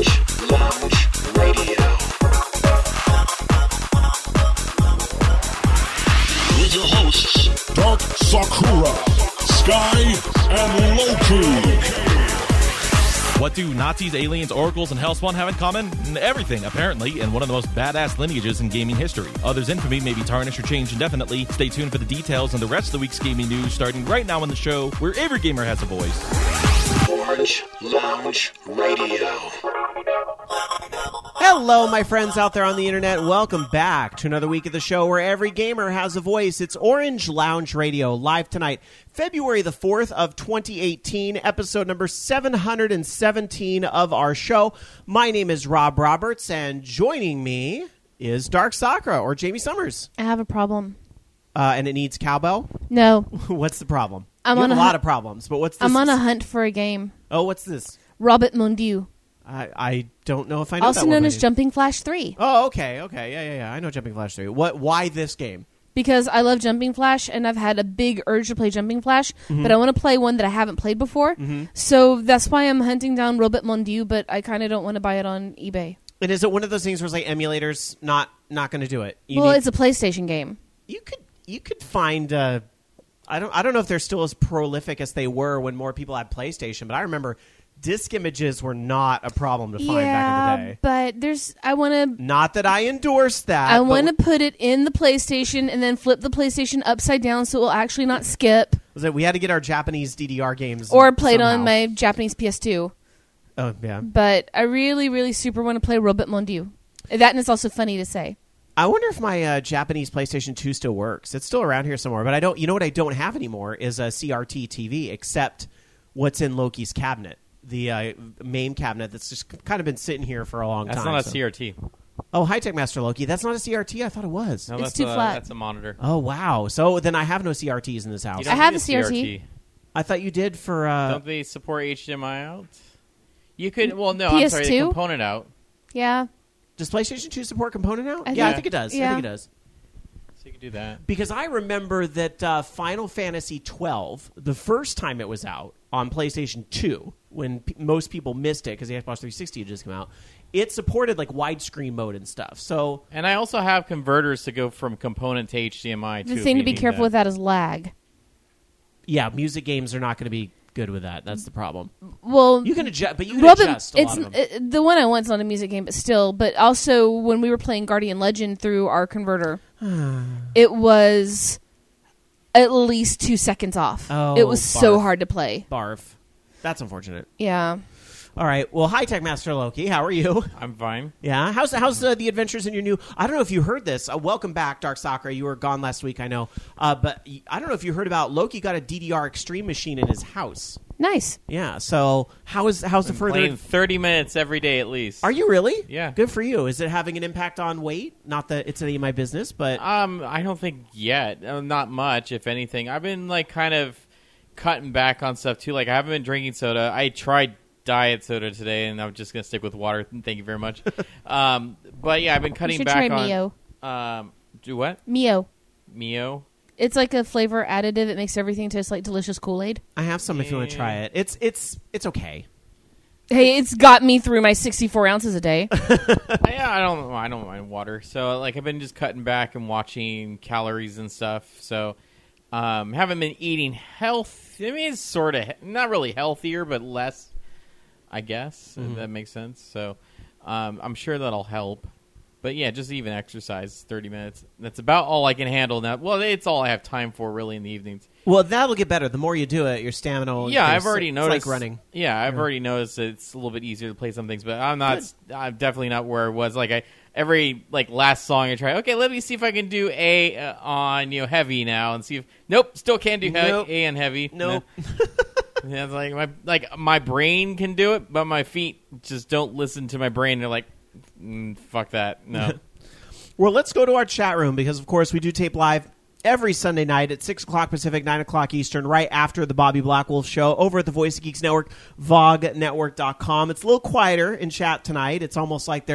Lounge Radio. With your hosts, Dark Sakura, Sky, and Loki. What do Nazis, aliens, oracles, and Hellspawn have in common? Everything, apparently, in one of the most badass lineages in gaming history. Others' infamy may be tarnished or changed indefinitely. Stay tuned for the details on the rest of the week's gaming news starting right now on the show, where every gamer has a voice. Orange Lounge Radio. Hello, my friends out there on the internet. Welcome back to another week of the show where every gamer has a voice. It's Orange Lounge Radio, live tonight, February the 4th of 2018, episode number 717 of our show. My name is Rob Roberts, and joining me is Dark Sakura, or Jamie Summers. I have a problem. And it needs cowbell? No. What's the problem? I'm you on have a a lot hunt- of problems, but what's this? I'm on a hunt for a game. Oh, what's this? Robert Mondieu. I don't know if I know Also that known one. as Jumping Flash 3. Oh, okay. Yeah. I know Jumping Flash 3. Why this game? Because I love Jumping Flash, and I've had a big urge to play Jumping Flash, but I want to play one that I haven't played before. So that's why I'm hunting down Robert Mondieu, but I kind of don't want to buy it on eBay. And is it one of those things where it's like emulators not going to do it? It's a PlayStation game. You could find I don't know if they're still as prolific as they were when more people had PlayStation, but I remember disc images were not a problem to find back in the day. But I want to. Not that I endorse that. I want to put it in the PlayStation and then flip the PlayStation upside down so it will actually not skip. Was it we had to get our Japanese DDR games Or play it somehow. on my Japanese PS2. Oh yeah. But I really, really super want to play Robert Mondieu. That, and it's also funny to say. I wonder if my Japanese PlayStation 2 still works. It's still around here somewhere, but I don't. You know what I don't have anymore is a CRT TV, except what's in Loki's cabinet, the main cabinet that's just kind of been sitting here for a long time. That's not a CRT. Oh, High-Tech Master Loki. That's not a CRT. I thought it was. No, It's that's too flat. That's a monitor. Oh wow. So then I have no CRTs in this house. You don't I have need a CRT. I thought you did for. Don't they support HDMI out? You could. Well, no. I'm sorry. The PS2? component out. Yeah. Does PlayStation 2 support component out? I Yeah, I think- think it does. I yeah. think it does. So you could do that. Because I remember that Final Fantasy XII, the first time it was out on PlayStation 2, when most people missed it because the Xbox 360 had just come out, it supported like widescreen mode and stuff. So And I also have converters to go from component to HDMI. The too, thing if to you be need careful with that is lag. yeah, music games are not going to be good with that. That's the problem. Well, You can adjust, but you can Robert, adjust a lot of them. the one I want's not a music game, but still. But also, when we were playing Guardian Legend through our converter, it was at least 2 seconds off. Oh, it was so barf. hard to play. Barf. That's unfortunate. Yeah. All right. Well, High-Tech Master Loki, how are you? I'm fine. Yeah. How's the adventures in your new? I don't know if you heard this. Welcome back, Dark Sakura. You were gone last week, I know. But I don't know if you heard about Loki got a DDR Extreme machine in his house. Nice. Yeah. So how's the further? Playing 30 minutes every day at least. Are you really? Yeah. Good for you. Is it having an impact on weight? Not that it's any of my business, but I don't think yet. Not much, if anything. I've been like kind of cutting back on stuff too. Like I haven't been drinking soda. I tried diet soda today, and I'm just gonna stick with water. Thank you very much. But yeah, I've been cutting should back try on. Mio. Do what? Mio. It's like a flavor additive. It makes everything taste like delicious Kool-Aid. I have some if you want to try it. It's okay. Hey, it's got me through my 64 ounces a day. Yeah, I don't mind water. So like I've been just cutting back and watching calories and stuff. So haven't been eating health. I mean, it's sort of not really healthier, but less, I guess. If that makes sense. So I'm sure that'll help. But yeah, just even exercise 30 minutes. That's about all I can handle now. Well, it's all I have time for really in the evenings. Well, that'll get better. The more you do it, your stamina will Yeah, increase. I've already It's noticed. like running. Yeah, I've already noticed that it's a little bit easier to play some things, but I'm not. I'm definitely not where it was. Like every last song I try. Okay, let me see if I can do A on heavy now, and see if still can't do Nope. A and heavy. Nope. Yeah, it's my brain can do it, but my feet just don't listen to my brain. They're like, fuck that, no. Well, let's go to our chat room because, of course, we do tape live every Sunday night at 6 o'clock Pacific, 9 o'clock Eastern, right after the Bobby Blackwolf Show over at the Voice of Geeks Network, vognetwork.com. It's a little quieter in chat tonight. It's almost like there's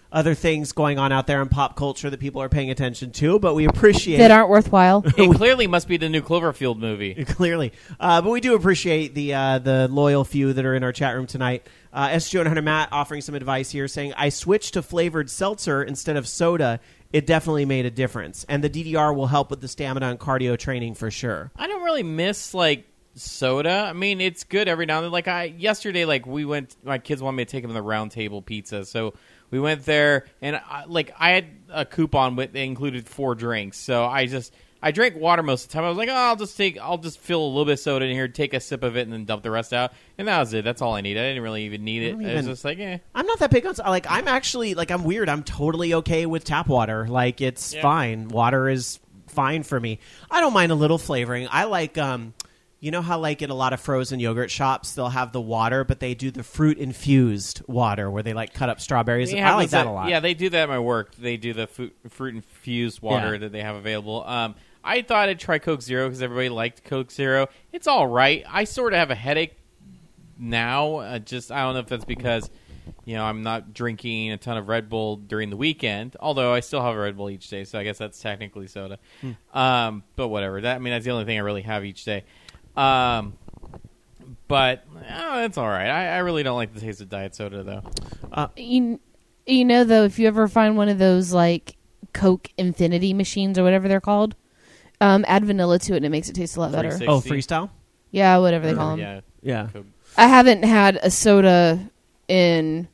other things going on out there in pop culture that people are paying attention to, but we appreciate that aren't worthwhile. It clearly must be the new Cloverfield movie. Clearly. But we do appreciate the loyal few that are in our chat room tonight. SG100 Matt offering some advice here, saying, I switched to flavored seltzer instead of soda. It definitely made a difference. And the DDR will help with the stamina and cardio training for sure. I don't really miss, like, soda. I mean, it's good every now and then. Like, yesterday, like, my kids wanted me to take them to the Round Table Pizza, so we went there, and, I had a coupon that included 4 drinks, so I drank water most of the time. I was like, I'll just fill a little bit of soda in here, take a sip of it, and then dump the rest out. And that was it. That's all I needed. I didn't really even need it. I was just like, eh. I'm not that big on, like, I'm actually, like, I'm weird. I'm totally okay with tap water. Like, it's fine. Water is fine for me. I don't mind a little flavoring. I like, you know how, like, in a lot of frozen yogurt shops, they'll have the water, but they do the fruit-infused water where they, like, cut up strawberries. I like that a lot. Yeah, they do that at my work. They do the fruit-infused water that they have available. I thought I'd try Coke Zero because everybody liked Coke Zero. It's all right. I sort of have a headache now. I don't know if that's because, I'm not drinking a ton of Red Bull during the weekend, although I still have a Red Bull each day, so I guess that's technically soda. But whatever. That's the only thing I really have each day. But it's all right. I really don't like the taste of diet soda, though. Though, if you ever find one of those, like, Coke Infinity machines or whatever they're called, add vanilla to it and it makes it taste a lot better. Oh, Freestyle? Yeah, whatever they call them. Yeah. Coke. I haven't had a soda in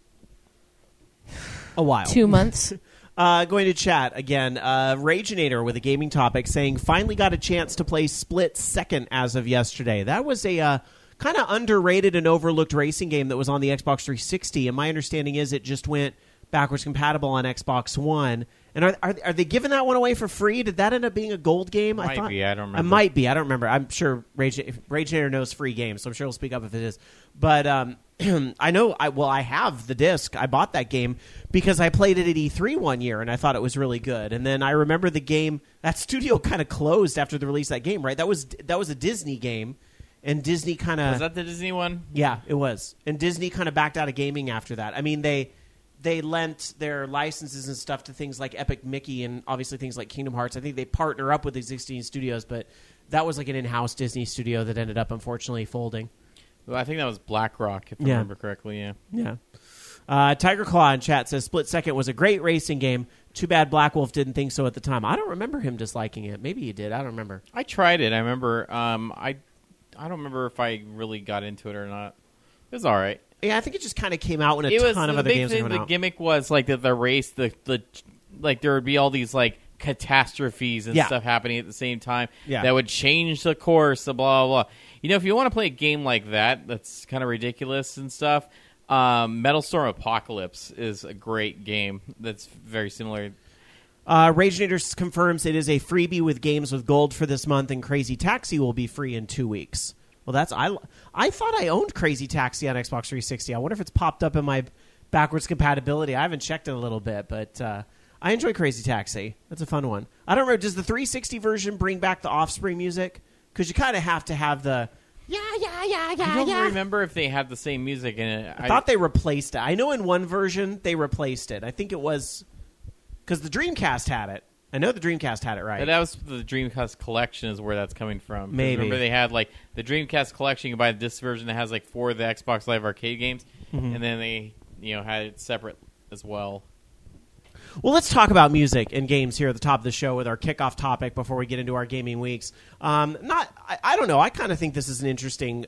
a while. 2 months. Going to chat again. Rageinator with a gaming topic saying, finally got a chance to play Split Second as of yesterday. That was a kind of underrated and overlooked racing game that was on the Xbox 360, and my understanding is it just went backwards compatible on Xbox One. And are they giving that one away for free? Did that end up being a gold game? Might be. I don't remember. It might be. I don't remember. I'm sure Rageinator knows free games, so I'm sure he'll speak up if it is. But I know. I have the disc. I bought that game because I played it at E3 one year, and I thought it was really good. And then I remember the game. That studio kind of closed after the release of that game, right? That was a Disney game, and Disney kind of was that the Disney one? Yeah, it was. And Disney kind of backed out of gaming after that. I mean, they lent their licenses and stuff to things like Epic Mickey and obviously things like Kingdom Hearts. I think they partner up with existing studios, but that was like an in-house Disney studio that ended up unfortunately folding. Well, I think that was BlackRock, if I remember correctly, Yeah. Tiger Claw in chat says, Split Second was a great racing game. Too bad Black Wolf didn't think so at the time. I don't remember him disliking it. Maybe he did. I don't remember. I tried it. I remember. I don't remember if I really got into it or not. It was all right. Yeah, I think it just kind of came out when a ton of other games were coming out. The gimmick was like the race, like there would be all these like catastrophes and stuff happening at the same time that would change the course, the blah, blah, blah. If you want to play a game like that, that's kind of ridiculous and stuff, Metal Storm Apocalypse is a great game that's very similar. Rageinator confirms it is a freebie with games with gold for this month, and Crazy Taxi will be free in 2 weeks. Well, I thought I owned Crazy Taxi on Xbox 360. I wonder if it's popped up in my backwards compatibility. I haven't checked in a little bit, but I enjoy Crazy Taxi. That's a fun one. I don't remember. Does the 360 version bring back the Offspring music? Because you kind of have to have the I don't remember if they had the same music in it. I thought they replaced it. I know in one version they replaced it. I think it was because the Dreamcast had it. I know the Dreamcast had it, right? But that was the Dreamcast Collection is where that's coming from. Maybe. Remember they had like the Dreamcast Collection, you can buy this version that has like 4 of the Xbox Live Arcade games, and then they had it separate as well. Well, let's talk about music and games here at the top of the show with our kickoff topic before we get into our gaming weeks. I don't know. I kind of think this is an interesting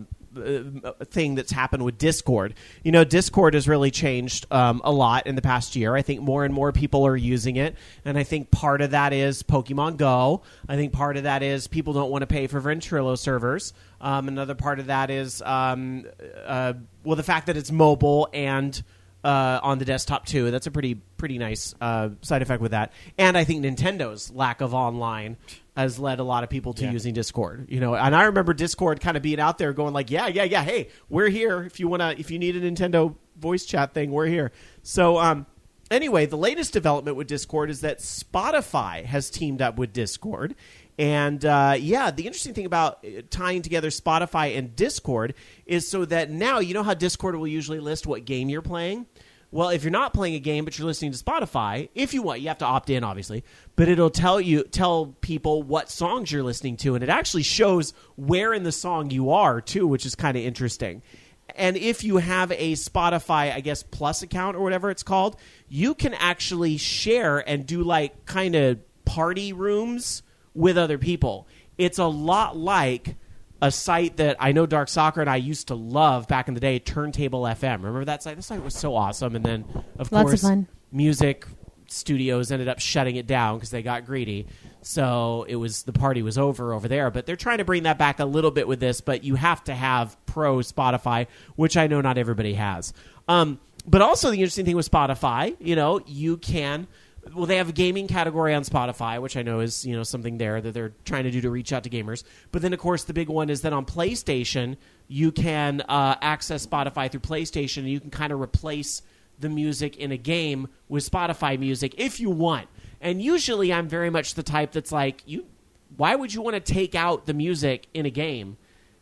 thing that's happened with Discord. Discord has really changed a lot in the past year. I think more and more people are using it, and I think part of that is Pokemon Go. I think part of that is people don't want to pay for Ventrilo servers. Another part of that is the fact that it's mobile and on the desktop too. That's a pretty nice side effect with that. And I think Nintendo's lack of online has led a lot of people to using Discord. And I remember Discord kind of being out there going like, yeah, hey, we're here. If you need a Nintendo voice chat thing, we're here. So anyway, the latest development with Discord is that Spotify has teamed up with Discord. And the interesting thing about tying together Spotify and Discord is so that now, you know how Discord will usually list what game you're playing? Well, if you're not playing a game but you're listening to Spotify, if you want, you have to opt in, obviously, but it'll tell people what songs you're listening to, and it actually shows where in the song you are, too, which is kind of interesting. And if you have a Spotify, I guess, Plus account or whatever it's called, you can actually share and do like kind of party rooms with other people. It's a lot like a site that I know Dark Soccer and I used to love back in the day, Turntable FM. Remember that site? That site was so awesome. And then, of Lots course, of fun. music studios ended up shutting it down because they got greedy. So the party was over there. But they're trying to bring that back a little bit with this, but you have to have pro Spotify, which I know not everybody has. But also the interesting thing with Spotify, you can... Well, they have a gaming category on Spotify, which I know is, something there that they're trying to do to reach out to gamers. But then, of course, the big one is that on PlayStation, you can access Spotify through PlayStation, and you can kind of replace the music in a game with Spotify music if you want. And usually I'm very much the type that's like, why would you want to take out the music in a game?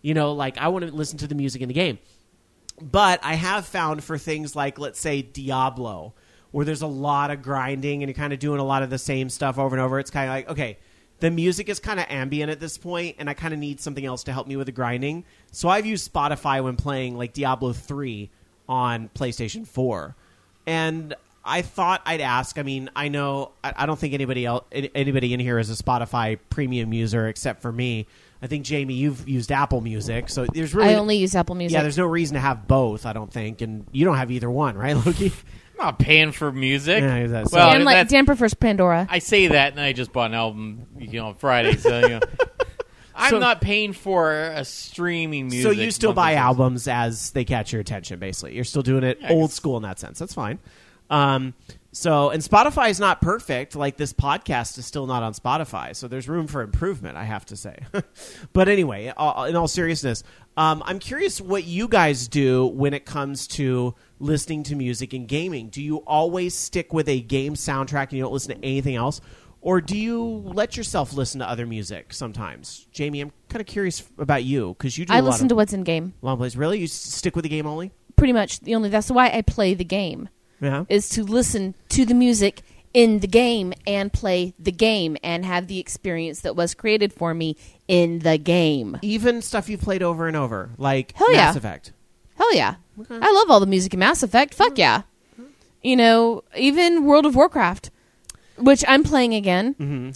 I want to listen to the music in the game. But I have found for things like, let's say, Diablo, where there's a lot of grinding and you're kind of doing a lot of the same stuff over and over. It's kind of like, okay, the music is kind of ambient at this point, and I kind of need something else to help me with the grinding. So I've used Spotify when playing like Diablo 3 on PlayStation 4. And I thought I'd ask, I mean, I know, I don't think anybody in here is a Spotify premium user except for me. I think, Jamie, you've used Apple Music, so there's really... I only use Apple Music. Yeah, there's no reason to have both, I don't think, and you don't have either one, right, Loki? I'm not paying for music. Yeah, that's- Well, Dan prefers Pandora. I say that, and I just bought an album, on Friday. So I'm not paying for a streaming music. So you still buy monthly albums as they catch your attention, basically. You're still doing it old school in that sense. That's fine. And Spotify is not perfect. Like, this podcast is still not on Spotify, so there's room for improvement, I have to say. But anyway, in all seriousness, I'm curious what you guys do when it comes to listening to music and gaming. Do you always stick with a game soundtrack and you don't listen to anything else? Or do you let yourself listen to other music sometimes? Jamie, I'm kind of curious about you, because you do I listen to what's in game. long plays. Really? You stick with the game only? Pretty much. That's why I play the game. Yeah. Is to listen to the music in the game and play the game and have the experience that was created for me in the game. Even stuff you've played over and over, like Hell yeah. Mass Effect. Hell yeah. Okay. I love all the music in Mass Effect. Fuck yeah. Even World of Warcraft, which I'm playing again. Mm-hmm.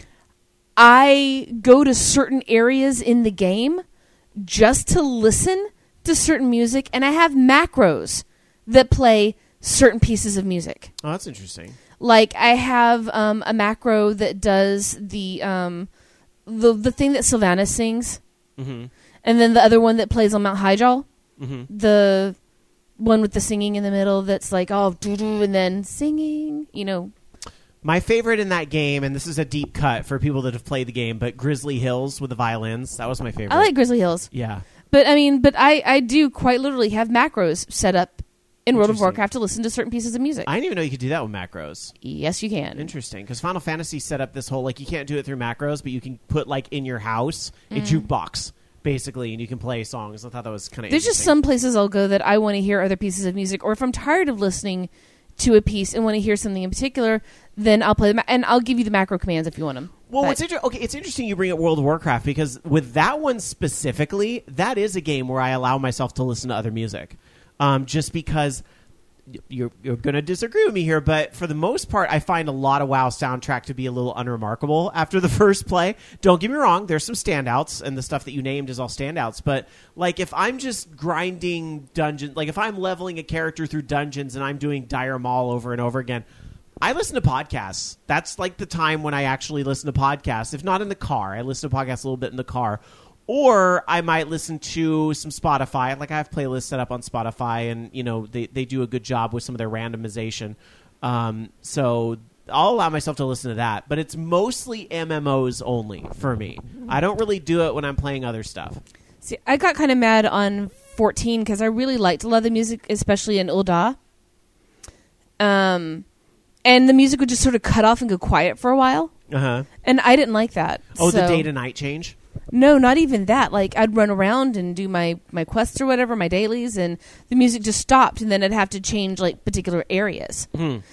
I go to certain areas in the game just to listen to certain music, and I have macros that play certain pieces of music. Oh, that's interesting. Like, I have a macro that does the thing that Sylvanas sings, Mm-hmm. and then the other one that plays on Mount Hyjal, Mm-hmm. the one with the singing in the middle that's like, oh, doo-doo, and then singing, My favorite in that game, and this is a deep cut for people that have played the game, but Grizzly Hills with the violins. That was my favorite. I like Grizzly Hills. Yeah. But I do quite literally have macros set up in World of Interesting. Warcraft to listen to certain pipieces of music. I didn't even know you could do that with macros. Yes, you can. Interesting, because Final Fantasy set up this whole, you can't do it through macros, but you can put, in your house, a jukebox, basically, and you can play songs. I thought that was kind of There's just some places I'll go that I want to hear other pieces of music, or if I'm tired of listening to a piece and want to hear something in particular, then I'll play them, and I'll give you the macro commands if you want them. Well, it's interesting you bring up World of Warcraft, because with that one specifically, that is a game where I allow myself to listen to other music. Just because you're going to disagree with me here, but for the most part, I find a lot of WoW soundtrack to be a little unremarkable after the first play. Don't get me wrong, there's some standouts, and the stuff that you named is all standouts, but if I'm just grinding dungeons, if I'm leveling a character through dungeons and I'm doing Dire Maul over and over again, I listen to podcasts. That's the time when I actually listen to podcasts. If not in the car, I listen to podcasts a little bit in the car. Or I might listen to some Spotify. I have playlists set up on Spotify, and they do a good job with some of their randomization. So I'll allow myself to listen to that. But it's mostly MMOs only for me. I don't really do it when I'm playing other stuff. See, I got kind of mad on 14 because I really liked a lot of the music, especially in Ul'dah. And the music would just sort of cut off and go quiet for a while. Uh-huh. And I didn't like that. Oh, so, the day to night change? No, not even that. Like, I'd run around and do my quests or whatever, my dailies, and the music just stopped, and then I'd have to change, like, particular areas.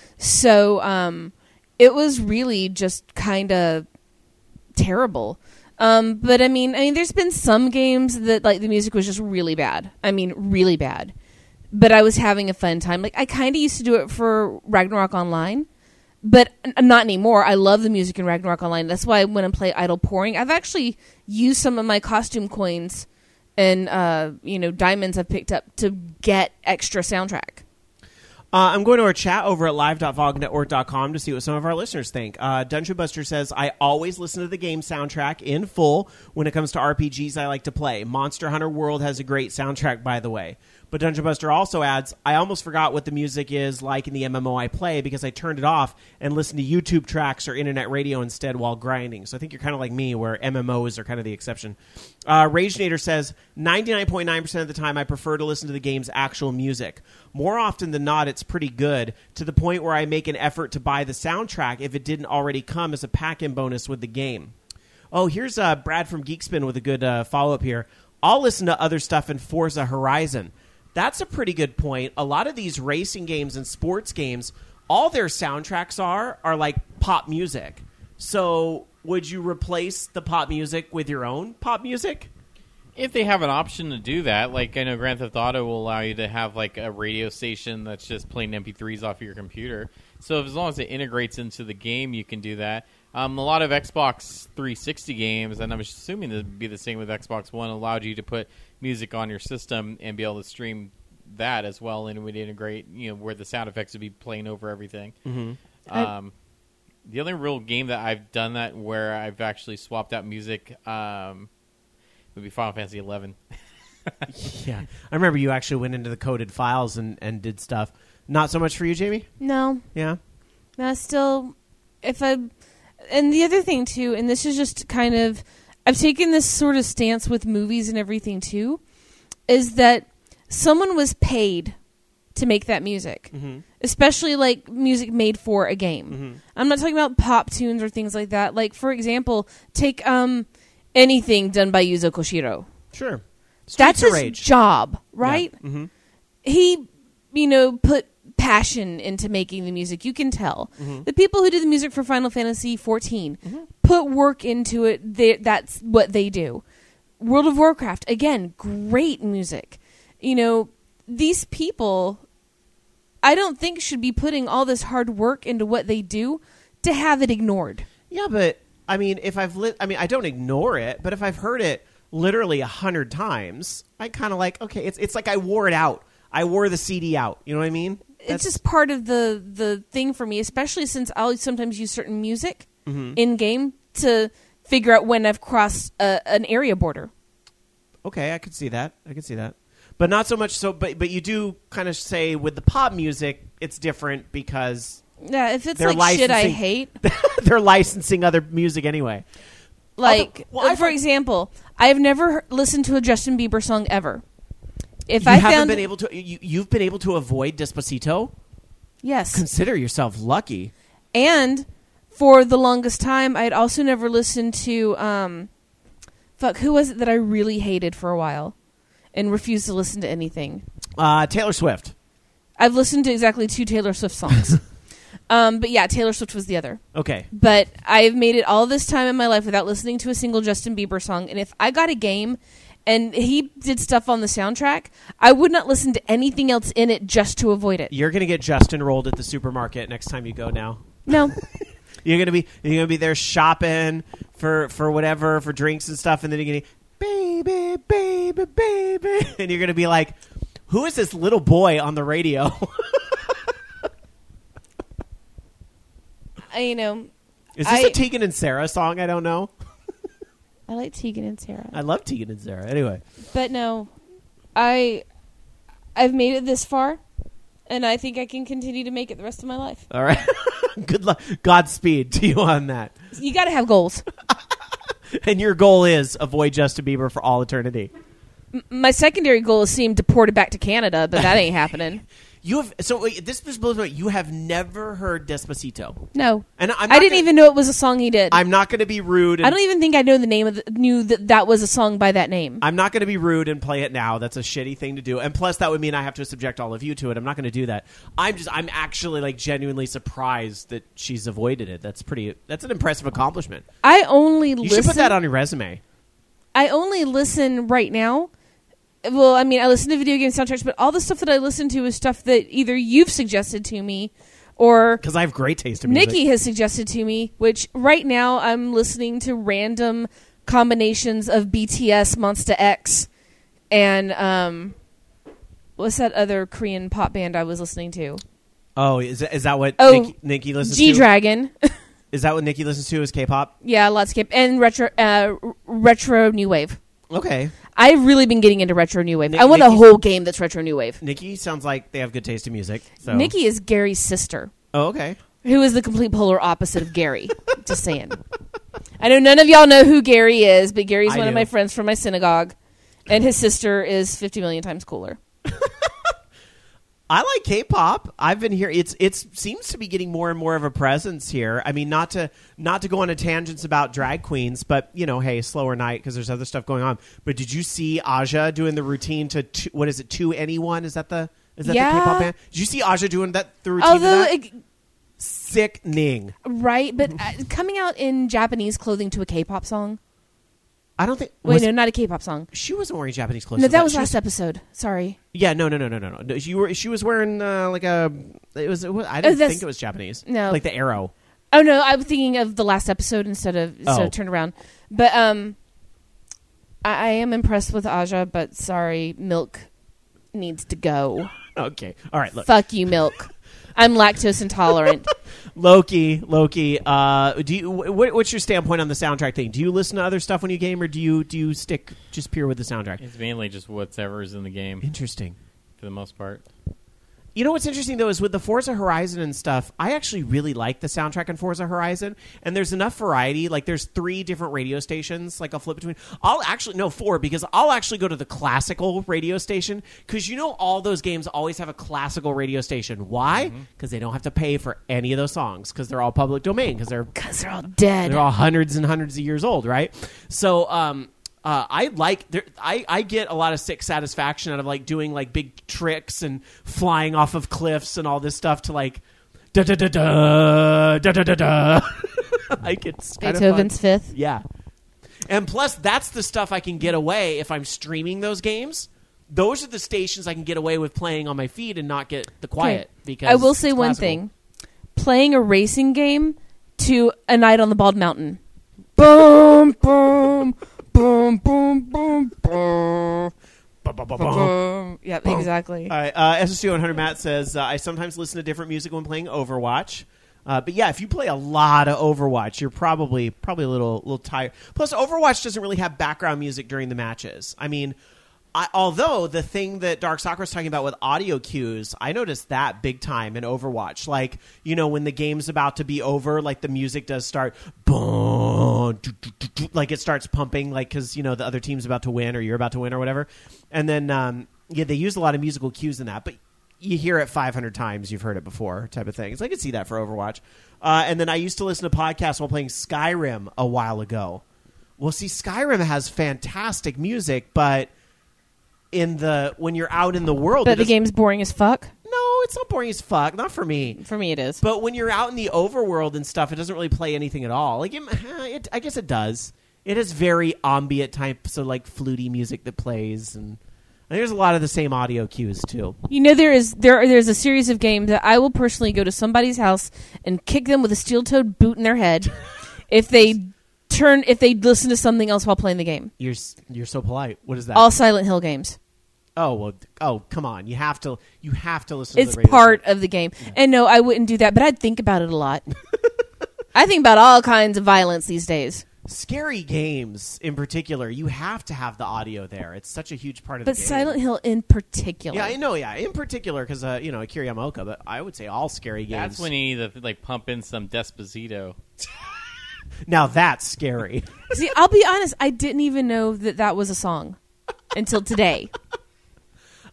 So, it was really just kind of terrible. But, I mean, there's been some games that, like, the music was just really bad. I mean, really bad. But I was having a fun time. Like, I kind of used to do it for Ragnarok Online. But not anymore. I love the music in Ragnarok Online. That's why when I play Idle Pouring, I've actually used some of my costume coins and diamonds I've picked up to get extra soundtrack. I'm going to our chat over at live.vognetwork.com to see what some of our listeners think. Dungeon Buster says, I always listen to the game soundtrack in full when it comes to RPGs I like to play. Monster Hunter World has a great soundtrack, by the way. But Dungeon Buster also adds, I almost forgot what the music is like in the MMO I play because I turned it off and listened to YouTube tracks or internet radio instead while grinding. So I think you're kind of like me where MMOs are kind of the exception. RageNator says, 99.9% of the time I prefer to listen to the game's actual music. More often than not, it's pretty good, to the point where I make an effort to buy the soundtrack if it didn't already come as a pack-in bonus with the game. Oh, here's Brad from Geekspin with a good follow-up here. I'll listen to other stuff in Forza Horizon. That's a pretty good point. A lot of these racing games and sports games, all their soundtracks are like pop music. So would you replace the pop music with your own pop music? If they have an option to do that, like I know Grand Theft Auto will allow you to have like a radio station that's just playing MP3s off of your computer. So as long as it integrates into the game, you can do that. A lot of Xbox 360 games, and I'm assuming it would be the same with Xbox One, allowed you to put music on your system and be able to stream that as well, and it would integrate, where the sound effects would be playing over everything. Mm-hmm. The only real game that I've done that where I've actually swapped out music would be Final Fantasy 11. Yeah, I remember you actually went into the coded files and did stuff. Not so much for you, Jamie? No. Yeah? No, still, and the other thing, too, and this is just kind of, I've taken this sort of stance with movies and everything, too, is that someone was paid to make that music, especially, like, music made for a game. Mm-hmm. I'm not talking about pop tunes or things like that. Like, for example, take anything done by Yuzo Koshiro. Sure. That's his job, right? Yeah. Mm-hmm. He, put passion into making the music. You can tell. Mm-hmm. The people who do the music for Final Fantasy XIV put work into it. That's what they do. World of Warcraft, again, great music. These people, I don't think should be putting all this hard work into what they do to have it ignored. Yeah, but if I don't ignore it, but if I've heard it literally 100 times, I kind of like, okay, it's like I wore it out. I wore the CD out. You know what I mean? It's just part of the thing for me, especially since I'll sometimes use certain music in game to figure out when I've crossed an area border. Okay, I could see that. But not so much so. But you do kind of say with the pop music, it's different because if it's like shit I hate, they're licensing other music anyway. Like, for example, I've never listened to a Justin Bieber song ever. You've been able to avoid Despacito? Yes. Consider yourself lucky. And for the longest time, I'd also never listened to who was it that I really hated for a while and refused to listen to anything? Taylor Swift. I've listened to exactly 2 Taylor Swift songs. But yeah, Taylor Swift was the other. Okay. But I've made it all this time in my life without listening to a single Justin Bieber song. And if I got a game and he did stuff on the soundtrack, I would not listen to anything else in it just to avoid it. You're going to get Justin rolled at the supermarket next time you go now. No. You're gonna be there shopping for whatever, for drinks and stuff, and then you're gonna baby, baby, baby, and you're gonna be like, who is this little boy on the radio? Is this a Tegan and Sarah song? I don't know. I like Tegan and Sarah. I love Tegan and Sarah. Anyway, but no, I've made it this far, and I think I can continue to make it the rest of my life. All right. Good luck. Godspeed to you on that. You got to have goals. And your goal is avoid Justin Bieber for all eternity. My secondary goal is seeing him deported back to Canada, but that ain't happening. This blows my mind. You have never heard Despacito. No. And I didn't even know it was a song he did. I'm not going to be rude. I don't even think I know the name of knew that was a song by that name. I'm not going to be rude and play it now. That's a shitty thing to do. And plus, that would mean I have to subject all of you to it. I'm not going to do that. I'm actually like genuinely surprised that she's avoided it. That's an impressive accomplishment. I only You should put that on your resume. I only listen right now. Well, I mean, I listen to video game soundtracks, but all the stuff that I listen to is stuff that either you've suggested to me or because I have great taste in music. Nikki has suggested to me, which right now I'm listening to random combinations of BTS, Monsta X, and what's that other Korean pop band I was listening to? Oh, is that what Nikki listens to? G-Dragon. Is that what Nikki listens to? Is K-pop? Yeah, lots of K-pop and retro new wave. Okay. I've really been getting into retro new wave. I want a whole game that's retro new wave. Nikki sounds like they have good taste in music. So. Nikki is Gary's sister. Oh, okay. Who is the complete polar opposite of Gary. Just saying. I know none of y'all know who Gary is, but Gary's one of my friends from my synagogue. And his sister is 50 million times cooler. I like K-pop. I've been here. It seems to be getting more and more of a presence here. I mean, not to go on a tangents about drag queens, but hey, slower night because there's other stuff going on. But did you see Aja doing the routine to what is it? To Anyone? Is that the K-pop band? Did you see Aja doing the routine? Sickening, right? But coming out in Japanese clothing to a K-pop song. I don't think. Wait, no, not a K-pop song. She wasn't wearing Japanese clothes. No, that was last episode. Sorry. Yeah, no. She was wearing like a. It was. I didn't think it was Japanese. No, like the arrow. Oh no, I'm thinking of the last episode instead of turned around. But I am impressed with Aja, but sorry, Milk needs to go. Okay, all right. Look, fuck you, Milk. I'm lactose intolerant. Loki. What's your standpoint on the soundtrack thing? Do you listen to other stuff when you game, or do you stick just pure with the soundtrack? It's mainly just whatever's in the game. Interesting. For the most part. You know what's interesting, though, is with the Forza Horizon and stuff, I actually really like the soundtrack in Forza Horizon, and there's enough variety. Like, there's 3 different radio stations, like, I'll flip between. 4, because I'll actually go to the classical radio station, because all those games always have a classical radio station. Why? Because they don't have to pay for any of those songs, because they're all public domain, because they're all dead. They're all hundreds and hundreds of years old, right? So, I get a lot of sick satisfaction out of like doing like big tricks and flying off of cliffs and all this stuff to like da da da da da da da da. Like it's Beethoven's Fifth. Yeah, and plus that's the stuff I can get away if I'm streaming those games. Those are the stations I can get away with playing on my feed and not get the quiet. Because I will say one thing: playing a racing game to A Night on the Bald Mountain. Boom, boom. Boom, boom, boom, boom. Yep, exactly. All right, SSU 100 Matt says, I sometimes listen to different music when playing Overwatch. But yeah, if you play a lot of Overwatch, you're probably a little tired. Plus, Overwatch doesn't really have background music during the matches. I mean, although the thing that Dark Sakura was talking about with audio cues, I noticed that big time in Overwatch. Like, when the game's about to be over, like the music does start, boom, like it starts pumping, like because the other team's about to win or you're about to win or whatever. And then they use a lot of musical cues in that, but you hear it 500 times, you've heard it before, type of thing. So I could see that for Overwatch. And then I used to listen to podcasts while playing Skyrim a while ago. Well, see, Skyrim has fantastic music, but when you're out in the world, but the game's boring as fuck. No, it's not boring as fuck. Not for me. For me, it is. But when you're out in the overworld and stuff, it doesn't really play anything at all. Like, I guess it does. It has very ambient types of like fluty music that plays, and there's a lot of the same audio cues too. There's a series of games that I will personally go to somebody's house and kick them with a steel-toed boot in their head if they listen to something else while playing the game. You're so polite. What is that? All Silent Hill games. Oh, well, come on. You have to listen it's to the radio part of the game. Yeah. And no, I wouldn't do that, but I'd think about it a lot. I think about all kinds of violence these days. Scary games in particular, you have to have the audio there. It's such a huge part of the game. But Silent Hill in particular. Yeah, I know, in particular, because, Akira Yamaoka, but I would say all scary games. That's when you need to pump in some Despacito. Now that's scary. See, I'll be honest, I didn't even know that was a song until today.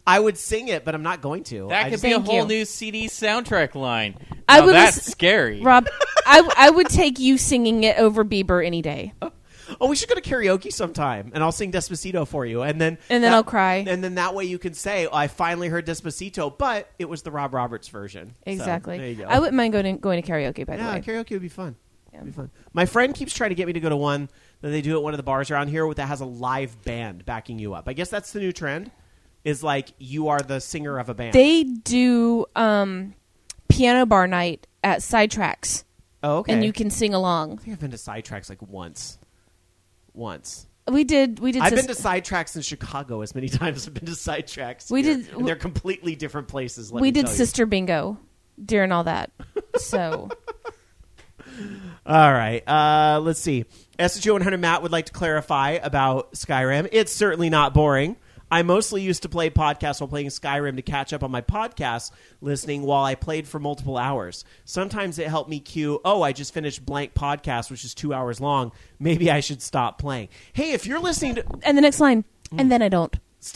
I would sing it, but I'm not going to. That I could just- be a Thank whole you. new CD soundtrack line. I Now would that's listen- scary. Rob, I would take you singing it over Bieber any day. Oh, we should go to karaoke sometime, and I'll sing Despacito for you, and then I'll cry. and then that way you can say, oh, "I finally heard Despacito," but it was the Rob Roberts version. So, Exactly. there you go. I wouldn't mind going to karaoke, by the Yeah, way. karaoke would be fun. Yeah. It'd be fun. My friend keeps trying to get me to go to one that they do at one of the bars around here that has a live band backing you up. I guess that's the new trend. Is like you are the singer of a band. They do piano bar night at Sidetracks, oh, okay. and you can sing along. I think I've been to Sidetracks like once. We did. I've been to Sidetracks in Chicago as many times as I've been to Sidetracks. We here, did- and they're completely different places. we did Sister Bingo during all that. So All right. Let's see. SHO100 Matt would like to clarify about Skyrim. It's certainly not boring. I mostly used to play podcasts while playing Skyrim to catch up on my podcast listening while I played for multiple hours. Sometimes it helped me cue, oh, I just finished blank podcast, which is 2 hours long. Maybe I should stop playing. Hey, if you're listening to... and the next line, and then I don't.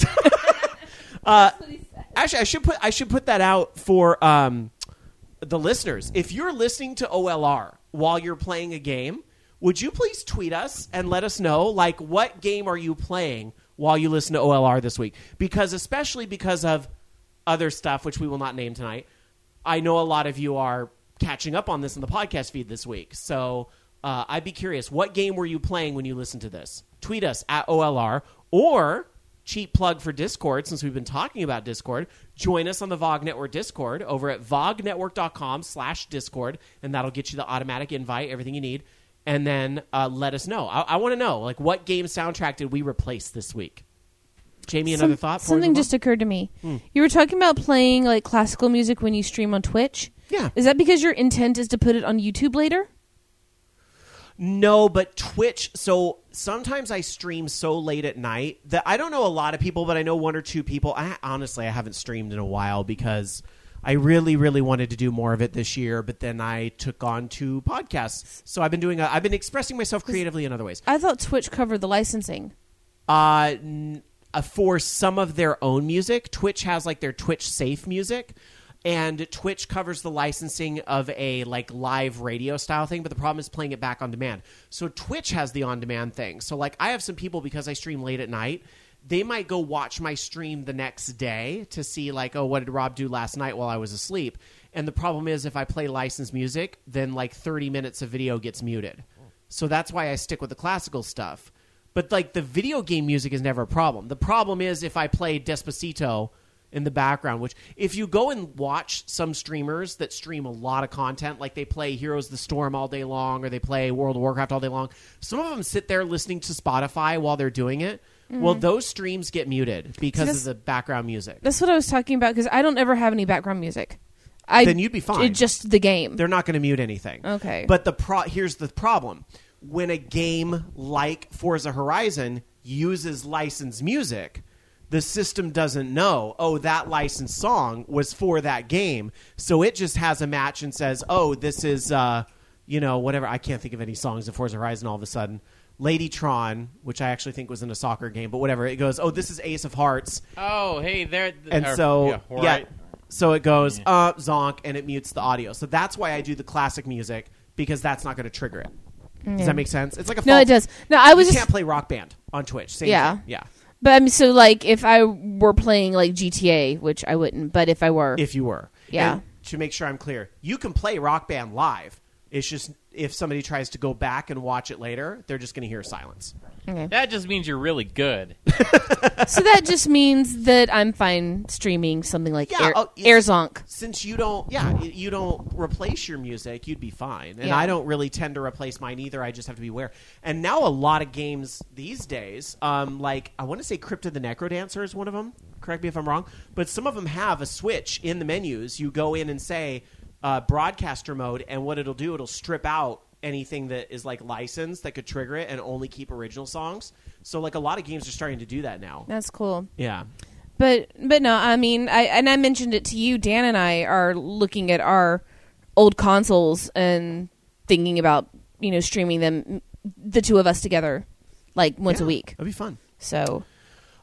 Actually, I should put that out for the listeners. If you're listening to OLR while you're playing a game, would you please tweet us and let us know, like, what game are you playing while you listen to OLR this week? Because especially because of other stuff, which we will not name tonight, I know a lot of you are catching up on this in the podcast feed this week. So I'd be curious, what game were you playing when you listened to this? Tweet us at OLR, or cheap plug for Discord, since we've been talking about Discord, join us on the VOG Network Discord over at vognetwork.com/Discord, and that'll get you the automatic invite, everything you need. And then let us know. I want to know, like, what game soundtrack did we replace this week? Jamie, another thought? before we Something move on? just occurred to me. You were talking about playing like classical music when you stream on Twitch. Yeah. Is that because your intent is to put it on YouTube later? No, but Twitch, so sometimes I stream so late at night that I don't know a lot of people, but I know one or two people. Honestly, I haven't streamed in a while because I really, really wanted to do more of it this year, but then I took on 2 podcasts. So I've been expressing myself creatively in other ways. I thought Twitch covered the licensing. For some of their own music, Twitch has like their Twitch safe music, and Twitch covers the licensing of a like live radio style thing, but the problem is playing it back on demand. So Twitch has the on demand thing. So like I have some people, because I stream late at night, they might go watch my stream the next day to see like, oh, what did Rob do last night while I was asleep? And the problem is if I play licensed music, then like 30 minutes of video gets muted. So that's why I stick with the classical stuff. But like the video game music is never a problem. The problem is if I play Despacito in the background, which if you go and watch some streamers that stream a lot of content, like they play Heroes of the Storm all day long or they play World of Warcraft all day long, some of them sit there listening to Spotify while they're doing it. Well, those streams get muted because of the background music. That's what I was talking about, because I don't ever have any background music. Then you'd be fine. It's just the game. They're not going to mute anything. Okay. But here's the problem. When a game like Forza Horizon uses licensed music, the system doesn't know, oh, that licensed song was for that game. So it just has a match and says, oh, this is, whatever. I can't think of any songs in Forza Horizon all of a sudden. Ladytron, which I actually think was in a soccer game, but whatever. It goes, oh, this is Ace of Hearts. Oh, hey, there. And so it goes, zonk, and it mutes the audio. So that's why I do the classic music, because that's not going to trigger it. Does that make sense? It's like a No, it does. No, I was you just can't play Rock Band on Twitch. Same Yeah. thing. Yeah. But I mean, so like if I were playing like GTA, which I wouldn't, but if I were, If you were. Yeah. And to make sure I'm clear, you can play Rock Band live. It's just if somebody tries to go back and watch it later, they're just going to hear silence. okay. That just means you're really good. So that just means that I'm fine streaming something like Yeah, Airzonk. Since you don't replace your music, you'd be fine. And Yeah. I don't really tend to replace mine either. I just have to be aware. And now a lot of games these days, like I want to say Crypt of the Necrodancer is one of them. Correct me if I'm wrong. But some of them have a switch in the menus. You go in and say broadcaster mode, and what it'll do, it'll strip out anything that is like licensed that could trigger it and only keep original songs. So like a lot of games are starting to do that now. That's cool. Yeah. But no, I mean, I mentioned it to you. Dan and I are looking at our old consoles and thinking about streaming them, the two of us together, like once a week. That'd be fun. So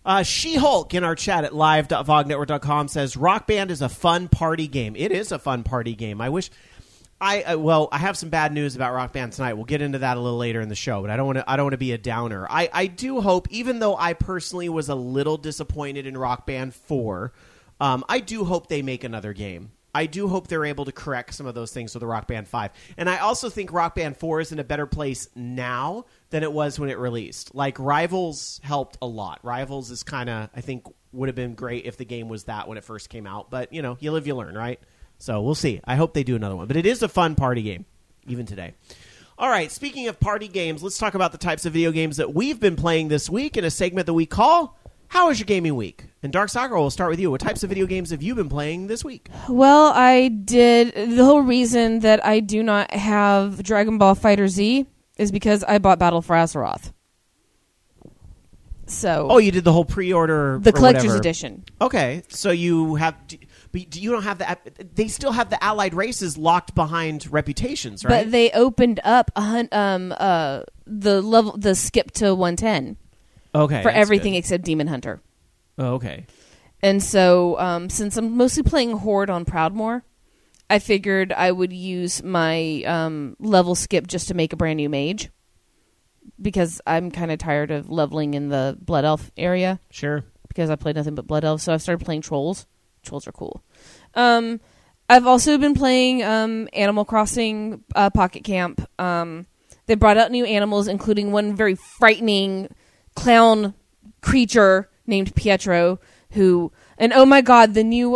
She-Hulk in our chat at live.vognetwork.com says Rock Band is a fun party game. It is a fun party game. I wish I have some bad news about Rock Band tonight. We'll get into that a little later in the show, but I don't want to be a downer. I do hope, even though I personally was a little disappointed in Rock Band 4, I do hope they make another game. I do hope they're able to correct some of those things with the Rock Band 5. And I also think Rock Band 4 is in a better place now than it was when it released. Like, Rivals helped a lot. Rivals is kind of, I think, would have been great if the game was that when it first came out. But, you know, you live, you learn, right? So we'll see. I hope they do another one. But it is a fun party game, even today. All right, speaking of party games, let's talk about the types of video games that we've been playing this week in a segment that we call How Was Your Gaming Week? And Dark Sakura, we'll start with you. What types of video games have you been playing this week? Well, I did. The whole reason that I do not have Dragon Ball Fighter Z is because I bought Battle for Azeroth. So. Oh, you did the whole pre-order, the or collector's whatever. edition. Okay, so you have, but you don't have they still have the allied races locked behind reputations, right? But they opened up the skip to 110. Okay, for that's everything good. except Demon Hunter. Oh, okay. And so, since I'm mostly playing Horde on Proudmoore, I figured I would use my level skip just to make a brand new mage. Because I'm kind of tired of leveling in the Blood Elf area. Sure. Because I played nothing but Blood Elf, so I've started playing Trolls. Trolls are cool. I've also been playing Animal Crossing Pocket Camp. They brought out new animals, including one very frightening clown creature named Pietro, who, and oh my god, the new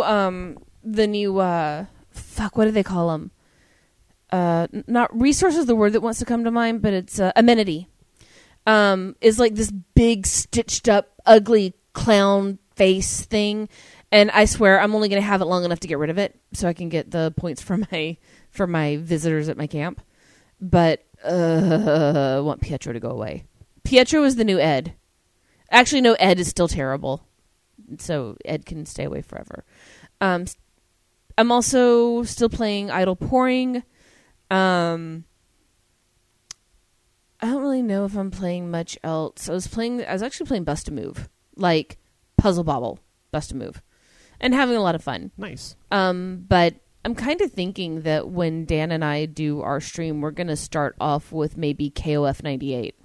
fuck, what do they call them? Not resource is the word that wants to come to mind, but it's amenity. Is like this big stitched up ugly clown face thing, and I swear I'm only going to have it long enough to get rid of it so I can get the points for my visitors at my camp. But I want Pietro to go away. Pietro is the new Ed. Actually, no, Ed is still terrible. So Ed can stay away forever. I'm also still playing Idle Pouring. I don't really know if I'm playing much else. I was actually playing Bust a Move. Like Puzzle Bobble, Bust a Move. And having a lot of fun. Nice. But I'm kind of thinking that when Dan and I do our stream, we're going to start off with maybe KOF 98.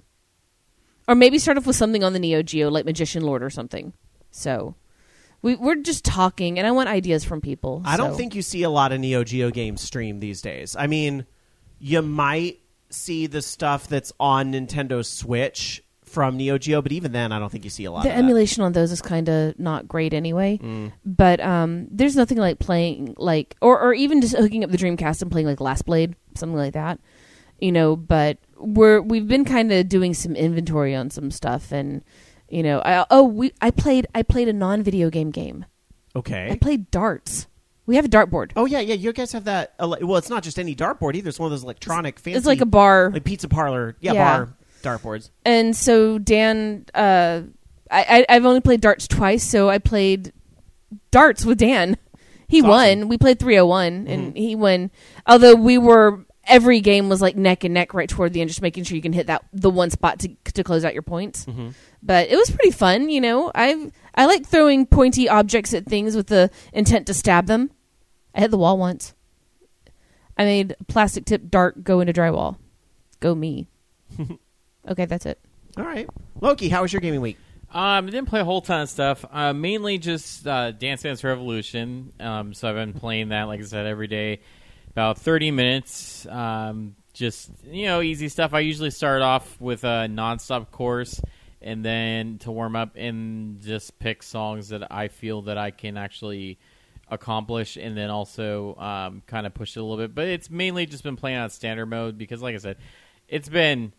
Or maybe start off with something on the Neo Geo, like Magician Lord or something. So, we're just talking, and I want ideas from people. I don't think you see a lot of Neo Geo games streamed these days. I mean, you might see the stuff that's on Nintendo Switch from Neo Geo, but even then, I don't think you see a lot The of emulation on those is kind of not great anyway. But there's nothing like playing, like, or even just hooking up the Dreamcast and playing, like, Last Blade, something like that. You know, but we've been kind of doing some inventory on some stuff, and you know, I played a non-video game. Okay. I played darts. We have a dartboard. Oh yeah, you guys have that. Well, it's not just any dartboard either. It's one of those electronic fancy. It's like a bar, like pizza parlor. Yeah. Bar dartboards. And so Dan, I've only played darts twice, so I played darts with Dan. He That's won. awesome. We played 301, and he won. Although every game was like neck and neck right toward the end, just making sure you can hit the one spot to close out your points. But it was pretty fun, you know. I like throwing pointy objects at things with the intent to stab them. I hit the wall once. I made a plastic tip dart go into drywall. Go me. Okay, that's it. All right, Loki, how was your gaming week? I didn't play a whole ton of stuff. Mainly just Dance Dance Revolution. So I've been playing that, like I said, every day, about 30 minutes. Just, you know, easy stuff. I usually start off with a nonstop course, and then to warm up and just pick songs that I feel that I can actually accomplish, and then also kind of push it a little bit. But it's mainly just been playing on standard mode because, like I said, it's been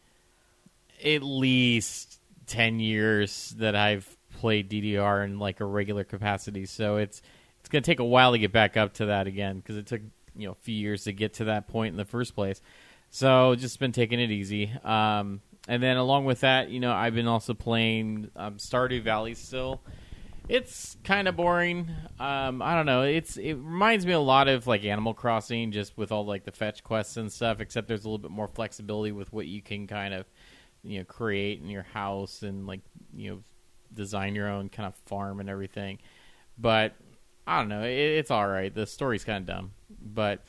at least 10 years that I've played DDR in like a regular capacity, so it's going to take a while to get back up to that again because it took, you know, a few years to get to that point in the first place. So just been taking it easy. And then along with that, you know, I've been also playing Stardew Valley still. It's kind of boring. I don't know. It reminds me a lot of like Animal Crossing, just with all like the fetch quests and stuff, except there's a little bit more flexibility with what you can kind of, you know, create in your house and like, you know, design your own kind of farm and everything. But I don't know. It's all right. The story's kind of dumb, but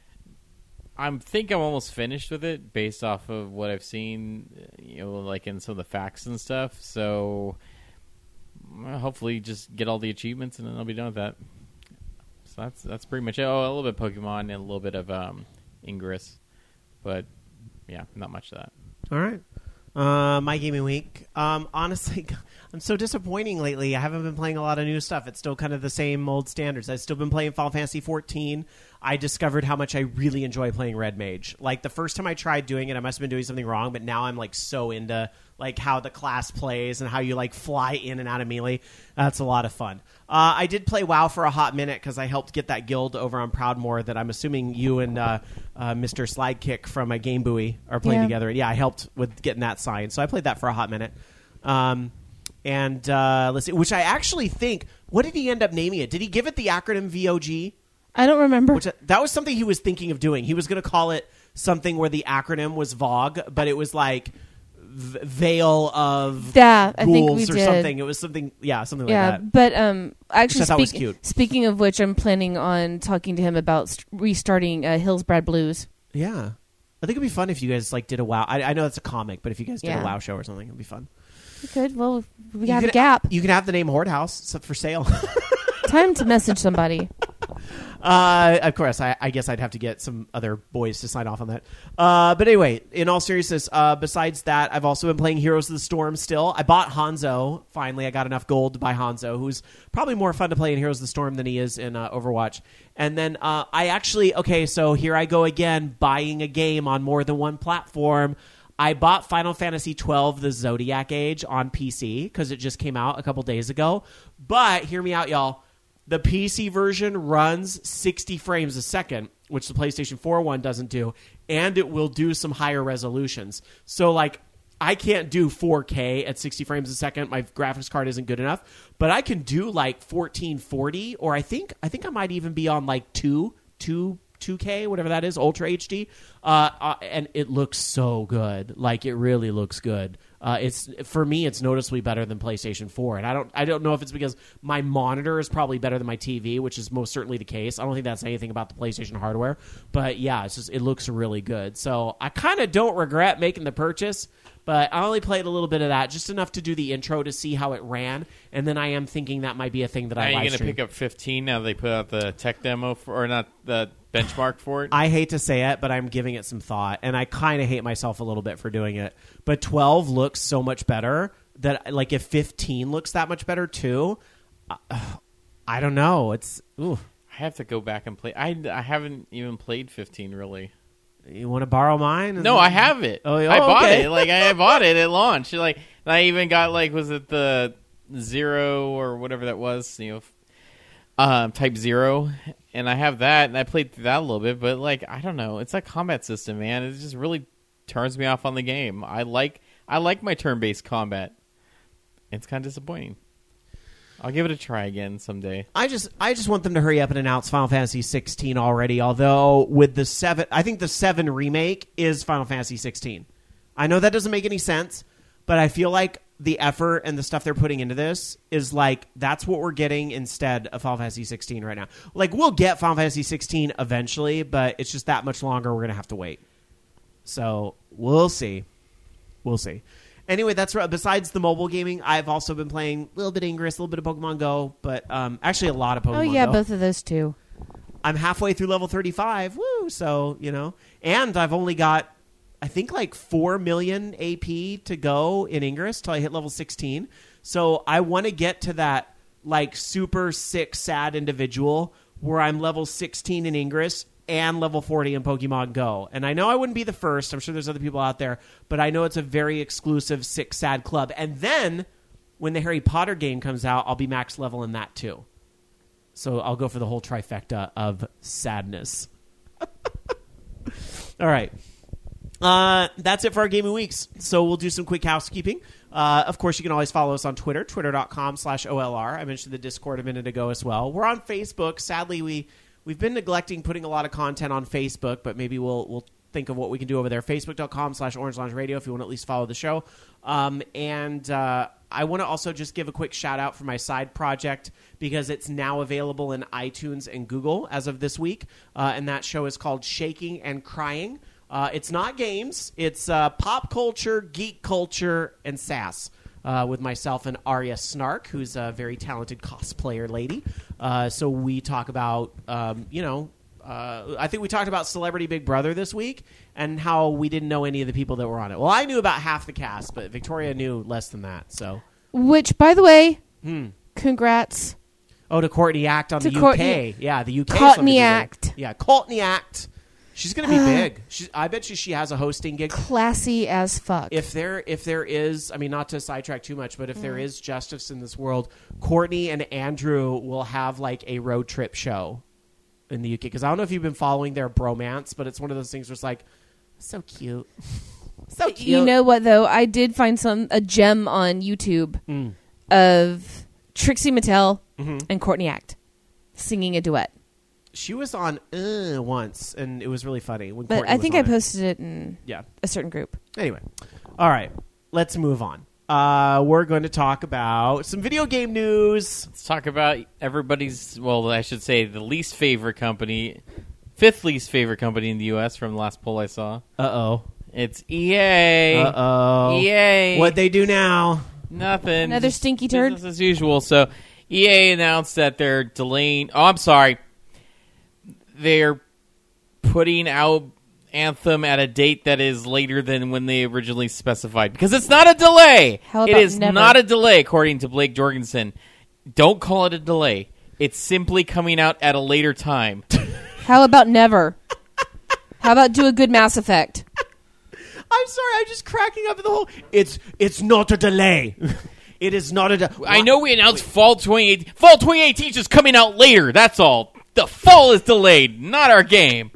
I'm almost finished with it based off of what I've seen, like in some of the facts and stuff. So hopefully, just get all the achievements and then I'll be done with that. So that's pretty much it. Oh, a little bit of Pokemon and a little bit of Ingress, but yeah, not much of that. All right. My gaming week. Honestly, I'm so disappointing lately. I haven't been playing a lot of new stuff. It's still kind of the same old standards. I've still been playing Final Fantasy 14. I discovered how much I really enjoy playing Red Mage. Like, the first time I tried doing it, I must have been doing something wrong, but now I'm, like, so into, like, how the class plays and how you, like, fly in and out of melee. That's a lot of fun. I did play WoW for a hot minute because I helped get that guild over on Proudmoore that I'm assuming you and Mr. Slidekick from Game Buoy are playing together. Yeah, I helped with getting that signed. So I played that for a hot minute. Let's see, which I actually think, what did he end up naming it? Did he give it the acronym VOG? I don't remember. That was something he was thinking of doing. He was going to call it something where the acronym was VOG, but it was like Veil of Ghouls I think we or did. something. It was something, something like that. But actually, Which I thought was cute. Speaking of which, I'm planning on talking to him about restarting Hillsbrad Blues. Yeah. I think it'd be fun if you guys like did a WoW. I know it's a comic, but if you guys did Yeah. a WoW show or something, it'd be fun. We could. Well, we have a gap. You can have the name Horde House. It's up for sale. Time to message somebody. Of course, I guess I'd have to get some other boys to sign off on that. But anyway, in all seriousness, besides that, I've also been playing Heroes of the Storm still. I bought Hanzo. Finally, I got enough gold to buy Hanzo, who's probably more fun to play in Heroes of the Storm than he is in Overwatch. And then so here I go again, buying a game on more than one platform. I bought Final Fantasy XII, The Zodiac Age on PC because it just came out a couple days ago. But hear me out, y'all. The PC version runs 60 frames a second, which the PlayStation 4 one doesn't do, and it will do some higher resolutions. So, like, I can't do 4K at 60 frames a second. My graphics card isn't good enough, but I can do like 1440, or I think I might even be on like 2K, whatever that is, Ultra HD, and it looks so good. Like, it really looks good. For me, it's noticeably better than PlayStation 4, and I don't know if it's because my monitor is probably better than my TV, which is most certainly the case. I don't think that's anything about the PlayStation hardware, but yeah, it looks really good. So I kind of don't regret making the purchase, but I only played a little bit of that, just enough to do the intro to see how it ran, and then I am thinking that might be a thing that I live stream. Are you going to pick up 15 now that they put out the tech demo or not the benchmark for it? I hate to say it, but I'm giving it some thought, and I kind of hate myself a little bit for doing it. But 12 looks so much better that, like, if 15 looks that much better too, I don't know. It's ooh. I have to go back and play. I haven't even played 15 really. You want to borrow mine? No, I have it. I bought okay. it. Like, I bought it at launch. Like, I even got, like, was it the Zero or whatever that was? Type 0, and I have that, and I played through that a little bit, but, like, I don't know. It's a combat system, man. It just really turns me off on the game. I like my turn-based combat. It's kind of disappointing. I'll give it a try again someday. I just want them to hurry up and announce Final Fantasy 16 already, although with the 7, I think the 7 remake is Final Fantasy 16. I know that doesn't make any sense, but I feel like the effort and the stuff they're putting into this is like, that's what we're getting instead of Final Fantasy 16 right now. Like, we'll get Final Fantasy 16 eventually, but it's just that much longer we're going to have to wait. So, we'll see. We'll see. Anyway, that's right. Besides the mobile gaming, I've also been playing a little bit of Ingress, a little bit of Pokemon Go, but actually a lot of Pokemon Go. Oh, yeah, both of those too. I'm halfway through level 35. Woo! So, and I've only got, I think, like 4 million AP to go in Ingress till I hit level 16. So I want to get to that, like, super sick, sad individual where I'm level 16 in Ingress and level 40 in Pokemon Go. And I know I wouldn't be the first. I'm sure there's other people out there. But I know it's a very exclusive, sick, sad club. And then, when the Harry Potter game comes out, I'll be max level in that, too. So I'll go for the whole trifecta of sadness. All right. That's it for our gaming weeks. So we'll do some quick housekeeping. Of course, you can always follow us on Twitter, twitter.com/OLR. I mentioned the Discord a minute ago as well. We're on Facebook. Sadly, we've been neglecting putting a lot of content on Facebook, but maybe we'll think of what we can do over there. Facebook.com/Orange Lounge Radio if you want to at least follow the show. And I want to also just give a quick shout out for my side project because it's now available in iTunes and Google as of this week. And that show is called Shaking and Crying. It's not games. It's pop culture, geek culture, and sass. With myself and Arya Snark, who's a very talented cosplayer lady. So we talk about, I think we talked about Celebrity Big Brother this week and how we didn't know any of the people that were on it. Well, I knew about half the cast, but Victoria knew less than that. So, which, by the way, congrats. Oh, to Courtney Act on the Courtney, UK. Yeah, the UK. Courtney Act. Yeah, Courtney Act. She's going to be big. I bet she has a hosting gig. Classy as fuck. If there is, I mean, not to sidetrack too much, but if there is justice in this world, Courtney and Andrew will have like a road trip show in the UK. Because I don't know if you've been following their bromance, but it's one of those things where it's like, so cute. So cute. You know what, though? I did find a gem on YouTube of Trixie Mattel and Courtney Act singing a duet. She was on once, and it was really funny. When but Courtney I think was I on posted it in a certain group. Anyway. All right. Let's move on. We're going to talk about some video game news. Let's talk about everybody's, well, I should say the least favorite company, fifth least favorite company in the U.S. from the last poll I saw. Uh-oh. It's EA. Uh-oh. EA. What'd they do now? Nothing. Another stinky turd? Business as usual. So EA announced that they're delaying, they're putting out Anthem at a date that is later than when they originally specified. Because it's not a delay. How about it is never? not a delay, according to Blake Jorgensen. Don't call it a delay. It's simply coming out at a later time. How about never? How about do a good Mass Effect? I'm sorry, I'm just cracking up at the whole... It's not a delay. It is not a delay. I know we announced Fall 2018. Fall 2018 is just coming out later. That's all. The fall is delayed, not our game.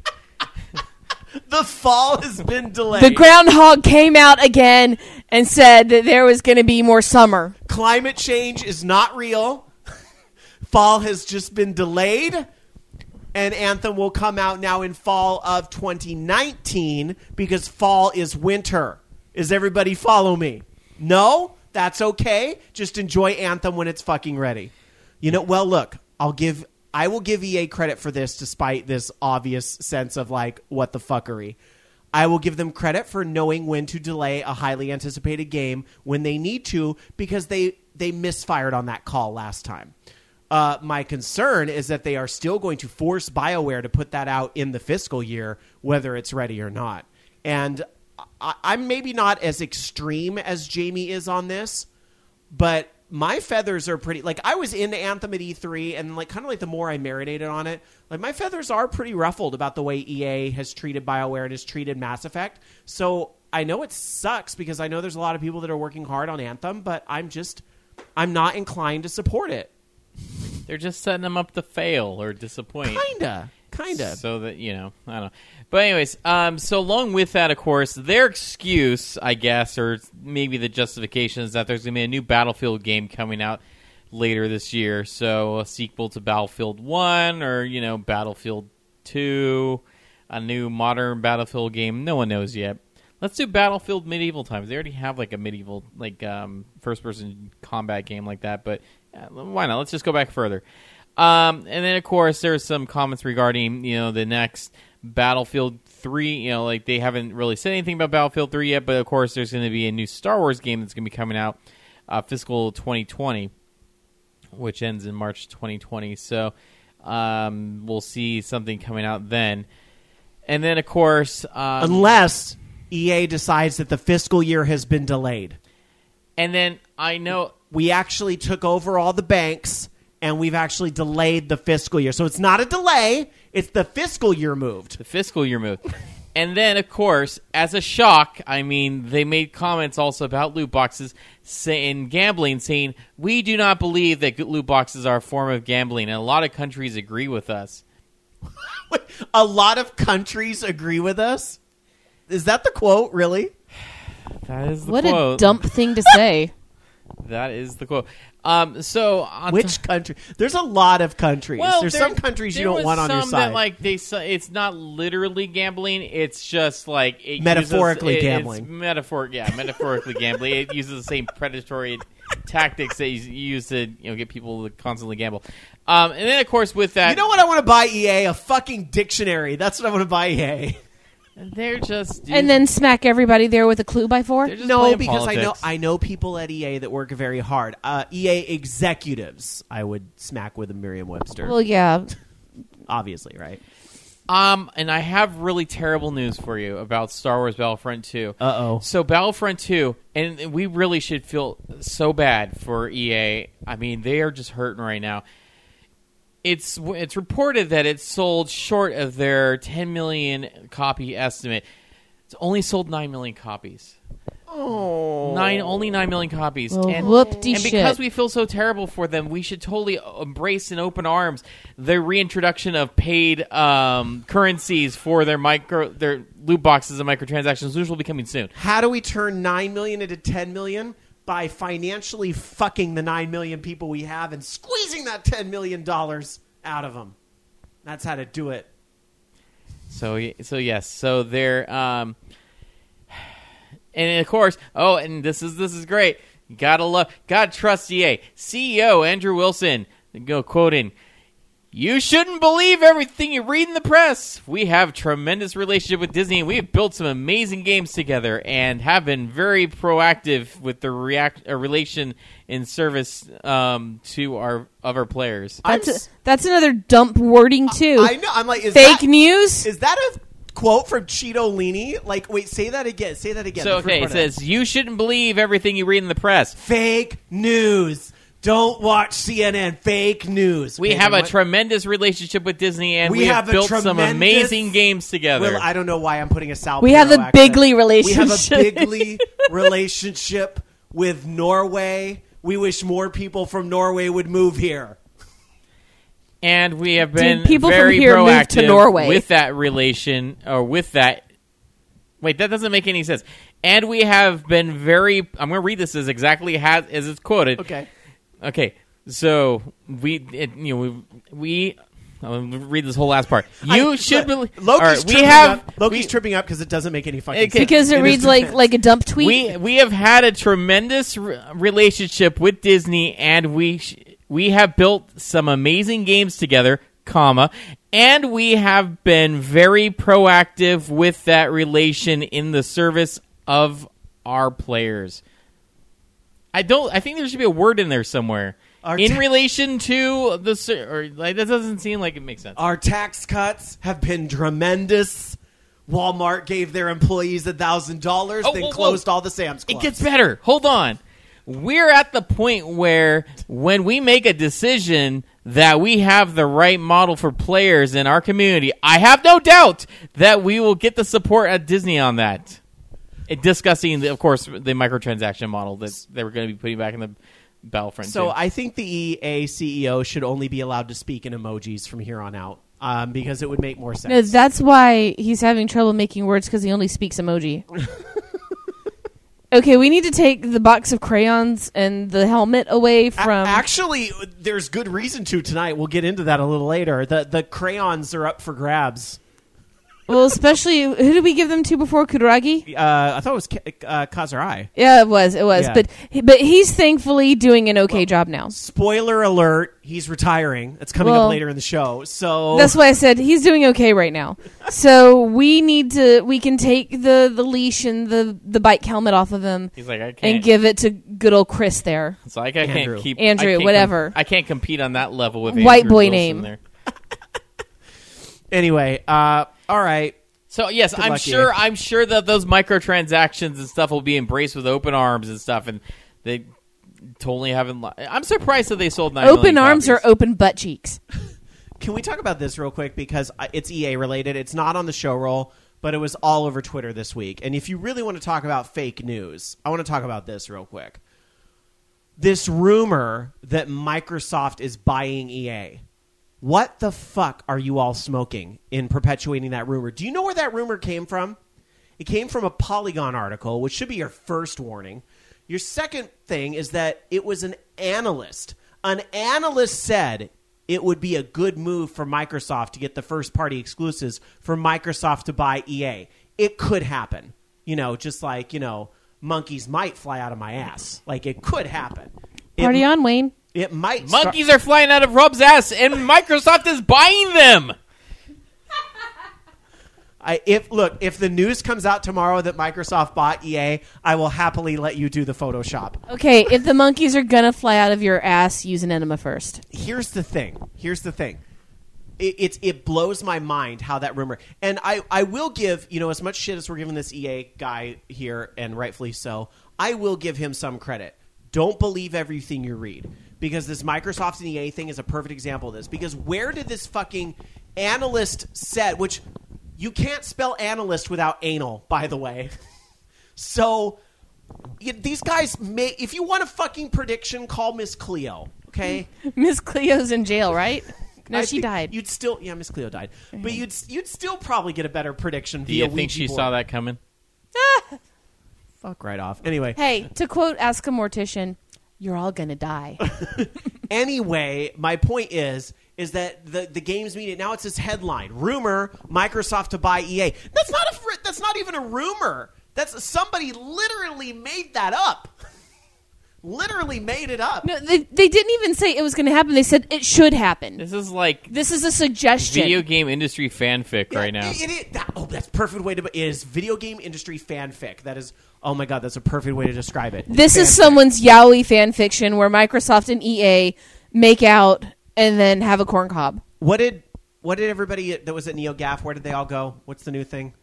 The fall has been delayed. The groundhog came out again and said that there was going to be more summer. Climate change is not real. Fall has just been delayed. And Anthem will come out now in fall of 2019 because fall is winter. Is everybody follow me? No? That's okay. Just enjoy Anthem when it's fucking ready. You know, well, look, I will give EA credit for this despite this obvious sense of like, what the fuckery. I will give them credit for knowing when to delay a highly anticipated game when they need to because they misfired on that call last time. My concern is that they are still going to force BioWare to put that out in the fiscal year, whether it's ready or not. And I'm maybe not as extreme as Jamie is on this, but my feathers are pretty... Like, I was into Anthem at E3, and like kind of like the more I marinated on it, like my feathers are pretty ruffled about the way EA has treated BioWare and has treated Mass Effect. So I know it sucks because I know there's a lot of people that are working hard on Anthem, but I'm not inclined to support it. They're just setting them up to fail or disappoint. Kinda. So that, I don't know. But anyways, so along with that, of course, their excuse, I guess, or maybe the justification is that there's going to be a new Battlefield game coming out later this year. So a sequel to Battlefield 1 or, Battlefield 2, a new modern Battlefield game. No one knows yet. Let's do Battlefield Medieval Times. They already have like a medieval, first-person combat game like that, but why not? Let's just go back further. And then, of course, there's some comments regarding, the next Battlefield 3. They haven't really said anything about Battlefield 3 yet, but, of course, there's going to be a new Star Wars game that's going to be coming out fiscal 2020, which ends in March 2020. So we'll see something coming out then. And then, of course... unless EA decides that the fiscal year has been delayed. And then I know... We actually took over all the banks, and we've actually delayed the fiscal year. So it's not a delay. It's the fiscal year moved. The fiscal year moved. And then, of course, as a shock, they made comments also about loot boxes and gambling, saying, we do not believe that loot boxes are a form of gambling. And a lot of countries agree with us. A lot of countries agree with us? Is that the quote, really? That is the what quote. What a dumb thing to say. That is the quote. So on Which country? There's a lot of countries. Well, There's some countries you don't want on your some side. That, like it's not literally gambling. It's just like it Metaphorically uses, gambling. It's metaphorically gambling. It uses the same predatory tactics that you use to get people to constantly gamble. And then of course with that, You know what I want to buy EA? A fucking dictionary. That's what I want to buy EA. they're just And then smack everybody there with a clue by 4. they're just No, playing because politics. I know people at EA that work very hard. EA executives, I would smack with a Merriam-Webster. Well, yeah. Obviously, right? And I have really terrible news for you about Star Wars Battlefront 2. Uh-oh. So Battlefront 2, and we really should feel so bad for EA. I mean, they are just hurting right now. It's reported that it sold short of their 10 million copy estimate. It's only sold 9 million copies. Only 9 million copies. Well, and whoop-de and because shit. we feel so terrible for them, we should totally embrace in open arms the reintroduction of paid currencies for their loot boxes and microtransactions, which will be coming soon. How do we turn 9 million into 10 million? By financially fucking the 9 million people we have and squeezing that $10 million out of them. That's how to do it. So yes, so they're and of course, and this is great. Gotta trust EA. CEO Andrew Wilson, quoting, "You shouldn't believe everything you read in the press. We have a tremendous relationship with Disney, and we have built some amazing games together, and have been very proactive with the relation in service to our players." That's another dump wording, too. I know. I'm like, Fake news? Is that a quote from Cheeto Leany? Like, wait, say that again. Say that again. So The first okay, part it of says you shouldn't believe everything you read in the press. fake news. Don't watch CNN. Fake news. We Okay, have then a what- tremendous relationship with Disney, and We we have have a built some tremendous- amazing games together. Well, I don't know why I'm putting a Sal We have Piro a accent. bigly We have a relationship. bigly relationship with Norway. We wish more people from Norway would move here. And we have Did been people from very here move proactive to Norway? with that relation, or with that. Wait, that doesn't make any sense. And we have been very. I'm going to read this as exactly as it's quoted. Okay. So I'll read this whole last part. You should believe. Loki's tripping up because it doesn't make any fucking sense. Because it In reads his defense. like a dump tweet. We have had a tremendous relationship with Disney, and we have built some amazing games together, and we have been very proactive with that relation in the service of our players. I think there should be a word in there somewhere. In relation to that doesn't seem like it makes sense. Our tax cuts have been tremendous. Walmart gave their employees $1,000, then closed all the Sam's Clubs. It gets better. Hold on. We're at the point where when we make a decision that we have the right model for players in our community, I have no doubt that we will get the support at Disney on that. Discussing, of course, the microtransaction model that they were going to be putting back in the Battlefront. So 2. I think the EA CEO should only be allowed to speak in emojis from here on out, because it would make more sense. No, that's why he's having trouble making words, because he only speaks emoji. Okay, we need to take the box of crayons and the helmet away from... Actually, there's good reason to tonight. We'll get into that a little later. The crayons are up for grabs. Well, especially... Who did we give them to before? Kuragi? I thought it was Kazurai. Yeah, it was. Yeah. But he's thankfully doing an okay job now. Spoiler alert, he's retiring. It's coming up later in the show. So that's why I said he's doing okay right now. So we can take the leash and the bike helmet off of him. He's like, I can't. And give it to good old Chris there. It's like I Andrew. can't keep Andrew, I can't whatever. I can't compete on that level with White Andrew boy Wilson name. There. anyway, all right. So yes, Good I'm luck, sure. EA. I'm sure that those microtransactions and stuff will be embraced with open arms and stuff, and they totally haven't. I'm surprised that they sold 9 Open million arms copies. or open butt cheeks. Can we talk about this real quick? Because it's EA related. It's not on the show roll, but it was all over Twitter this week. And if you really want to talk about fake news, I want to talk about this real quick. This rumor that Microsoft is buying EA. What the fuck are you all smoking in perpetuating that rumor? Do you know where that rumor came from? It came from a Polygon article, which should be your first warning. Your second thing is that it was an analyst. An analyst said it would be a good move for Microsoft to get the first-party exclusives for Microsoft to buy EA. It could happen. Just like, monkeys might fly out of my ass. Like, it could happen. Party on, Wayne. It might. Monkeys are flying out of Rob's ass, and Microsoft is buying them. If the news comes out tomorrow that Microsoft bought EA, I will happily let you do the Photoshop. Okay, if the monkeys are gonna fly out of your ass, use an enema first. Here's the thing. It blows my mind how that rumor. And I will give, as much shit as we're giving this EA guy here, and rightfully so, I will give him some credit. Don't believe everything you read. Because this Microsoft and EA thing is a perfect example of this. Because where did this fucking analyst said, which you can't spell analyst without anal, by the way. So these guys if you want a fucking prediction, call Miss Cleo, okay? Miss Cleo's in jail, right? No, she died. You'd still, Miss Cleo died, but you'd still probably get a better prediction. Do you via think she Ouija saw board. that coming? Fuck right off. Anyway, Hey, to quote Ask a Mortician, you're all gonna die. Anyway, my point is that the games media now it's this headline: rumor Microsoft to buy EA. That's not even a rumor. That's somebody literally made that up. Literally made it up. No, they didn't even say it was going to happen. They said it should happen. This is a suggestion. video game industry fanfic right now. That's a perfect way to. It is video game industry fanfic. That is. Oh my god, that's a perfect way to describe it. This is someone's yaoi fan fiction where Microsoft and EA make out and then have a corn cob. What did everybody that was at NeoGAF? Where did they all go? What's the new thing?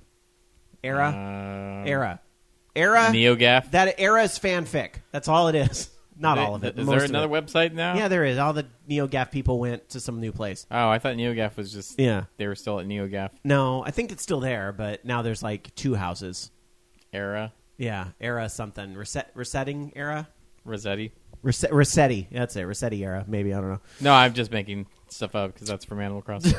Era. NeoGAF. That Era is fanfic. That's all it is. Not all of it. Is most there of another it. website now? Yeah, there is. All the NeoGAF people went to some new place. Oh, I thought NeoGAF was just. Yeah. They were still at NeoGAF. No, I think it's still there, but now there's like 2 houses. Era. Yeah, Era something. Resetting Era? Rossetti. Rossetti. That's it. Rossetti Era. Maybe. I don't know. No, I'm just making stuff up because that's from Animal Crossing.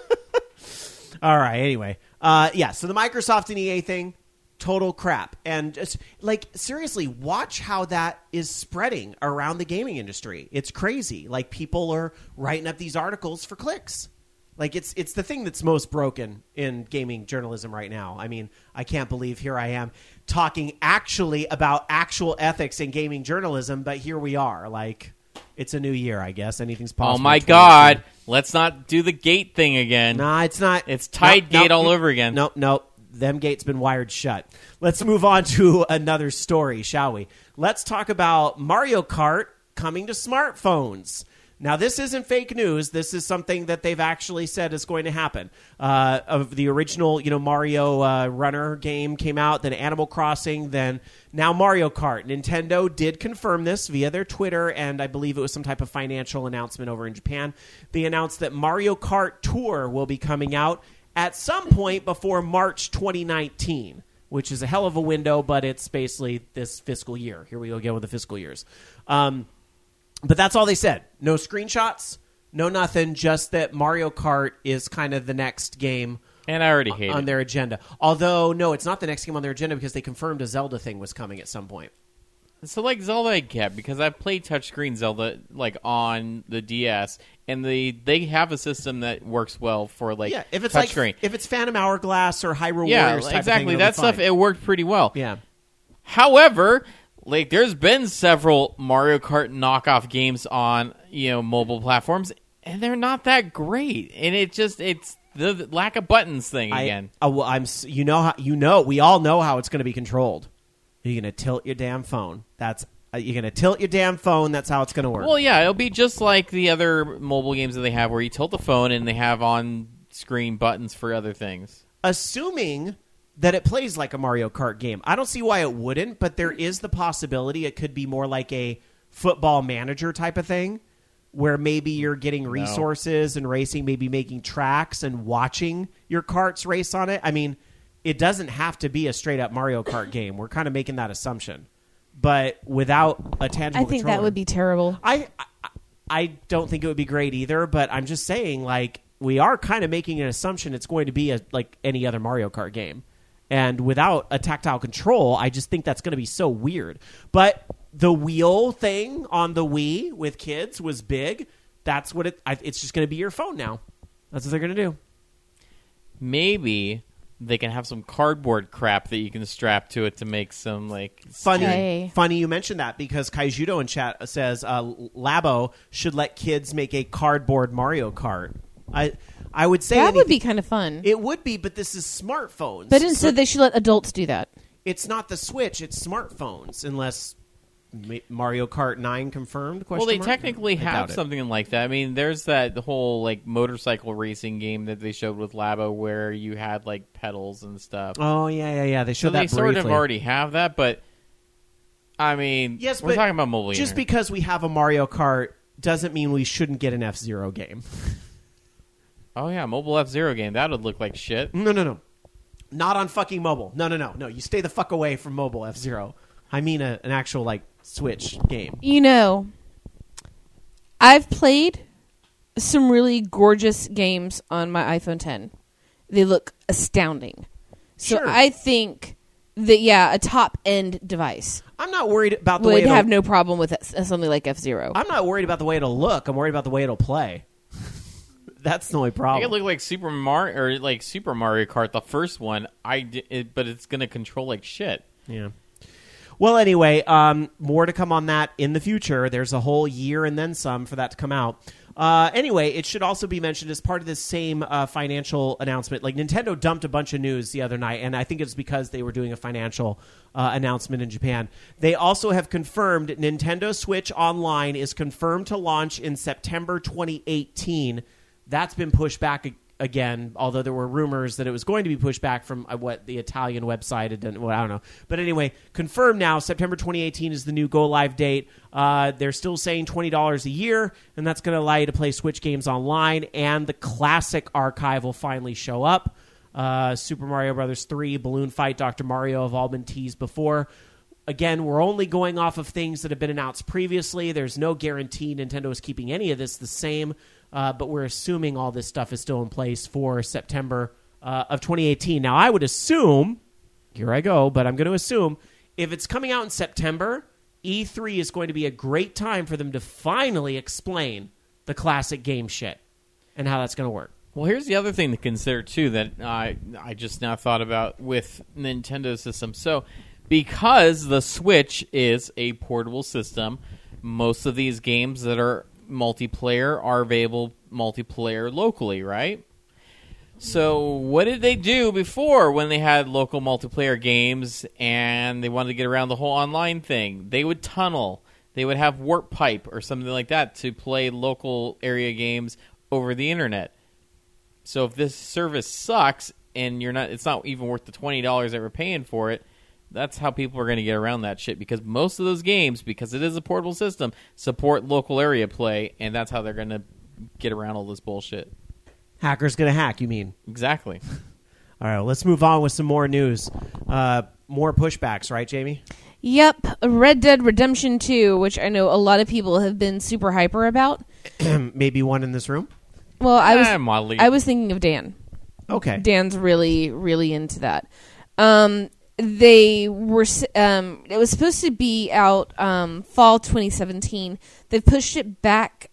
All right. Anyway. So the Microsoft and EA thing, total crap. And just, seriously, watch how that is spreading around the gaming industry. It's crazy. People are writing up these articles for clicks. It's the thing that's most broken in gaming journalism right now. I mean, I can't believe here I am talking actually about actual ethics in gaming journalism, but here we are. It's a new year, I guess. Anything's possible. Oh my God! Let's not do the gate thing again. Nah, it's not. It's tied gate all over again. Nope. Them gates been wired shut. Let's move on to another story, shall we? Let's talk about Mario Kart coming to smartphones. Now, this isn't fake news. This is something that they've actually said is going to happen. Of the original, Mario Runner game came out, then Animal Crossing, then now Mario Kart. Nintendo did confirm this via their Twitter, and I believe it was some type of financial announcement over in Japan. They announced that Mario Kart Tour will be coming out at some point before March 2019, which is a hell of a window, but it's basically this fiscal year. Here we go again with the fiscal years. But that's all they said. No screenshots, no nothing, just that Mario Kart is kind of the next game And I already hate on it. their agenda. Although, no, it's not the next game on their agenda because they confirmed a Zelda thing was coming at some point. So, Zelda I get, because I've played touchscreen Zelda, on the DS, and they have a system that works well for, if it's touchscreen. if it's Phantom Hourglass or Hyrule Warriors type exactly. of thing, That stuff, it worked pretty well. Yeah. However, there's been several Mario Kart knockoff games on, mobile platforms, and they're not that great. And it's the lack of buttons thing again. We all know how it's going to be controlled. You're going to tilt your damn phone. You're going to tilt your damn phone. That's how it's going to work. Well, yeah, it'll be just like the other mobile games that they have where you tilt the phone and they have on-screen buttons for other things. Assuming that it plays like a Mario Kart game. I don't see why it wouldn't, but there is the possibility it could be more like a football manager type of thing where maybe you're getting resources and racing, maybe making tracks and watching your karts race on it. I mean, it doesn't have to be a straight-up Mario Kart game. We're kind of making that assumption. But without a tangible I think controller, that would be terrible. I don't think it would be great either, but I'm just saying, we are kind of making an assumption it's going to be like any other Mario Kart game. And without a tactile control, I just think that's going to be so weird. But the wheel thing on the Wii with kids was big. That's what it's just going to be your phone now. That's what they're going to do. Maybe they can have some cardboard crap that you can strap to it to make some like funny you mentioned that, because Kaijudo in chat says Labo should let kids make a cardboard Mario Kart. I would say that would be kind of fun. It would be, but this is smartphones. But instead, they should let adults do that. It's not the Switch; it's smartphones, unless Mario Kart 9 confirmed. Well, they mark? technically have something like that. I mean, there's the whole like motorcycle racing game that they showed with Labo, where you had like pedals and stuff. Oh yeah. They showed so that. They sort of already have that, but I mean, yes, we're talking about mobile. Just because we have a Mario Kart doesn't mean we shouldn't get an F-Zero game. Oh yeah, mobile F-Zero game. That would look like shit. No. Not on fucking mobile. No. You stay the fuck away from mobile F-Zero. I mean an actual like Switch game. You know, I've played some really gorgeous games on my iPhone 10. They look astounding. So Sure. I think that a top end device. I'm not worried about the would way it'll have no problem with something like F-Zero. I'm not worried about the way it'll look. I'm worried about the way it'll play. That's the only problem. It could look like Super Mario Kart, the first one. But it's going to control like shit. Yeah. Well, anyway, more to come on that in the future. There's a whole year and then some for that to come out. Anyway, it should also be mentioned as part of this same financial announcement. Like, Nintendo dumped a bunch of news the other night, and I think it's because they were doing a financial announcement in Japan. They also have confirmed Nintendo Switch Online is confirmed to launch in September 2018. That's been pushed back again, although there were rumors that it was going to be pushed back from what the Italian website had done. Well, I don't know. But anyway, confirmed now, September 2018 is the new go-live date. They're still saying $20 a year, and that's going to allow you to play Switch games online, and the classic archive will finally show up. Super Mario Bros. 3, Balloon Fight, Dr. Mario have all been teased before. Again, we're only going off of things that have been announced previously. There's no guarantee Nintendo is keeping any of this the same. But we're assuming all this stuff is still in place for September of 2018. Now, I would assume, here I go, but I'm going to assume, if it's coming out in September, E3 is going to be a great time for them to finally explain the classic game shit and how that's going to work. Well, here's the other thing to consider, too, that I just now thought about with Nintendo system. So, because the Switch is a portable system, most of these games that are multiplayer are available multiplayer locally, right? So what did they do before when they had local multiplayer games and they wanted to get around the whole online thing? They would tunnel. They would have Warp Pipe or something like that to play local area games over the internet. So if this service sucks and it's not even worth the $20 that we're paying for it, that's how people are going to get around that shit, because most of those games, because it is a portable system, support local area play, and that's how they're going to get around all this bullshit. Hacker's going to hack, you mean? Exactly. All right, let's move on with some more news. More pushbacks, right, Jamie? Yep, Red Dead Redemption 2, which I know a lot of people have been super hyper about. Maybe one in this room? Well, Molly. I was thinking of Dan. Okay. Dan's really, really into that. They were. It was supposed to be out fall 2017. They pushed it back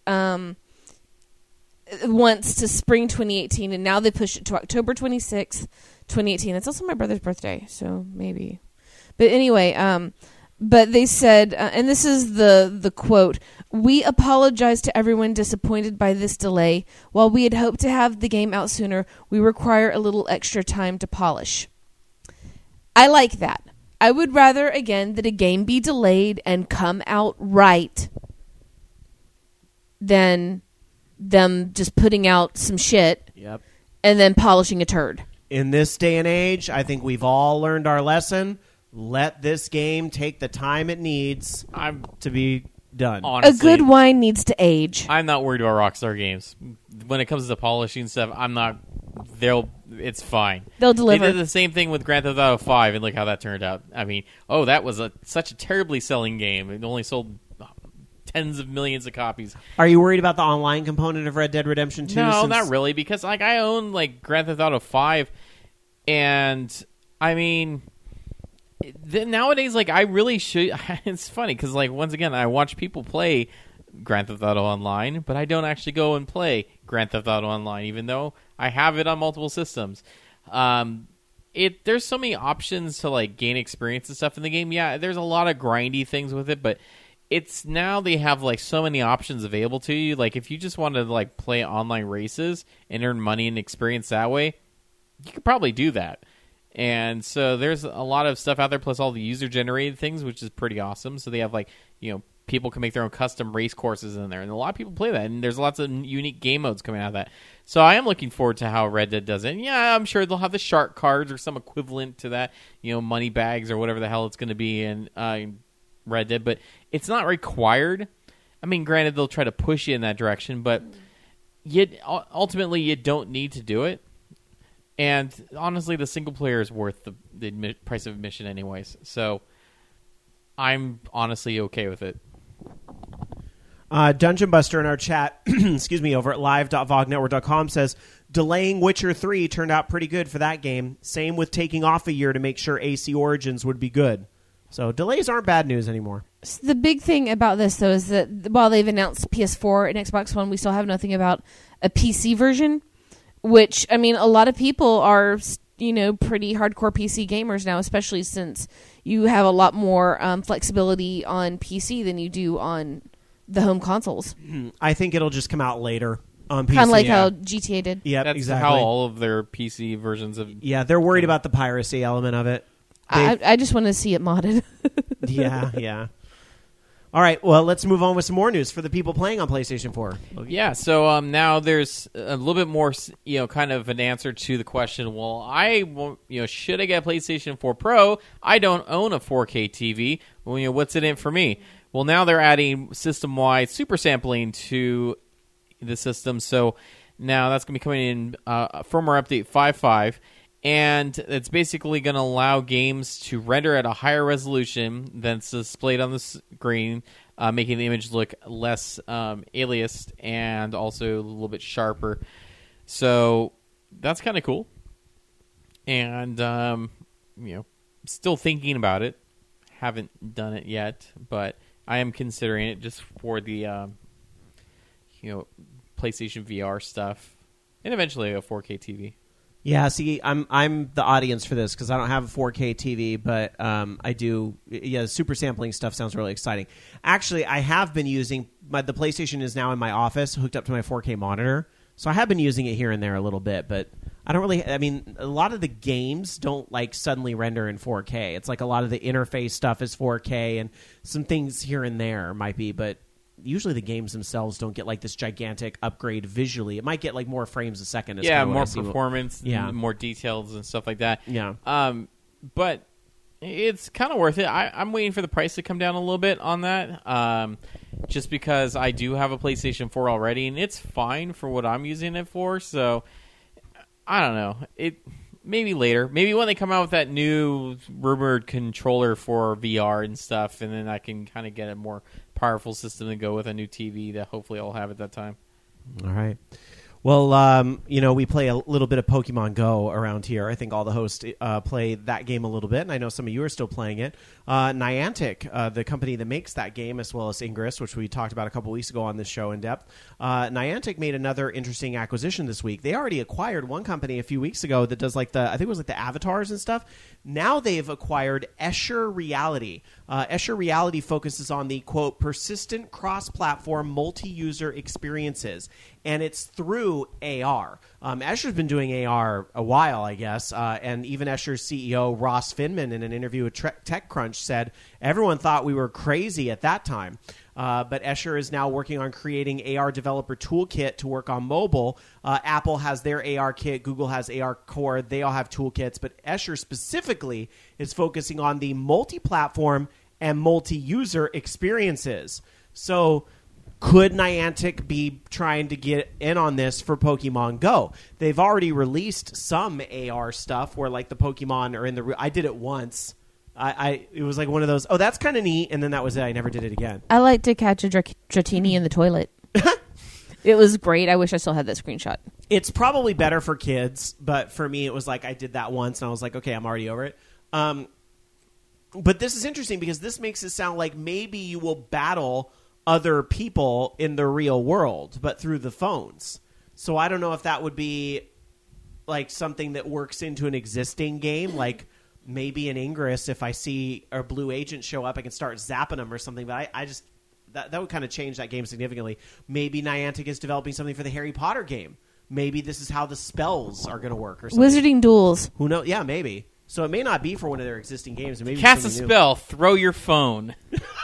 once to spring 2018, and now they pushed it to October 26th, 2018. It's also my brother's birthday, so maybe. But anyway, but they said, and this is the quote: "We apologize to everyone disappointed by this delay. While we had hoped to have the game out sooner, we require a little extra time to polish." I like that. I would rather, again, that a game be delayed and come out right than them just putting out some shit and then polishing a turd. In this day and age, I think we've all learned our lesson. Let this game take the time it needs to be done. Honestly, a good wine needs to age. I'm not worried about Rockstar Games. When it comes to polishing stuff, it's fine. They'll deliver. They did the same thing with Grand Theft Auto 5, and look how that turned out. I mean, that was such a terribly selling game. It only sold tens of millions of copies. Are you worried about the online component of Red Dead Redemption 2? No, not really, because I own Grand Theft Auto 5, and I mean, nowadays, like, I really should. It's funny because, like, once again, I watch people play Grand Theft Auto Online, but I don't actually go and play Grand Theft Auto Online, even though I have it on multiple systems. There's so many options to, like, gain experience and stuff in the game. Yeah, there's a lot of grindy things with it, but it's now they have, like, so many options available to you. Like, if you just want to, like, play online races and earn money and experience that way, you could probably do that. And so there's a lot of stuff out there, plus all the user-generated things, which is pretty awesome. So they have, like, people can make their own custom race courses in there, and a lot of people play that, and there's lots of unique game modes coming out of that. So I am looking forward to how Red Dead does it. And yeah, I'm sure they'll have the shark cards or some equivalent to that, money bags or whatever the hell it's going to be in Red Dead, but it's not required. I mean, granted, they'll try to push you in that direction, but ultimately you don't need to do it. And honestly, the single player is worth the price of admission anyways. So I'm honestly okay with it. Dungeon Buster in our chat, excuse me, over at live.vognetwork.com says, delaying Witcher 3 turned out pretty good for that game. Same with taking off a year to make sure AC Origins would be good. So delays aren't bad news anymore. The big thing about this, though, is that while they've announced PS4 and Xbox One, we still have nothing about a PC version, which, I mean, a lot of people are, pretty hardcore PC gamers now, especially since you have a lot more flexibility on PC than you do on the home consoles. I think it'll just come out later on PC. Kind of like how GTA did. Yeah, that's exactly. how all of their PC versions of... Yeah, they're worried about the piracy element of it. I just want to see it modded. Yeah. All right, well, let's move on with some more news for the people playing on PlayStation 4. Yeah, so now there's a little bit more, kind of an answer to the question, well, should I get a PlayStation 4 Pro? I don't own a 4K TV. Well, what's it in for me? Well, now they're adding system-wide super sampling to the system, so now that's going to be coming in firmware update 5.5. And it's basically going to allow games to render at a higher resolution than it's displayed on the screen, making the image look less aliased and also a little bit sharper. So that's kind of cool. And, still thinking about it. Haven't done it yet, but I am considering it just for the, PlayStation VR stuff. And eventually a 4K TV. Yeah, see, I'm the audience for this because I don't have a 4K TV, but I do. Yeah, super sampling stuff sounds really exciting. Actually, I have been using the PlayStation is now in my office, hooked up to my 4K monitor, so I have been using it here and there a little bit. But I don't really. I mean, a lot of the games don't suddenly render in 4K. It's like a lot of the interface stuff is 4K, and some things here and there might be, but usually the games themselves don't get this gigantic upgrade visually. It might get more frames a second. More performance, more details and stuff like that. Yeah. But it's kind of worth it. I'm waiting for the price to come down a little bit on that, just because I do have a PlayStation 4 already, and it's fine for what I'm using it for. So I don't know. Maybe later. Maybe when they come out with that new rumored controller for VR and stuff, and then I can kind of get a more powerful system to go with a new TV that hopefully I'll have at that time. All right. Well, we play a little bit of Pokemon Go around here. I think all the hosts play that game a little bit, and I know some of you are still playing it. Niantic, the company that makes that game, as well as Ingress, which we talked about a couple weeks ago on this show in depth, Niantic made another interesting acquisition this week. They already acquired one company a few weeks ago that does I think it was the avatars and stuff. Now they've acquired Escher Reality. Escher Reality focuses on the, quote, persistent cross-platform multi-user experiences, and it's through AR. Escher's been doing AR a while, I guess, and even Escher's CEO, Ross Finman, in an interview with TechCrunch said, everyone thought we were crazy at that time. But Escher is now working on creating AR developer toolkit to work on mobile. Apple has their AR kit. Google has AR Core. They all have toolkits. But Escher specifically is focusing on the multi-platform and multi-user experiences. So could Niantic be trying to get in on this for Pokemon Go? They've already released some AR stuff where the Pokemon are in the... I did it once. It was one of those, that's kind of neat, and then that was it. I never did it again. I like to catch a Dratini in the toilet. It was great. I wish I still had that screenshot. It's probably better for kids, but for me, it was like I did that once, and I was like, okay, I'm already over it. But this is interesting because this makes it sound like maybe you will battle other people in the real world, but through the phones. So I don't know if that would be like something that works into an existing game, like maybe in Ingress, if I see a blue agent show up, I can start zapping them or something. But I just that would kind of change that game significantly. Maybe Niantic is developing something for the Harry Potter game. Maybe this is how the spells are going to work or something. Wizarding Duels. Who knows? Yeah, maybe. So it may not be for one of their existing games. Maybe Cast a something new. spell. Throw your phone.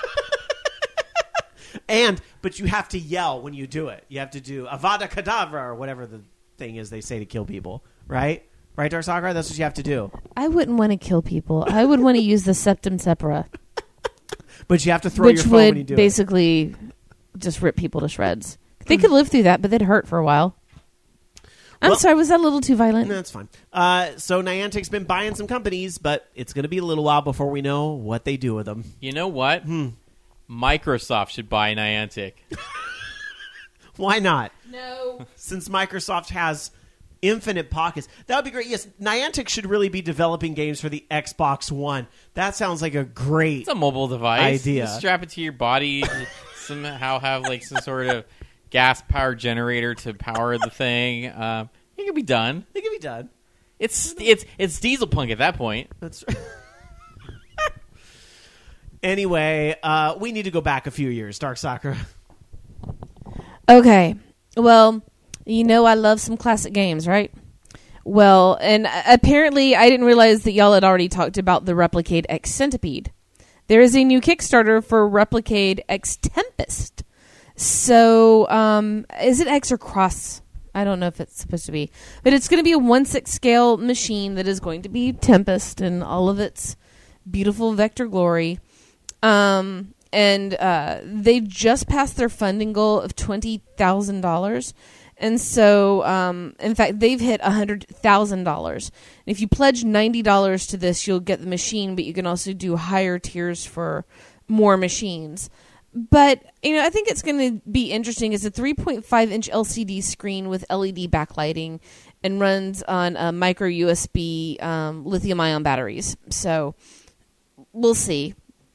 But you have to yell when you do it. You have to do Avada Kedavra or whatever the thing is they say to kill people. Right? Right, Dark Sakura? That's what you have to do. I wouldn't want to kill people. I would want to use the Septum Separa. But you have to throw your which phone when you would do basically just rip people to shreds. They could live through that, but they'd hurt for a while. I'm Well- sorry, was that a little too it. violent? No, that's fine. So Niantic's been buying some companies, but it's going to be a little while before we know what they do with them. You know what? Microsoft should buy Niantic. Why not? No. Since Microsoft has infinite pockets. That would be great. Yes, Niantic should really be developing games for the Xbox One. That sounds like a great It's a mobile device. idea. You strap it to your body. Somehow have like some sort of gas powered generator to power the thing. It can be done. It can be done. It's diesel punk at that point. That's right. Anyway, we need to go back a few years, Dark Sakura. Okay. Well, you know I love some classic games, right? Well, and apparently I didn't realize that y'all had already talked about the Replicade X Centipede. There is a new Kickstarter for Replicade X Tempest. So, is it X or Cross? I don't know if it's supposed to be. But it's going to be a 1/6 scale machine that is going to be Tempest in all of its beautiful vector glory. And they just passed their funding goal of $20,000. And so, in fact, they've hit $100,000. If you pledge $90 to this, you'll get the machine, but you can also do higher tiers for more machines. But, I think it's going to be interesting. It's a 3.5-inch LCD screen with LED backlighting and runs on micro USB lithium-ion batteries. So, we'll see.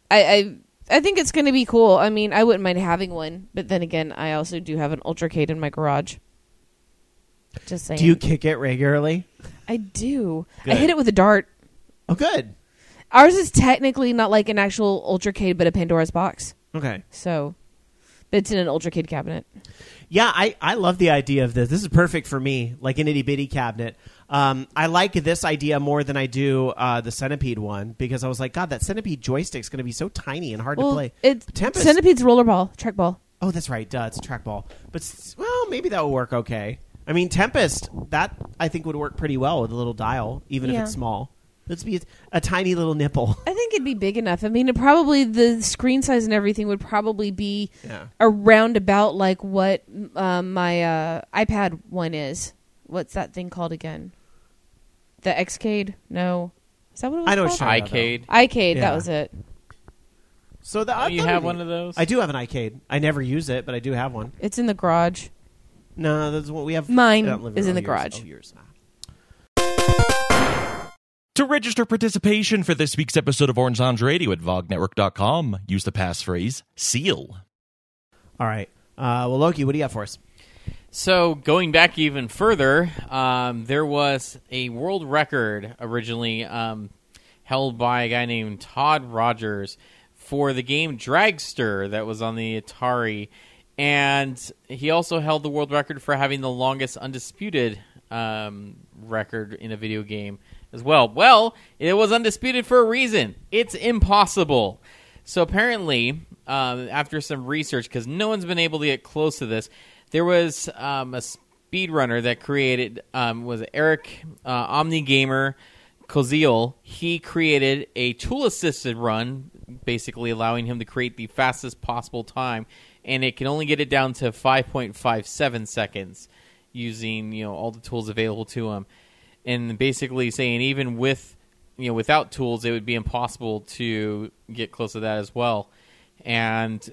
I think it's going to be cool. I mean, I wouldn't mind having one, but then again, I also do have an Ultracade in my garage. Just saying. Do you kick it regularly? I do. Good. I hit it with a dart. Oh, good. Ours is technically not like an actual Ultracade, but a Pandora's box. Okay. So, but it's in an Ultracade cabinet. Yeah, I love the idea of this. This is perfect for me, like an itty-bitty cabinet. I like this idea more than I do the Centipede one, because I was like, God, that Centipede joystick's going to be so tiny and hard to play. It's Tempest. Centipede's rollerball, trackball. Oh, that's right. Duh, it's a trackball. But, well, maybe that will work okay. I mean, Tempest, that I think would work pretty well with a little dial, even if Yeah. it's small. Let's be a tiny little nipple. I think it'd be big enough. I mean, the screen size and everything would probably be Yeah. around about like what my iPad one is. What's that thing called again? The Xcade? No. Is that what it was I know called? what you're talking about, iCade. iCade, Yeah. that was it. So that, Oh, you have one of those? I do have an iCade. I never use it, but I do have one. It's in the garage. No, that's what we have. Mine I don't live is here. in the Oh, garage. yours. Ah. To register participation for this week's episode of Orange Lounge Radio at VogNetwork.com, use the passphrase SEAL. All right. Well, Loki, what do you have for us? So going back even further, there was a world record originally held by a guy named Todd Rogers for the game Dragster that was on the Atari, and he also held the world record for having the longest undisputed record in a video game as well. Well, it was undisputed for a reason. It's impossible. So apparently, after some research, because no one's been able to get close to this, there was a speedrunner that created, was Eric OmniGamer Koziel. He created a tool-assisted run, basically allowing him to create the fastest possible time, and it can only get it down to 5.57 seconds using all the tools available to him, and basically saying even with without tools it would be impossible to get close to that as well. And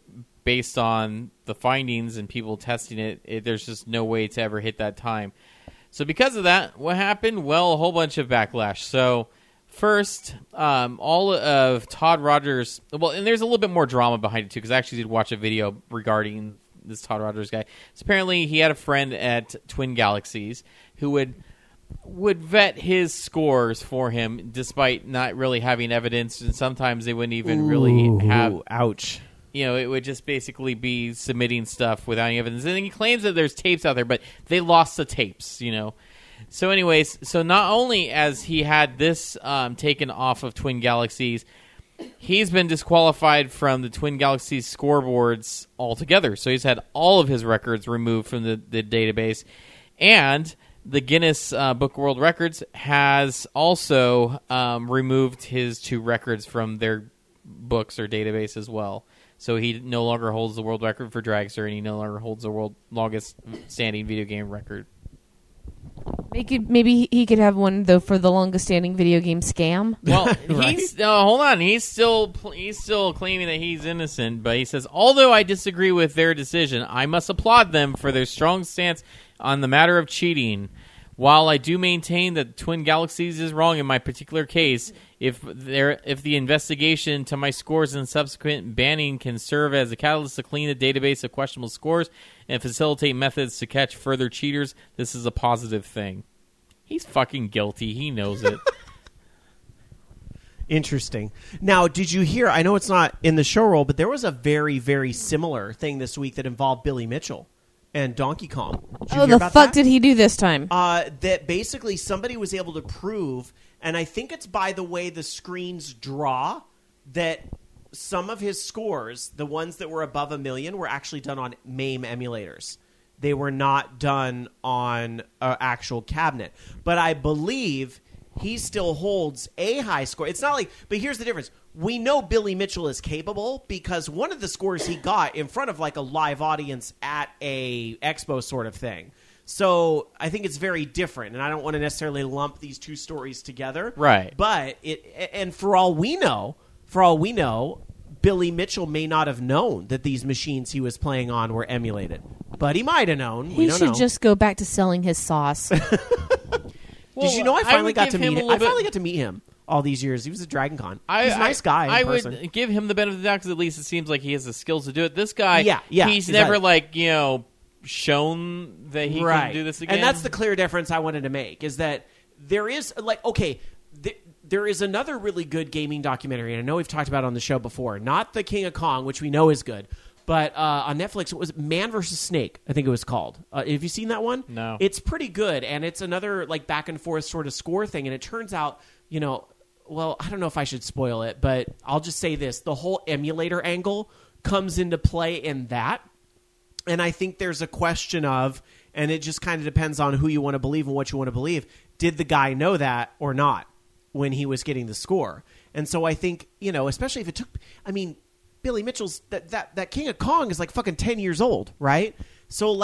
based on the findings and people testing it, there's just no way to ever hit that time. So because of that, what happened? Well, a whole bunch of backlash. So first, all of Todd Rogers... Well, and there's a little bit more drama behind it, too, because I actually did watch a video regarding this Todd Rogers guy. So apparently he had a friend at Twin Galaxies who would vet his scores for him despite not really having evidence, and sometimes they wouldn't even really have... Ouch. You know, it would just basically be submitting stuff without any evidence. And he claims that there's tapes out there, but they lost the tapes, you know. So anyways, so not only as he had this taken off of Twin Galaxies, he's been disqualified from the Twin Galaxies scoreboards altogether. So he's had all of his records removed from the database. And the Guinness Book of World Records has also removed his 2 records from their books or database as well. So he no longer holds the world record for Dragster, and he no longer holds the world longest standing video game record. Maybe he could have one though for the longest standing video game scam. Well, Right. he's hold on. He's still claiming that he's innocent, but he says, although I disagree with their decision, I must applaud them for their strong stance on the matter of cheating. While I do maintain that Twin Galaxies is wrong in my particular case, if the investigation to my scores and subsequent banning can serve as a catalyst to clean the database of questionable scores and facilitate methods to catch further cheaters, this is a positive thing. He's fucking guilty. He knows it. Interesting. Now, did you hear, I know it's not in the show roll, but there was a very, very similar thing this week that involved Billy Mitchell and Donkey Kong. Did you Oh, hear the about fuck that? did he do this time? That basically somebody was able to prove, and I think it's by the way the screens draw, that some of his scores, the ones that were above 1 million, were actually done on MAME emulators. They were not done on an actual cabinet. But I believe he still holds a high score. It's not like, but here's the difference. We know Billy Mitchell is capable because one of the scores he got in front of like a live audience at a expo sort of thing. So I think it's very different, and I don't want to necessarily lump these two stories together. Right. But for all we know, Billy Mitchell may not have known that these machines he was playing on were emulated. But he might have known. He should just go back to selling his sauce. Did you know I finally got to meet him? I finally got to meet him all these years. He was at Dragon Con. He's a nice guy in person. Would give him the benefit of the doubt because at least it seems like he has the skills to do it. This guy, he's never shown that he can do this again. And that's the clear difference I wanted to make, is that there is, there is another really good gaming documentary, and I know we've talked about it on the show before. Not the King of Kong, which we know is good, but on Netflix, it was Man vs. Snake, I think it was called. Have you seen that one? No. It's pretty good, and it's another back and forth sort of score thing, and it turns out, well, I don't know if I should spoil it, but I'll just say this. The whole emulator angle comes into play in that. And I think there's a question of, and it just kind of depends on who you want to believe and what you want to believe, did the guy know that or not when he was getting the score? And so I think, especially if it took, Billy Mitchell's, that King of Kong is like fucking 10 years old, right? So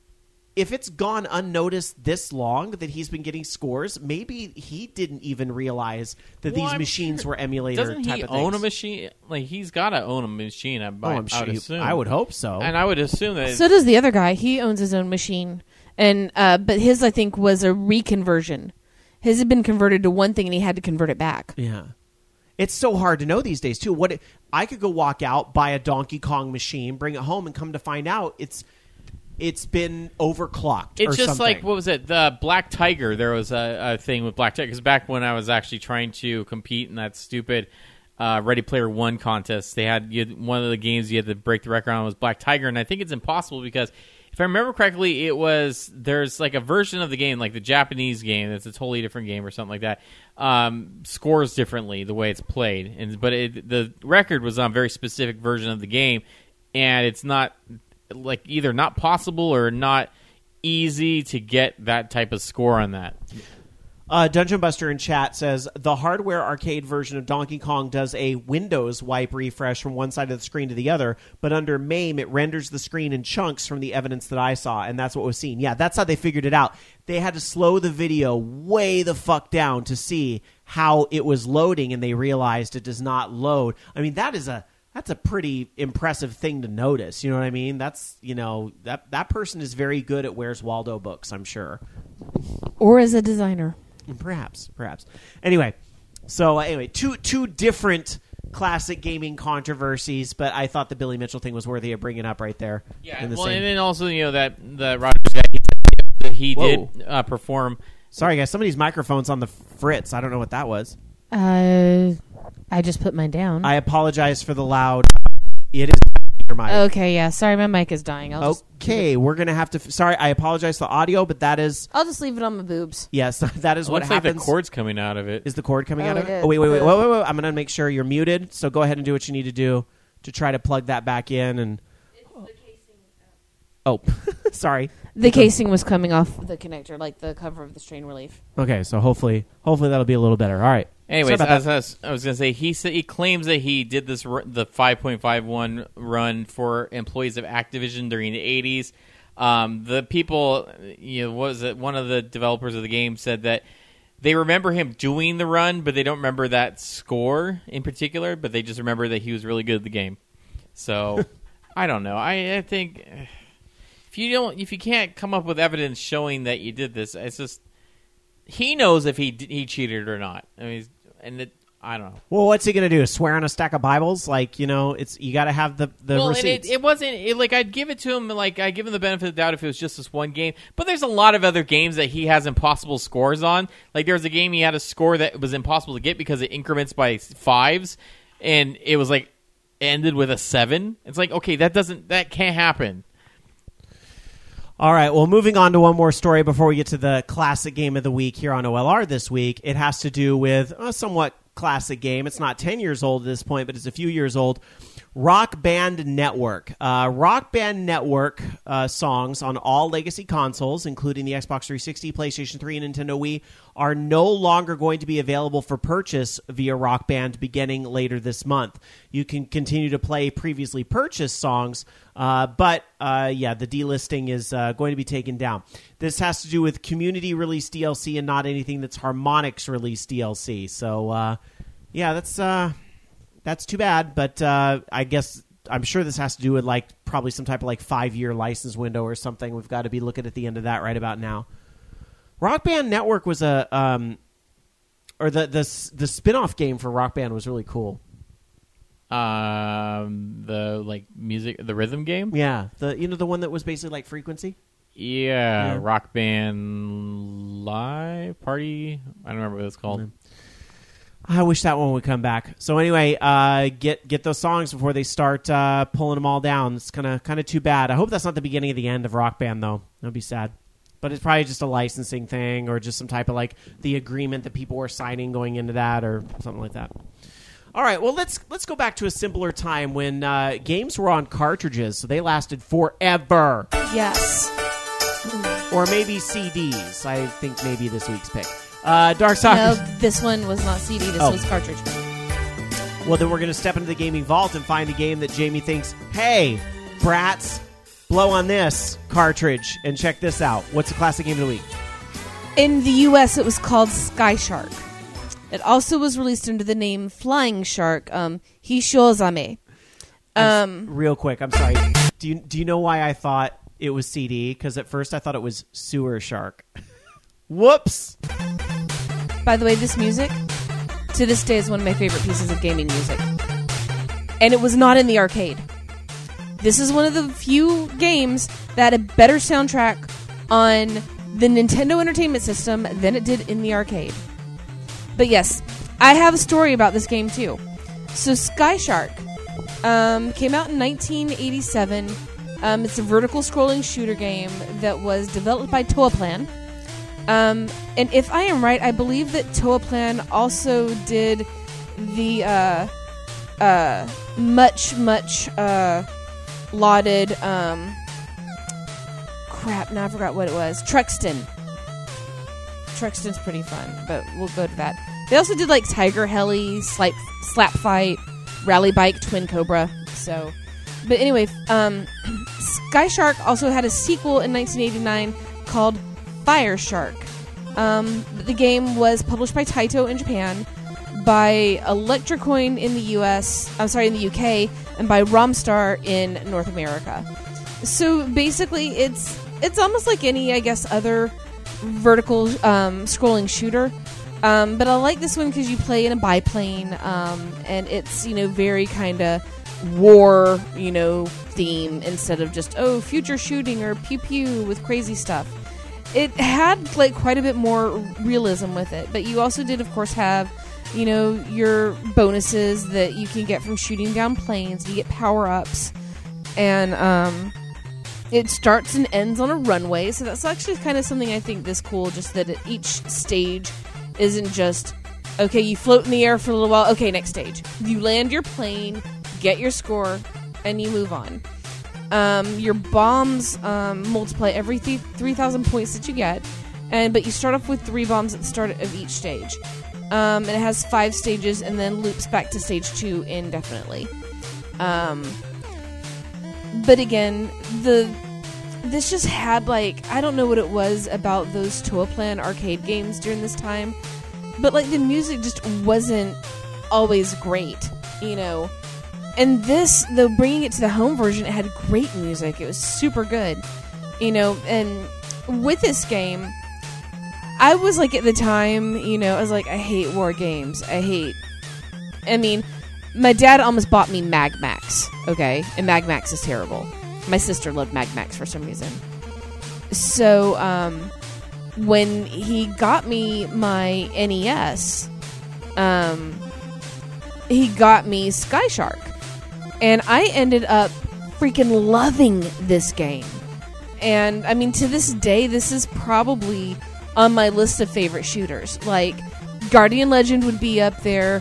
if it's gone unnoticed this long that he's been getting scores, maybe he didn't even realize that these machines were emulator type of things. Doesn't he own a machine? He's got to own a machine. I'm sure I would hope so. And I would assume that. So does the other guy. He owns his own machine, and but his I think was a reconversion. His had been converted to one thing, and he had to convert it back. Yeah. It's so hard to know these days too. I could go walk out, buy a Donkey Kong machine, bring it home, and come to find out it's been overclocked. It's or just something. like, what was it? The Black Tiger. There was a thing with Black Tiger. Because back when I was actually trying to compete in that stupid Ready Player One contest, they had one of the games you had to break the record on was Black Tiger. And I think it's impossible because if I remember correctly, there's like a version of the game, like the Japanese game, that's a totally different game or something like that, scores differently the way it's played. But the record was on a very specific version of the game, and it's not either not possible or not easy to get that type of score on that. Dungeon Buster in chat says the hardware arcade version of Donkey Kong does a Windows wipe refresh from one side of the screen to the other, but under MAME it renders the screen in chunks from the evidence that I saw, and that's what was seen. Yeah, that's how they figured it out. They had to slow the video way the fuck down to see how it was loading, and they realized it does not load. That is that's a pretty impressive thing to notice. You know what I mean? That's, that person is very good at Where's Waldo books, I'm sure. Or as a designer. Perhaps. Anyway, two different classic gaming controversies, but I thought the Billy Mitchell thing was worthy of bringing up right there. Yeah, in the well, same- and then also, that the Rogers guy, he Whoa. did perform. Sorry, guys, somebody's microphone's on the fritz. I don't know what that was. I just put mine down. I apologize for the loud. It is your mic. Okay, yeah. Sorry, my mic is dying. Okay, we're going to have to... Sorry, I apologize for the audio, but that is... I'll just leave it on my boobs. Yes, that is what Looks like happens. the cord's coming out of it. Is the cord coming out of it? is. Oh, wait. I'm going to make sure you're muted, so go ahead and do what you need to do to try to plug that back in. And oh, sorry. The casing was coming off the connector, like the cover of the strain relief. Okay, so hopefully that'll be a little better. All right. Anyways, Sorry about that. as I was going to say, he claims that he did the 5.51 run for employees of Activision during the 80s. The people, what was it? One of the developers of the game said that they remember him doing the run, but they don't remember that score in particular. But they just remember that he was really good at the game. So I don't know. I think if you can't come up with evidence showing that you did this, it's just he knows if he cheated or not. I mean. I don't know. Well, what's he going to do? Swear on a stack of Bibles? Like, it's you got to have the receipts. It wasn't like I'd give it to him. Like I give him the benefit of the doubt if it was just this one game. But there's a lot of other games that he has impossible scores on. Like there was a game he had a score that was impossible to get because it increments by 5s, and it was like ended with a 7. It's like okay, that can't happen. All right, well, moving on to one more story before we get to the classic game of the week here on OLR this week. It has to do with a somewhat classic game. It's not 10 years old at this point, but it's a few years old. Rock Band Network. Rock Band Network songs on all legacy consoles, including the Xbox 360, PlayStation 3, and Nintendo Wii, are no longer going to be available for purchase via Rock Band beginning later this month. You can continue to play previously purchased songs, but the delisting is going to be taken down. This has to do with community release DLC and not anything that's Harmonix release DLC. So, that's too bad, but I guess I'm sure this has to do with probably some type of 5-year license window or something. We've got to be looking at the end of that right about now. Rock Band Network was the spin-off game for Rock Band was really cool. The music, the rhythm game. Yeah, the one that was basically like Frequency. Yeah, Rock Band Live Party. I don't remember what it's called. I wish that one would come back. So anyway, get those songs before they start pulling them all down. It's kind of too bad. I hope that's not the beginning of the end of Rock Band, though. That'd be sad. But it's probably just a licensing thing or just some type of the agreement that people were signing going into that or something like that. All right, well, let's go back to a simpler time when games were on cartridges, so they lasted forever. Yes. Or maybe CDs. I think maybe this week's pick. Dark Soccer. No, this one was not CD. This was cartridge. Well, then we're going to step into the gaming vault and find a game that Jamie thinks, hey, brats, blow on this cartridge and check this out. What's the classic game of the week? In the U.S., it was called Sky Shark. It also was released under the name Flying Shark, Hishozame. Real quick, I'm sorry. Do you know why I thought it was CD? Because at first I thought it was Sewer Shark. Whoops! By the way, this music, to this day, is one of my favorite pieces of gaming music. And it was not in the arcade. This is one of the few games that had a better soundtrack on the Nintendo Entertainment System than it did in the arcade. But yes, I have a story about this game too. So Sky Shark came out in 1987. It's a vertical scrolling shooter game that was developed by Toaplan. And if I am right, I believe that Toaplan also did the much lauded crap, now I forgot what it was. Truxton. Truxton's pretty fun, but we'll go to that. They also did Tiger Heli, Slap Fight, Rally Bike, Twin Cobra. So, but anyway, Sky Shark also had a sequel in 1989 called Fire Shark. The game was published by Taito in Japan, by Electrocoin in the in the UK, and by Romstar in North America. So basically, it's almost like any, I guess, other vertical scrolling shooter. But I like this one because you play in a biplane, and it's, very kind of war, theme instead of just, future shooting or pew pew with crazy stuff. It had like quite a bit more realism with it, but you also did, of course, have, your bonuses that you can get from shooting down planes. You get power-ups, and it starts and ends on a runway, so that's actually kind of something I think this cool, just that each stage isn't just, okay, you float in the air for a little while, okay, next stage. You land your plane, get your score, and you move on. Your bombs multiply every 3,000 points that you get, but you start off with 3 bombs at the start of each stage. And it has 5 stages and then loops back to stage 2 indefinitely. But again, this just had, like, I don't know what it was about those Toaplan arcade games during this time, but like the music just wasn't always great, And this, though, bringing it to the home version, it had great music. It was super good, And with this game, I was like, at the time, I was like, I hate war games. My dad almost bought me Mag Max, okay? And Mag Max is terrible. My sister loved Mag Max for some reason. So, when he got me my NES, he got me Sky Shark. And I ended up freaking loving this game. And, to this day, this is probably on my list of favorite shooters. Like, Guardian Legend would be up there,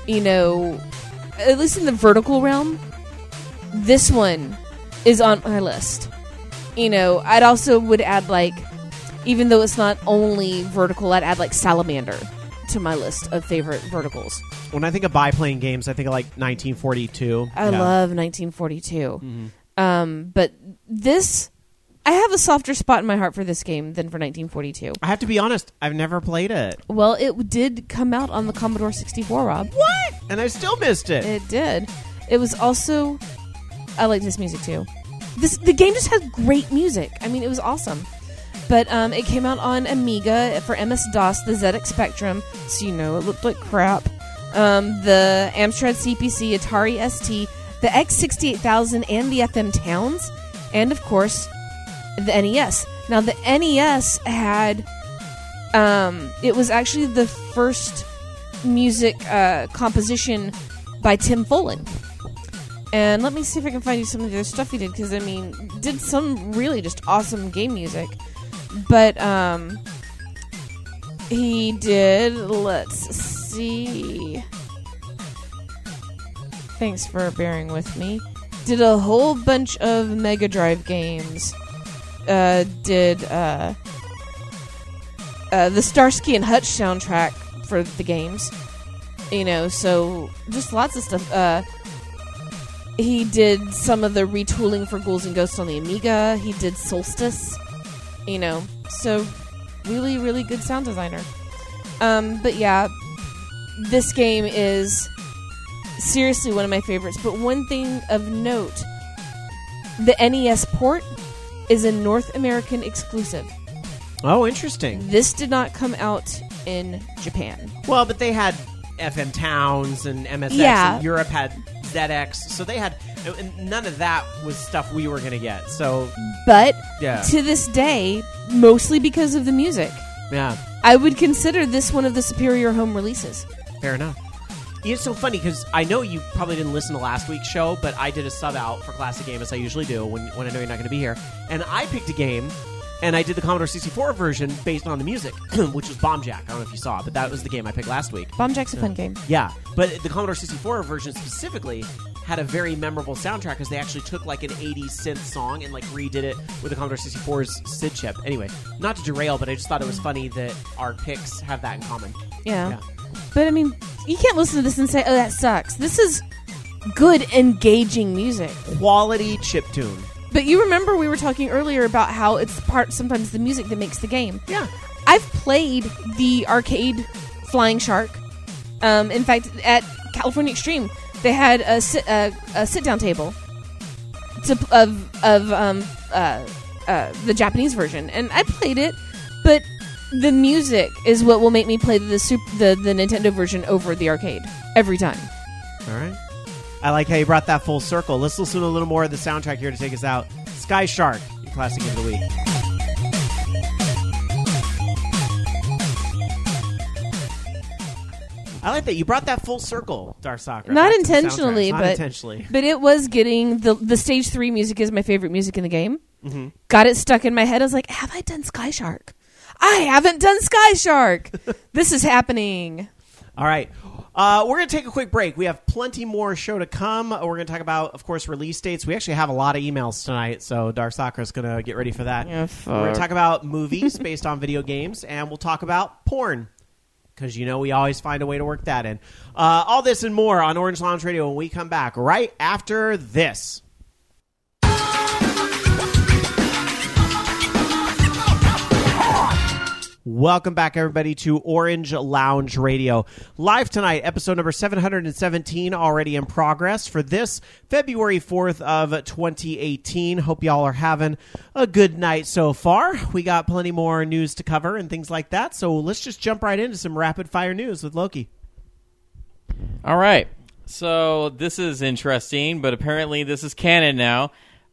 at least in the vertical realm. This one is on my list. I'd also would add, like, even though it's not only vertical, I'd add, like, Salamander to my list of favorite verticals. When I think of biplane games, I think of, like, 1942. I love 1942. Mm-hmm. But this, I have a softer spot in my heart for this game than for 1942. I have to be honest, I've never played it. Well, it did come out on the Commodore 64, Rob. What? And I still missed it. It did. It was also, I like this music too. The game just has great music. It was awesome. But it came out on Amiga for MS-DOS, the ZX Spectrum, so it looked like crap. The Amstrad CPC, Atari ST, the X68000, and the FM Towns, and of course, the NES. Now, the NES had, it was actually the first music composition by Tim Follin. And let me see if I can find you some of the other stuff he did, because, did some really just awesome game music. But, he did, let's see. Thanks for bearing with me. Did a whole bunch of Mega Drive games. Did the Starsky and Hutch soundtrack for the games. So just lots of stuff. He did some of the retooling for Ghouls and Ghosts on the Amiga. He did Solstice. So really, really good sound designer. But yeah, this game is seriously one of my favorites. But one thing of note, the NES port is a North American exclusive. Oh, interesting. This did not come out in Japan. Well, but they had FM Towns and MSX, and Europe had ZX, so they had, none of that was stuff we were going to get. So, but yeah, to this day, mostly because of the music, I would consider this one of the superior home releases. Fair enough. It's so funny because I know you probably didn't listen to last week's show, but I did a sub out for Classic Game, as I usually do when I know you're not going to be here, and I picked a game. And I did the Commodore 64 version based on the music, which was Bomb Jack. I don't know if you saw it, but that was the game I picked last week. Bomb Jack's a fun game. Yeah, but the Commodore 64 version specifically had a very memorable soundtrack because they actually took like an 80s synth song and like redid it with the Commodore 64's SID chip. Anyway, not to derail, but I just thought it was funny that our picks have that in common. Yeah. But I mean, you can't listen to this and say, oh, that sucks. This is good, engaging music. Quality chiptune. But you remember we were talking earlier about how it's sometimes the music that makes the game. Yeah. I've played the arcade Flying Shark, In fact, at California Extreme, they had a sit down table of the Japanese version, and I played it, but the music is what will make me play the Nintendo version over the arcade every time. All right. I like how you brought that full circle. Let's listen to a little more of the soundtrack here to take us out. Sky Shark, your classic of the week. I like that you brought that full circle, Dark Sakura. Not back to the intentionally, soundtracks. but it was getting the stage 3 music is my favorite music in the game. Mm-hmm. Got it stuck in my head. I was like, have I done Sky Shark? I haven't done Sky Shark. This is happening. All right. We're going to take a quick break. We have plenty more show to come. We're going to talk about, of course, release dates. We actually have a lot of emails tonight, so Dark Sakura's going to get ready for that. Yeah, we're going to talk about movies based on video games, and we'll talk about porn, because we always find a way to work that in. All this and more on Orange Lounge Radio when we come back right after this. Welcome back, everybody, to Orange Lounge Radio. Live tonight, episode number 717, already in progress for this February 4th of 2018. Hope y'all are having a good night so far. We got plenty more news to cover and things like that, so let's just jump right into some rapid-fire news with Loki. All right. So this is interesting, but apparently this is canon now.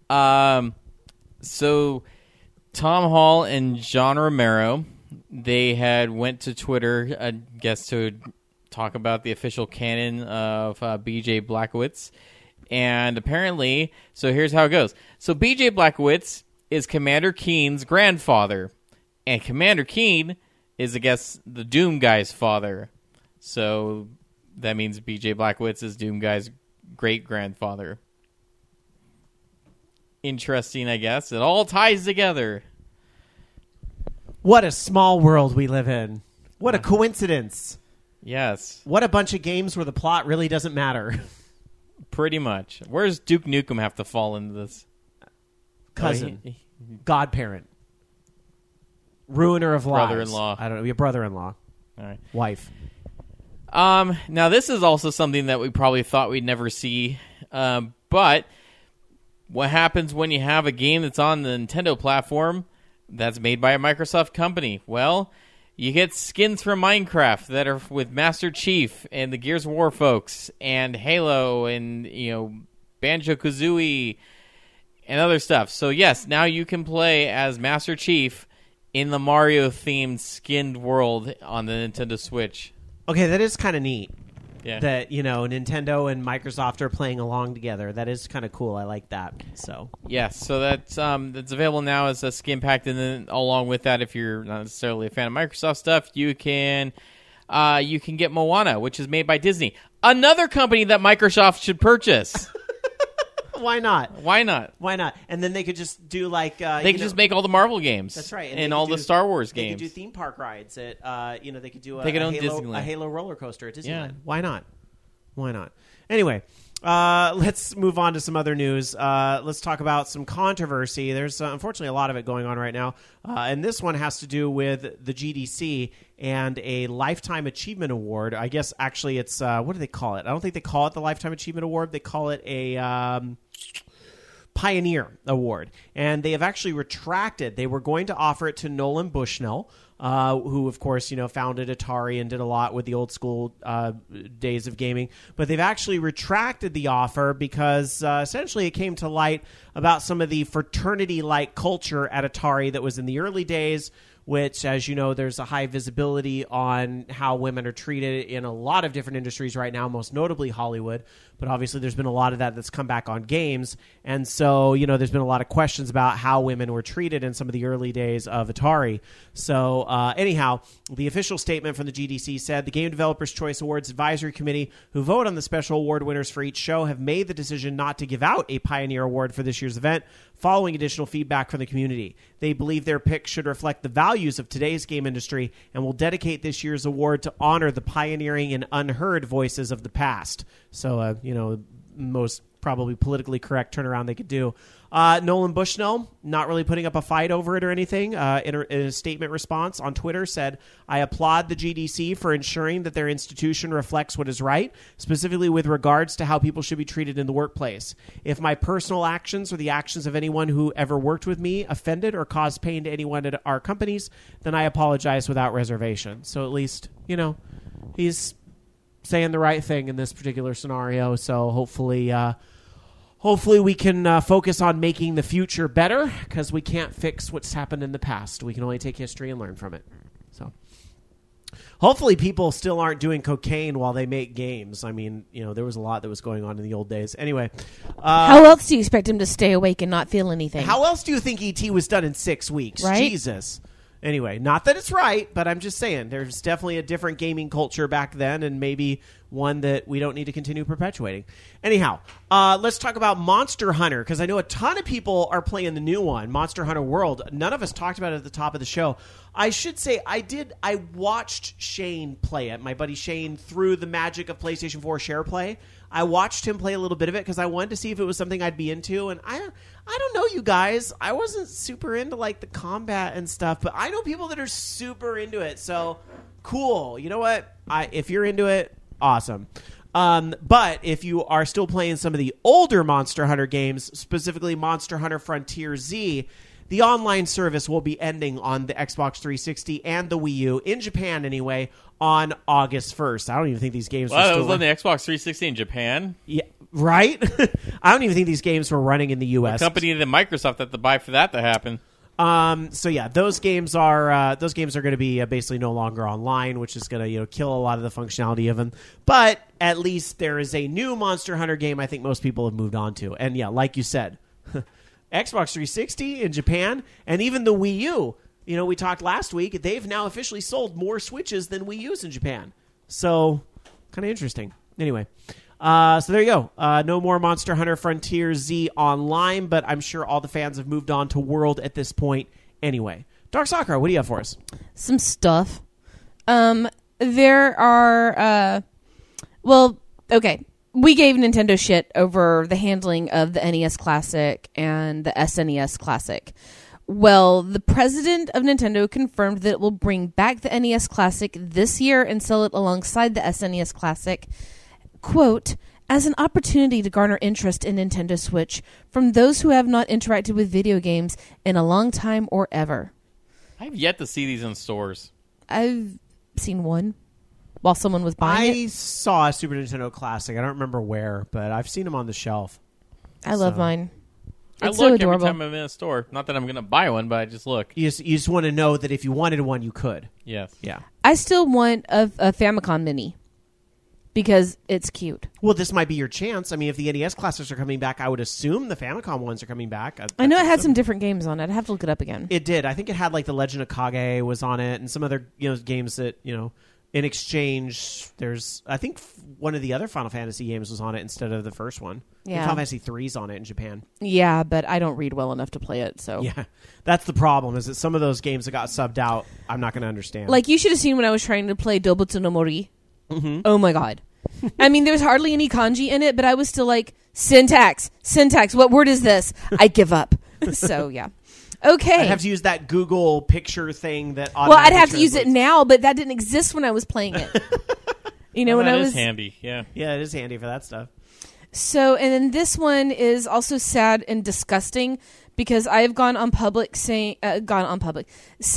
So Tom Hall and John Romero, they had went to Twitter, I guess, to talk about the official canon of B.J. Blazkowicz. And apparently, so here's how it goes. So B.J. Blazkowicz is Commander Keen's grandfather. And Commander Keen is, I guess, the Doom guy's father. So that means B.J. Blazkowicz is Doom guy's great-grandfather. Interesting, I guess. It all ties together. What a small world we live in. What a coincidence. Yes. What a bunch of games where the plot really doesn't matter. Pretty much. Where does Duke Nukem have to fall into this? Cousin. Godparent. Ruiner of lives. Brother-in-law. I don't know. Your brother-in-law. All right. Wife. Now, this is also something that we probably thought we'd never see. But what happens when you have a game that's on the Nintendo platform that's made by a Microsoft company? Well, you get skins from Minecraft that are with Master Chief and the Gears of War folks and Halo and, Banjo-Kazooie and other stuff. So, yes, now you can play as Master Chief in the Mario-themed skinned world on the Nintendo Switch. Okay, that is kind of neat. Yeah. That, Nintendo and Microsoft are playing along together. That is kind of cool. I like that. So Yes, so that's available now as a skin pack, and then along with that, if you're not necessarily a fan of Microsoft stuff, you can get Moana, which is made by Disney, another company that Microsoft should purchase. why not? Why not? Why not? And then they could just do like They could just make all the Marvel games. That's right, and all the Star Wars They games. could do theme park rides at they could do They could own Halo, Disneyland. a Halo roller coaster at Disneyland. Yeah. Why not? Why not? Anyway, let's move on to some other news. Let's talk about some controversy. There's unfortunately a lot of it going on right now, and this one has to do with the GDC and a Lifetime Achievement Award. I guess actually it's what do they call it? I don't think they call it the Lifetime Achievement Award. They call it a Pioneer Award, and they have actually retracted. They were going to offer it to Nolan Bushnell, who, of course, founded Atari and did a lot with the old school days of gaming. But they've actually retracted the offer because essentially it came to light about some of the fraternity-like culture at Atari that was in the early days, which, as you know, there's a high visibility on how women are treated in a lot of different industries right now, most notably Hollywood. But obviously there's been a lot of that that's come back on games. And so, there's been a lot of questions about how women were treated in some of the early days of Atari. So anyhow, the official statement from the GDC said the Game Developers Choice Awards Advisory Committee, who vote on the special award winners for each show, have made the decision not to give out a Pioneer Award for this year's event, following additional feedback from the community. They believe their pick should reflect the values of today's game industry and will dedicate this year's award to honor the pioneering and unheard voices of the past. So, most probably politically correct turnaround they could do. Nolan Bushnell, not really putting up a fight over it or anything, in a statement response on Twitter said, I applaud the GDC for ensuring that their institution reflects what is right, specifically with regards to how people should be treated in the workplace. If my personal actions or the actions of anyone who ever worked with me offended or caused pain to anyone at our companies, then I apologize without reservation. So at least, he's saying the right thing in this particular scenario. So hopefully we can focus on making the future better, because we can't fix what's happened in the past. We can only take history and learn from it. So hopefully people still aren't doing cocaine while they make games. I mean, there was a lot that was going on in the old days. Anyway. How else do you expect him to stay awake and not feel anything? How else do you think E.T. was done in 6 weeks? Right? Jesus. Anyway, not that it's right, but I'm just saying there's definitely a different gaming culture back then, and maybe one that we don't need to continue perpetuating. Anyhow, let's talk about Monster Hunter, because I know a ton of people are playing the new one, Monster Hunter World. None of us talked about it at the top of the show. I should say I watched Shane play it, my buddy Shane, through the magic of PlayStation 4 Share Play. I watched him play a little bit of it because I wanted to see if it was something I'd be into, and I don't know, you guys. I wasn't super into like the combat and stuff, but I know people that are super into it. So cool. You know what? If you're into it, awesome. But if you are still playing some of the older Monster Hunter games, specifically Monster Hunter Frontier Z, the online service will be ending on the Xbox 360 and the Wii U, in Japan anyway, on August 1st. I don't even think these games were still... That was on the Xbox 360 in Japan? Yeah, right? I don't even think these games were running in the U.S. The company that Microsoft had to buy for that to happen. So yeah, those games are going to be basically no longer online, which is going to kill a lot of the functionality of them. But at least there is a new Monster Hunter game I think most people have moved on to. And yeah, like you said, Xbox 360 in Japan, and even the Wii U. We talked last week. They've now officially sold more Switches than Wii U's in Japan. So kind of interesting. Anyway. So there you go. No more Monster Hunter Frontier Z online, but I'm sure all the fans have moved on to World at this point anyway. Dark Sakura, what do you have for us? Some stuff. There are... okay. We gave Nintendo shit over the handling of the NES Classic and the SNES Classic. Well, the president of Nintendo confirmed that it will bring back the NES Classic this year and sell it alongside the SNES Classic, quote, as an opportunity to garner interest in Nintendo Switch from those who have not interacted with video games in a long time or ever. I've yet to see these in stores. I've seen one while someone was buying it. I saw a Super Nintendo Classic. I don't remember where, but I've seen them on the shelf. I love mine. I It's look so every adorable. time I'm in a store. Not that I'm going to buy one, but I just look. You just want to know that if you wanted one, you could. Yes. Yeah. I still want a Famicom Mini because it's cute. Well, this might be your chance. I mean, if the NES Classics are coming back, I would assume the Famicom ones are coming back. I know it had some different games on it. I'd have to look it up again. It did. I think it had like the Legend of Kage was on it, and some other games that in exchange. There's I think one of the other Final Fantasy games was on it instead of the first one. Yeah. Final Fantasy 3's on it in Japan. Yeah, but I don't read well enough to play it, so... Yeah, that's the problem, is that some of those games that got subbed out, I'm not going to understand. Like, you should have seen when I was trying to play Dobutsu no Mori. Mm-hmm. Oh my god. I mean, there's hardly any kanji in it, but I was still like, syntax, what word is this? I give up. So, yeah. Okay. I'd have to use that Google picture thing that Well, I'd have to use it now, but that didn't exist when I was playing it. When I was... That is handy, yeah. Yeah, it is handy for that stuff. So, and then this one is also sad and disgusting because I've gone on public saying publicly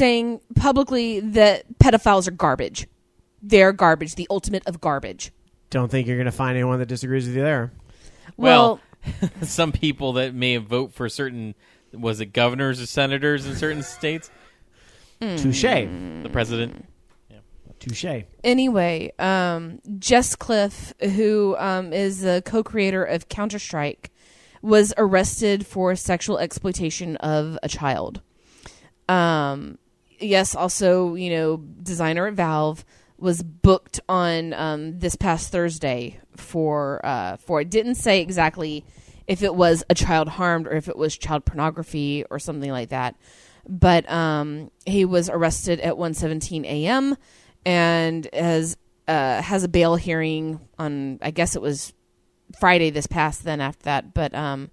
that pedophiles are garbage. They're garbage, the ultimate of garbage. Don't think you're going to find anyone that disagrees with you there. Well, some people that may vote for certain, was it governors or senators in certain states? Touche. The president. Touche. Anyway, Jess Cliff, who is the co-creator of Counter-Strike, was arrested for sexual exploitation of a child. Yes, also, designer at Valve was booked on this past Thursday for it. Didn't say exactly if it was a child harmed or if it was child pornography or something like that. But he was arrested at 1:17 a.m. and has a bail hearing on, I guess it was Friday this past. Then after that, but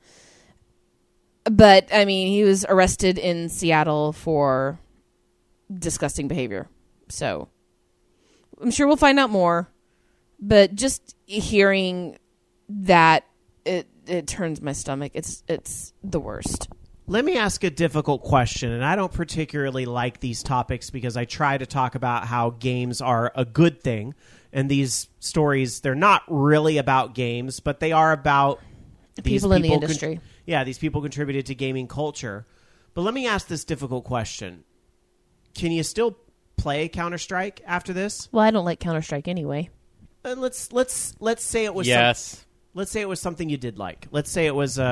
I mean, he was arrested in Seattle for disgusting behavior. So I'm sure we'll find out more. But just hearing that, it turns my stomach. It's the worst. Let me ask a difficult question, and I don't particularly like these topics because I try to talk about how games are a good thing, and these stories, they're not really about games, but they are about these people in the industry. These people contributed to gaming culture. But let me ask this difficult question. Can you still play Counter-Strike after this? Well, I don't like Counter-Strike anyway. And let's say it was Yes. let's say it was something you did like. Let's say it was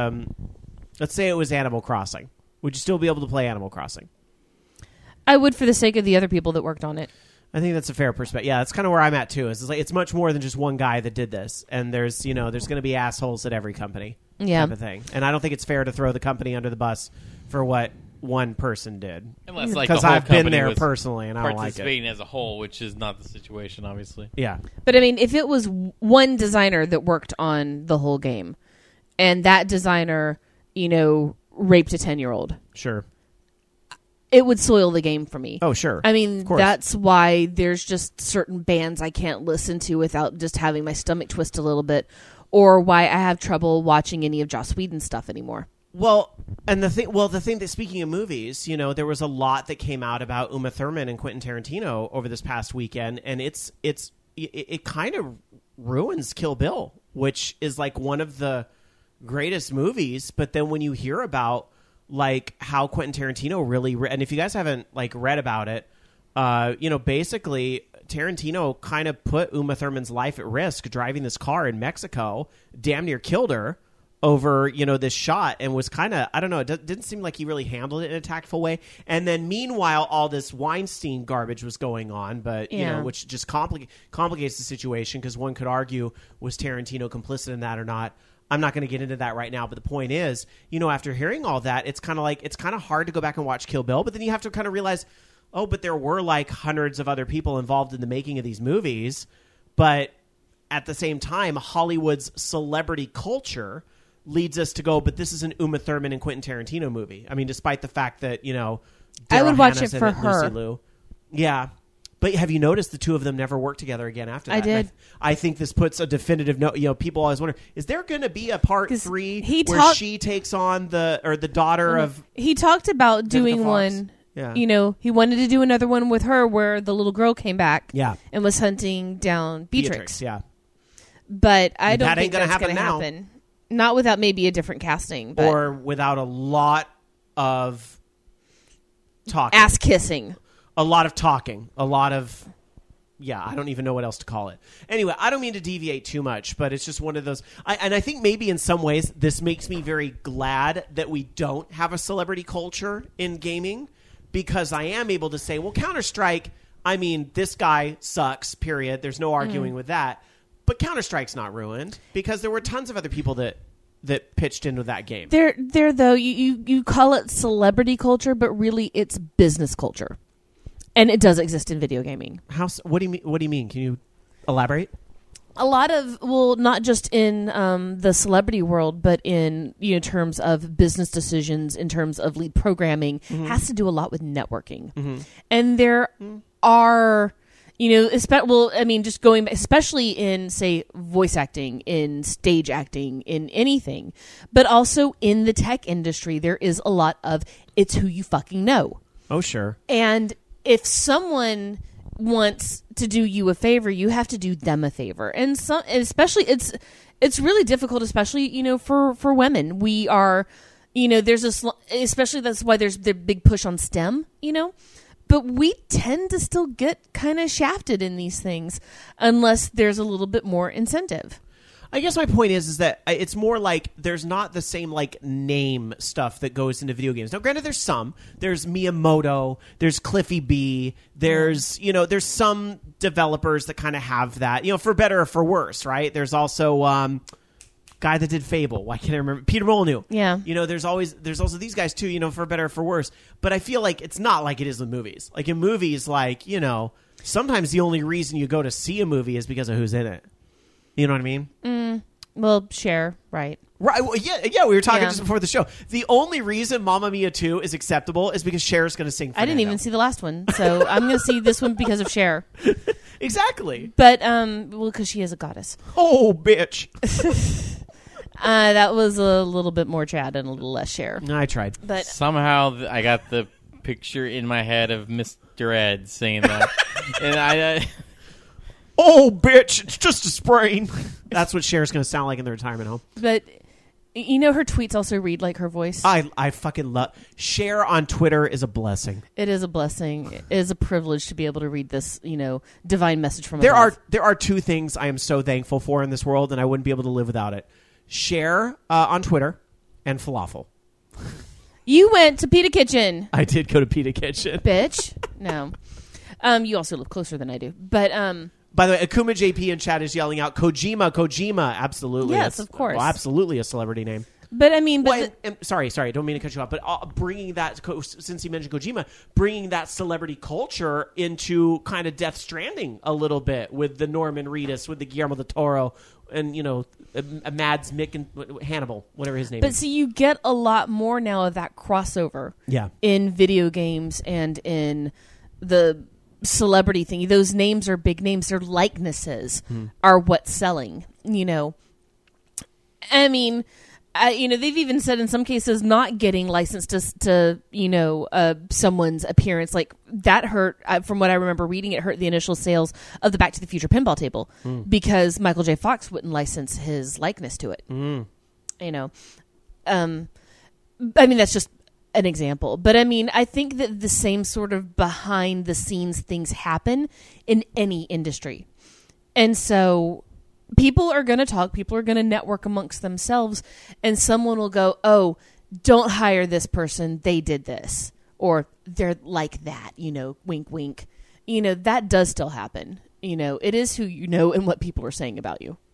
Animal Crossing. Would you still be able to play Animal Crossing? I would, for the sake of the other people that worked on it. I think that's a fair perspective. Yeah, that's kind of where I'm at too. It's much more than just one guy that did this, and there's going to be assholes at every company, type of thing. And I don't think it's fair to throw the company under the bus for what one person did. Unless, like, because the whole I've been company there was personally, and I don't like it. participating as a whole, which is not the situation, obviously. Yeah, But I mean, if it was one designer that worked on the whole game, and that designer, raped a 10-year-old, sure. it would soil the game for me. Oh, sure. I mean, Of course. that's why there's just certain bands I can't listen to without just having my stomach twist a little bit, or why I have trouble watching any of Joss Whedon stuff anymore. Well, and the thing that, speaking of movies, there was a lot that came out about Uma Thurman and Quentin Tarantino over this past weekend, and it kind of ruins Kill Bill, which is like one of the greatest movies. But then when you hear about like how Quentin Tarantino really, and if you guys haven't like read about it, basically Tarantino kind of put Uma Thurman's life at risk driving this car in Mexico, damn near killed her over, this shot, and was kind of, I don't know, it didn't seem like he really handled it in a tactful way. And then meanwhile, all this Weinstein garbage was going on, but, which just complicates the situation, because one could argue, was Tarantino complicit in that or not? I'm not going to get into that right now, but the point is, after hearing all that, it's kind of hard to go back and watch Kill Bill, but then you have to kind of realize, oh, but there were like hundreds of other people involved in the making of these movies, but at the same time, Hollywood's celebrity culture leads us to go, but this is an Uma Thurman and Quentin Tarantino movie. I mean, despite the fact that, I would watch Hannah's it for in her. Lucy Liu. Yeah. But have you noticed the two of them never worked together again after that? I did. I think this puts a definitive note. People always wonder, is there going to be a part 3 where she takes on the daughter of... He talked about doing Fox? one... Yeah. He wanted to do another one with her where the little girl came back and was hunting down Beatrix. Yeah. But I don't That think ain't gonna that's going to happen now. happen. Not without maybe a different casting. But Or without a lot of talking. ass kissing. A lot of talking. A lot of... Yeah, I don't even know what else to call it. Anyway, I don't mean to deviate too much, but it's just one of those... and I think maybe in some ways this makes me very glad that we don't have a celebrity culture in gaming, because I am able to say, well, Counter-Strike, I mean, this guy sucks, period. There's no arguing with that. But Counter-Strike's not ruined, because there were tons of other people that pitched into that game. There though, you call it celebrity culture, but really it's business culture. And it does exist in video gaming. What do you mean? Can you elaborate? A lot of, well, not just in the celebrity world, but in terms of business decisions, in terms of lead programming, has to do a lot with networking. And there are, just going, especially in, say, voice acting, in stage acting, in anything, but also in the tech industry, there is a lot of it's who you fucking know. Oh, sure. And if someone wants to do you a favor, you have to do them a favor. And especially it's really difficult, especially, for women. We are, there's especially that's why there's the big push on STEM, but we tend to still get kind of shafted in these things unless there's a little bit more incentive. I guess my point is that it's more like there's not the same like name stuff that goes into video games. Now, granted, there's some. There's Miyamoto. There's Cliffy B. There's there's some developers that kind of have that. For better or for worse, right? There's also guy that did Fable. Why can't I remember? Peter Molyneux. Yeah. There's also these guys too. For better or for worse. But I feel like it's not like it is with movies. Like in movies, sometimes the only reason you go to see a movie is because of who's in it. You know what I mean? Well, Cher, right. Right? Well, yeah. We were talking Yeah. just before the show. The only reason Mamma Mia 2 is acceptable is because Cher's going to sing. I didn't Fernando. even see the last one, so I'm going to see this one because of Cher. Exactly. But well, because she is a goddess. Oh, bitch! That was a little bit more Chad and a little less Cher. I tried. But Somehow I got the picture in my head of Mr. Ed saying that, and I Oh, bitch! It's just a sprain. That's what Cher's going to sound like in the retirement home. her tweets also read like her voice. I fucking love Cher on Twitter is a blessing. It is a blessing. It is a privilege to be able to read this, divine message from There above. are two things I am so thankful for in this world, and I wouldn't be able to live without it. Cher on Twitter and falafel. You went to Pita Kitchen, I did go to Pita Kitchen. bitch. No. You also live closer than I do. But By the way, Akuma JP in chat is yelling out Kojima. Absolutely. Yes, That's- of course. well, absolutely a celebrity name. I mean, Well, sorry, I don't mean to cut you off, but bringing that, since you mentioned Kojima, bringing that celebrity culture into kind of Death Stranding a little bit with the Norman Reedus, with the Guillermo del Toro, and Mads Mick and Hannibal, whatever his name But is. see, you get a lot more now of that crossover Yeah. in video games and in the celebrity thing. Those names are big names. Their likenesses are what's selling, I mean, they've even said in some cases not getting licensed to someone's appearance. Like that hurt, from what I remember reading, it hurt the initial sales of the Back to the Future pinball table because Michael J. Fox wouldn't license his likeness to it. I mean, that's just an example. But I mean, I think that the same sort of behind the scenes things happen in any industry. And so people are going to talk, people are going to network amongst themselves, and someone will go, oh, don't hire this person, they did this. Or they're like that, wink, wink. That does still happen. It is who you know and what people are saying about you.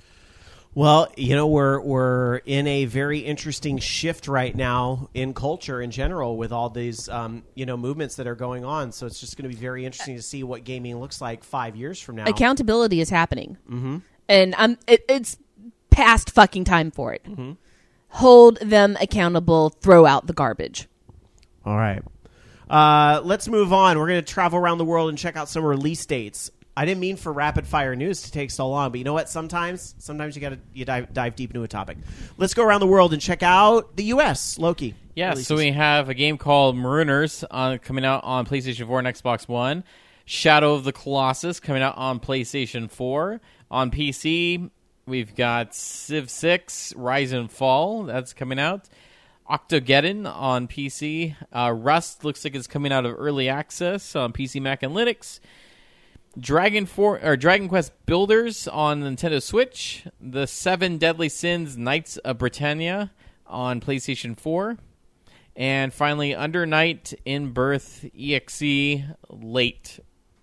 Well, we're in a very interesting shift right now in culture in general with all these, movements that are going on. So it's just going to be very interesting to see what gaming looks like 5 years from now. Accountability is happening. Mm-hmm. And it's past fucking time for it. Mm-hmm. Hold them accountable. Throw out the garbage. All right. Let's move on. We're going to travel around the world and check out some release dates. I didn't mean for rapid fire news to take so long, but you know what? Sometimes you got to dive deep into a topic. Let's go around the world and check out the U.S. Loki. Yeah, releases. so we have a game called Marooners coming out on PlayStation 4 and Xbox One. Shadow of the Colossus coming out on PlayStation 4. On PC, we've got Civ 6, Rise and Fall. That's coming out. Octogeddon on PC. Rust looks like it's coming out of Early Access on PC, Mac, and Linux. Dragon Quest Builders on Nintendo Switch. The 7 Deadly Sins Knights of Britannia on PlayStation 4. And finally, Under Night in Birth EXE Late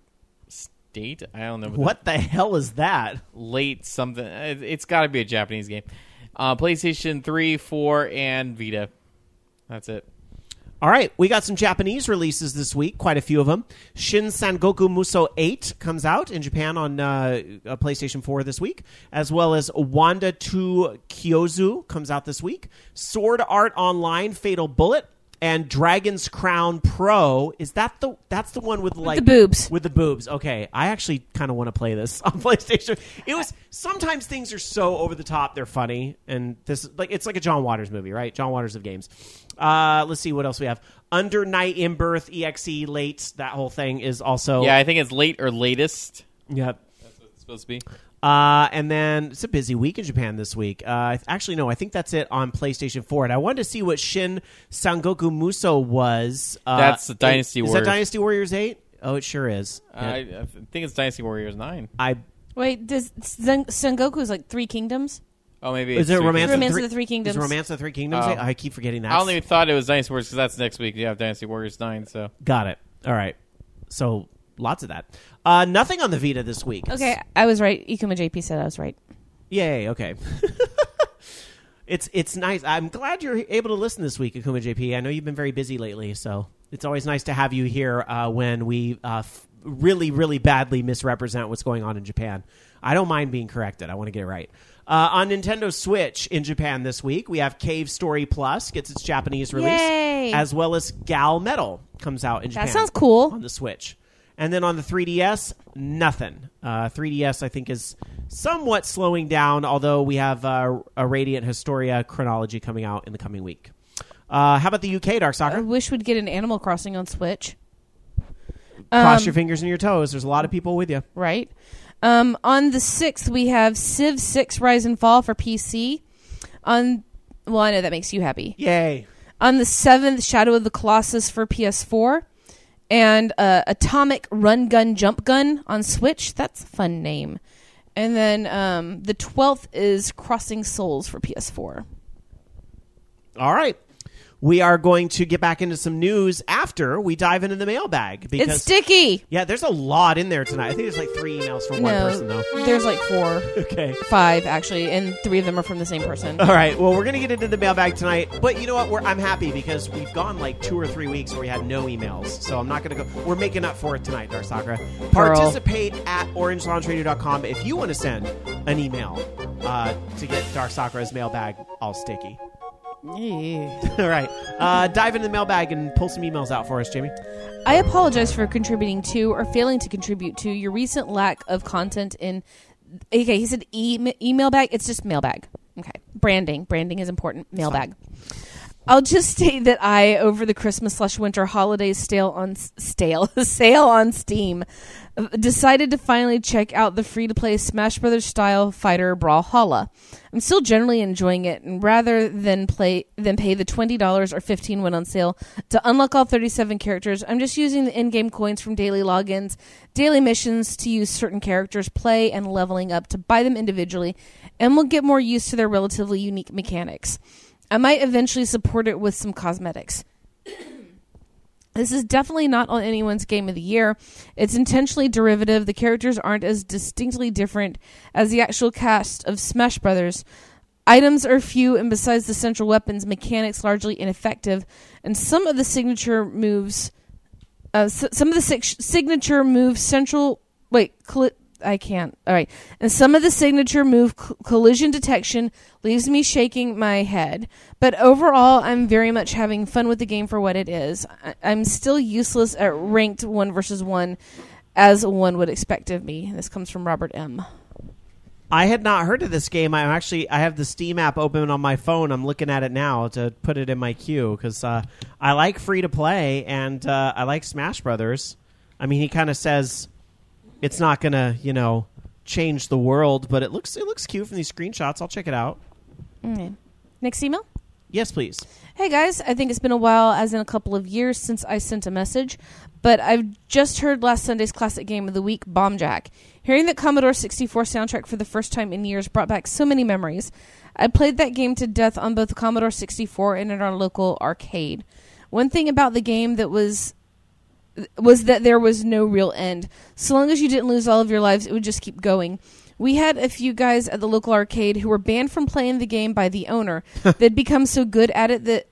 State. I don't know What the hell is that? late something. It's got to be a Japanese game. PlayStation 3, 4, and Vita. That's it. All right, we got some Japanese releases this week, quite a few of them. Shin Sangoku Musou 8 comes out in Japan on PlayStation 4 this week, as well as Wanda 2 Kyozu comes out this week. Sword Art Online Fatal Bullet and Dragon's Crown Pro. That's the one with the boobs. With the boobs. Okay, I actually kind of want to play this on PlayStation. Sometimes things are so over the top they're funny, and it's like a John Waters movie, right? John Waters of games. Let's see what else we have. Under Night in Birth EXE Late. That whole thing is also Yeah, I think it's late or latest. Yep. That's what it's supposed to be. And then it's a busy week in Japan this week. Actually, no, I think that's it on PlayStation 4. And I wanted to see what Shin Sangoku Musou was. That's Dynasty Is Warriors. that Dynasty Warriors 8? Oh, it sure is. I think it's Dynasty Warriors 9. Wait, does Sengoku is like 3 kingdoms? Oh, maybe Is it's it Romance, Romance of the Three Kingdoms. Is it Romance of the Three Kingdoms? Oh. I keep forgetting that. I only thought it was Dynasty Warriors because that's next week. You have Dynasty Warriors 9, so. Got it. All right. So lots of that. Nothing on the Vita this week. Okay, I was right. Ikuma JP said I was right. Yay. Okay. It's nice. I'm glad you're able to listen this week, Akuma JP. I know you've been very busy lately, so it's always nice to have you here when we really, really badly misrepresent what's going on in Japan. I don't mind being corrected. I want to get it right. On Nintendo Switch in Japan this week, we have Cave Story Plus gets its Japanese release, Yay. as well as Gal Metal comes out in Japan. That sounds cool. On the Switch. And then on the 3DS, nothing. 3DS, I think, is somewhat slowing down, although we have a Radiant Historia Chronology coming out in the coming week. How about the UK, Dark I Soccer? wish we'd get an Animal Crossing on Switch. Cross your fingers and your toes. There's a lot of people with you. Right. On the 6th, we have Civ 6 Rise and Fall for PC. Well, I know that makes you happy. Yay. On the 7th, Shadow of the Colossus for PS4. And Atomic Run Gun Jump Gun on Switch. That's a fun name. And then the 12th is Crossing Souls for PS4. All right. We are going to get back into some news after we dive into the mailbag. Because, It's sticky. yeah, there's a lot in there tonight. I think there's like 3 emails from one person, though. There's like 4. Okay. 5, actually, and 3 of them are from the same person. All right. Well, we're going to get into the mailbag tonight. But you know what? I'm happy because we've gone like 2 or 3 weeks where we had no emails. So I'm not going to go. We're making up for it tonight, Dark Sakura. Participate at orangelaunchradio.com if you want to send an email to get Dark Sakura's mailbag all sticky. Yeah. All right. Dive into the mailbag and pull some emails out for us, Jamie. I apologize for contributing to or failing to contribute to your recent lack of content in... Okay, he said email bag. It's just mailbag. Okay. Branding. Branding is important. Mailbag. I'll just state that I, over the Christmas/winter holidays sale on Steam, decided to finally check out the free-to-play Smash Brothers style fighter Brawlhalla. I'm still generally enjoying it, and rather than pay the $20 or $15 when on sale to unlock all 37 characters, I'm just using the in-game coins from daily logins, daily missions to use certain characters, play, and leveling up to buy them individually, and will get more used to their relatively unique mechanics. I might eventually support it with some cosmetics. This is definitely not on anyone's game of the year. It's intentionally derivative. The characters aren't as distinctly different as the actual cast of Smash Brothers. Items are few, and besides the central weapons, mechanics largely ineffective. And some of the signature moves, signature move central. Wait, I can't. All right. And some of the signature move collision detection leaves me shaking my head. But overall, I'm very much having fun with the game for what it is. I'm still useless at ranked 1 versus 1, as one would expect of me. This comes from Robert M. I had not heard of this game. I have the Steam app open on my phone. I'm looking at it now to put it in my queue because I like free to play and I like Smash Brothers. I mean, he kind of says it's not gonna, change the world, but it looks cute from these screenshots. I'll check it out. Okay. Next email. Yes, please. Hey guys, I think it's been a while, as in a couple of years, since I sent a message, but I've just heard last Sunday's classic game of the week, Bomb Jack. Hearing the Commodore 64 soundtrack for the first time in years brought back so many memories. I played that game to death on both the Commodore 64 and in our local arcade. One thing about the game that was that there was no real end. So long as you didn't lose all of your lives, it would just keep going. We had a few guys at the local arcade who were banned from playing the game by the owner. They'd become so good at it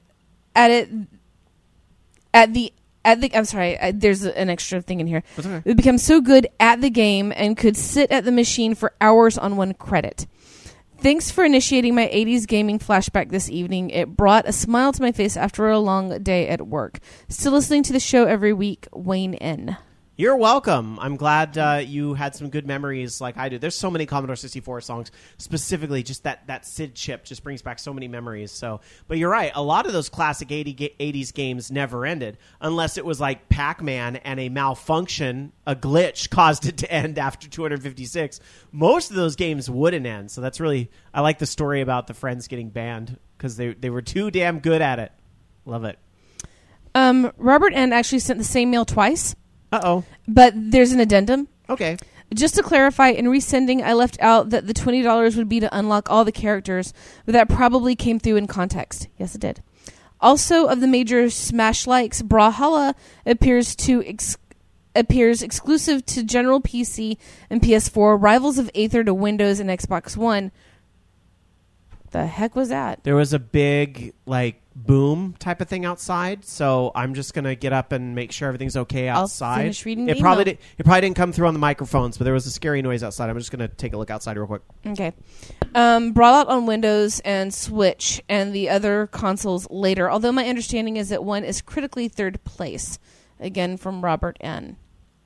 I'm sorry, there's an extra thing in here. That's okay. They become so good at the game and could sit at the machine for hours on one credit. Thanks for initiating my 80s gaming flashback this evening. It brought a smile to my face after a long day at work. Still listening to the show every week, Wayne N. You're welcome. I'm glad you had some good memories like I do. There's so many Commodore 64 songs, specifically just that SID chip just brings back so many memories. So, but you're right. A lot of those classic 80s games never ended unless it was like Pac-Man and a malfunction, a glitch caused it to end after 256. Most of those games wouldn't end. So that's really, I like the story about the friends getting banned because they were too damn good at it. Love it. Robert N. actually sent the same mail twice. Uh-oh. But there's an addendum. Okay. Just to clarify, in resending, I left out that the $20 would be to unlock all the characters, but that probably came through in context. Yes, it did. Also, of the major Smash likes, Brawlhalla appears exclusive to general PC and PS4, rivals of Aether to Windows and Xbox One. The heck was that? There was a big, boom type of thing outside. So I'm just going to get up and make sure everything's okay outside. I'll finish reading it the probably email. it probably didn't come through on the microphones, but there was a scary noise outside. I'm just going to take a look outside real quick. Okay. Brought out on Windows and Switch and the other consoles later, although my understanding is that one is critically third place. Again, from Robert N.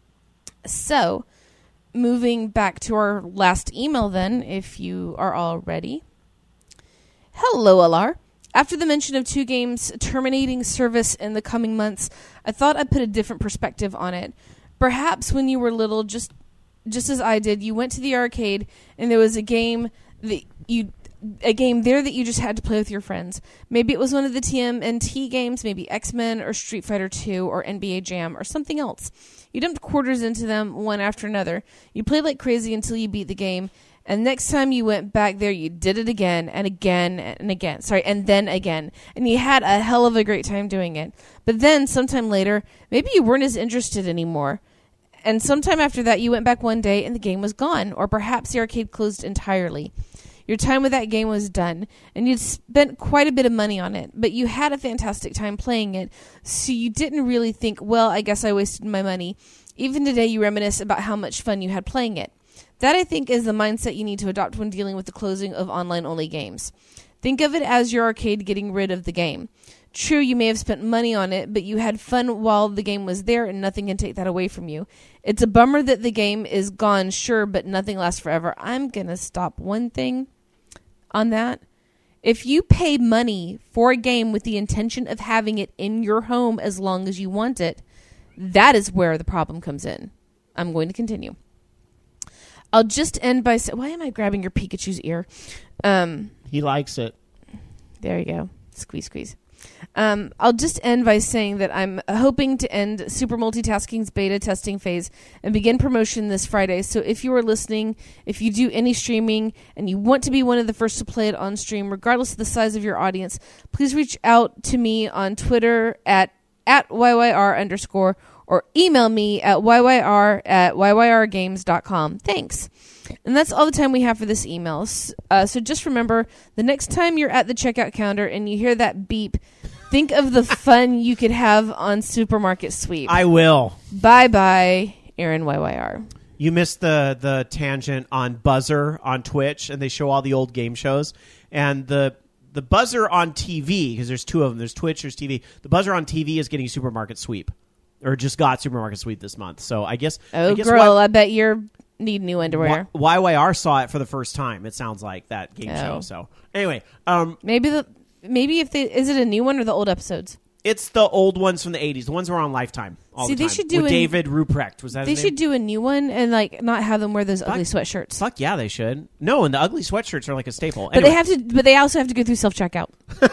So, moving back to our last email then, if you are all ready. Hello, Alar. After the mention of 2 games terminating service in the coming months, I thought I'd put a different perspective on it. Perhaps when you were little, just as I did, you went to the arcade and there was a game there that you just had to play with your friends. Maybe it was one of the TMNT games, maybe X-Men or Street Fighter 2 or NBA Jam or something else. You dumped quarters into them one after another. You played like crazy until you beat the game. And next time you went back there, you did it again and again and again. And then again. And you had a hell of a great time doing it. But then, sometime later, maybe you weren't as interested anymore. And sometime after that, you went back one day and the game was gone. Or perhaps the arcade closed entirely. Your time with that game was done, and you'd spent quite a bit of money on it, but you had a fantastic time playing it, so you didn't really think, well, I guess I wasted my money. Even today, you reminisce about how much fun you had playing it. That, I think, is the mindset you need to adopt when dealing with the closing of online-only games. Think of it as your arcade getting rid of the game. True, you may have spent money on it, but you had fun while the game was there, and nothing can take that away from you. It's a bummer that the game is gone, sure, but nothing lasts forever. I'm going to stop one thing on that. If you pay money for a game with the intention of having it in your home as long as you want it, that is where the problem comes in. I'm going to continue. I'll just end by saying, why am I grabbing your Pikachu's ear? He likes it. There you go. Squeeze, squeeze. I'll just end by saying that I'm hoping to end Super Multitasking's beta testing phase and begin promotion this Friday. So if you are listening, if you do any streaming and you want to be one of the first to play it on stream, regardless of the size of your audience, please reach out to me on Twitter at @YYR_ or email me at yyr@yyrgames.com. Thanks. And that's all the time we have for this email. So just remember, the next time you're at the checkout counter and you hear that beep, think of the fun you could have on Supermarket Sweep. I will. Bye-bye, Aaron YYR. You missed the tangent on Buzzer on Twitch, and they show all the old game shows. And the Buzzer on TV, because there's 2 of them, there's Twitch, there's TV. The Buzzer on TV is getting Supermarket Sweep, or just got Supermarket Sweep this month. So I guess... girl, I bet you're... need new underwear. YYR saw it for the first time. It sounds like that game show. So anyway, maybe if is it a new one or the old episodes? it's the old ones from the 80s. The ones that were on Lifetime all the time. They should do with David Ruprecht. Was that They his name? should do a new one and like not have them wear those ugly sweatshirts. Fuck yeah, they should. No, and the ugly sweatshirts are like a staple. But they have to. But they also have to go through self-checkout.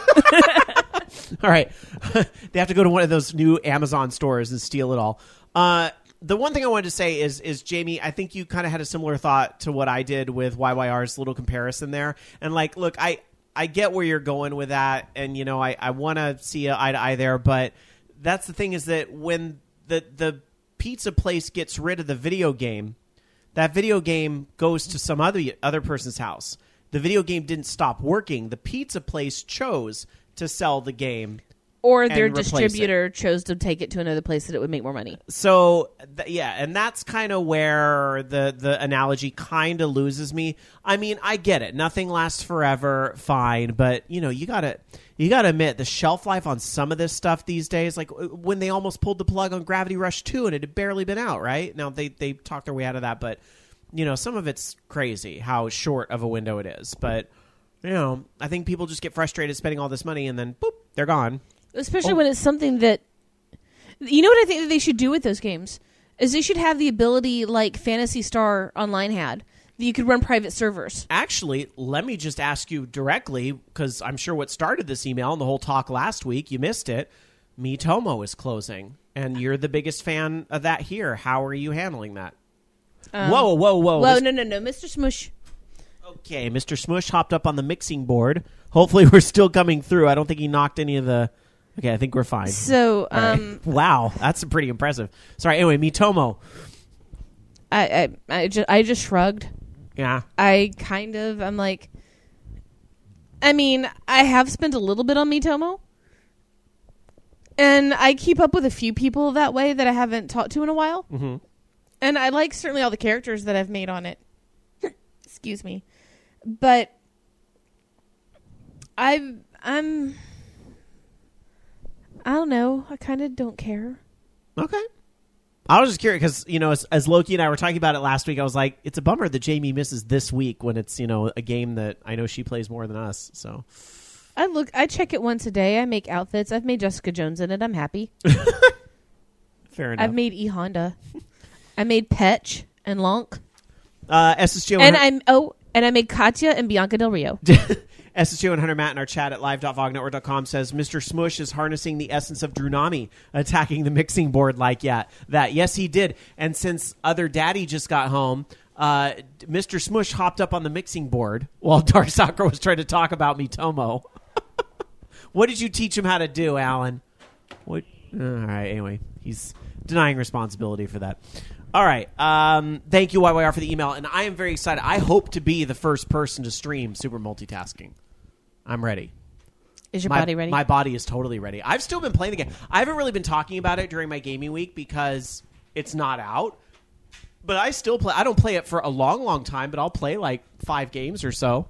All right. They have to go to one of those new Amazon stores and steal it all. The one thing I wanted to say is Jamie, I think you kind of had a similar thought to what I did with YYR's little comparison there. And like, look, I get where you're going with that, and you know, I want to see an eye to eye there, but that's the thing is that when the pizza place gets rid of the video game, that video game goes to some other person's house. The video game didn't stop working. The pizza place chose to sell the game. Or their and replace distributor chose to take it to another place that it would make more money. So, yeah, and that's kind of where the analogy kind of loses me. I mean, I get it. Nothing lasts forever, fine. But, you know, you gotta admit, the shelf life on some of this stuff these days, like when they almost pulled the plug on Gravity Rush 2 and it had barely been out, right? Now, they talked their way out of that, but, you know, some of it's crazy how short of a window it is. But, you know, I think people just get frustrated spending all this money and then, boop, they're gone. Especially when it's something that... You know what I think that they should do with those games? Is they should have the ability like Phantasy Star Online had, that you could run private servers. Actually, let me just ask you directly, because I'm sure what started this email and the whole talk last week, you missed it, Miitomo is closing, and you're the biggest fan of that here. How are you handling that? Whoa. Whoa, no, Mr. Smush. Okay, Mr. Smush hopped up on the mixing board. Hopefully we're still coming through. I don't think he knocked any of the... Okay, I think we're fine. So, right. Wow, that's pretty impressive. Sorry, anyway, Miitomo. I just shrugged. Yeah. I'm like... I mean, I have spent a little bit on Miitomo, And I keep up with a few people that way that I haven't talked to in a while. Mm-hmm. And I like certainly all the characters that I've made on it. Excuse me. But I don't know. I kind of don't care. Okay. I was just curious because, as Loki and I were talking about it last week, I was like, it's a bummer that Jamie misses this week when it's, a game that I know she plays more than us. So I check it once a day. I make outfits. I've made Jessica Jones in it. I'm happy. Fair enough. I've made E Honda. I made Petch and Lonk. SSJ And I made Katya and Bianca Del Rio. SSJ 100 Matt in our chat at live.vognetwork.com says Mr. Smush is harnessing the essence of Drunami, attacking the mixing board like that. Yes, he did. And since other daddy just got home, Mr. Smush hopped up on the mixing board while Dark Sakura was trying to talk about Mitomo. What did you teach him how to do, Alan? What? All right. Anyway, he's denying responsibility for that. All right. Thank you, YYR, for the email. And I am very excited. I hope to be the first person to stream Super Multitasking. I'm ready. Is your body ready? My body is totally ready. I've still been playing the game. I haven't really been talking about it during my gaming week because it's not out. But I still play. I don't play it for a long, long time, but I'll play like 5 games or so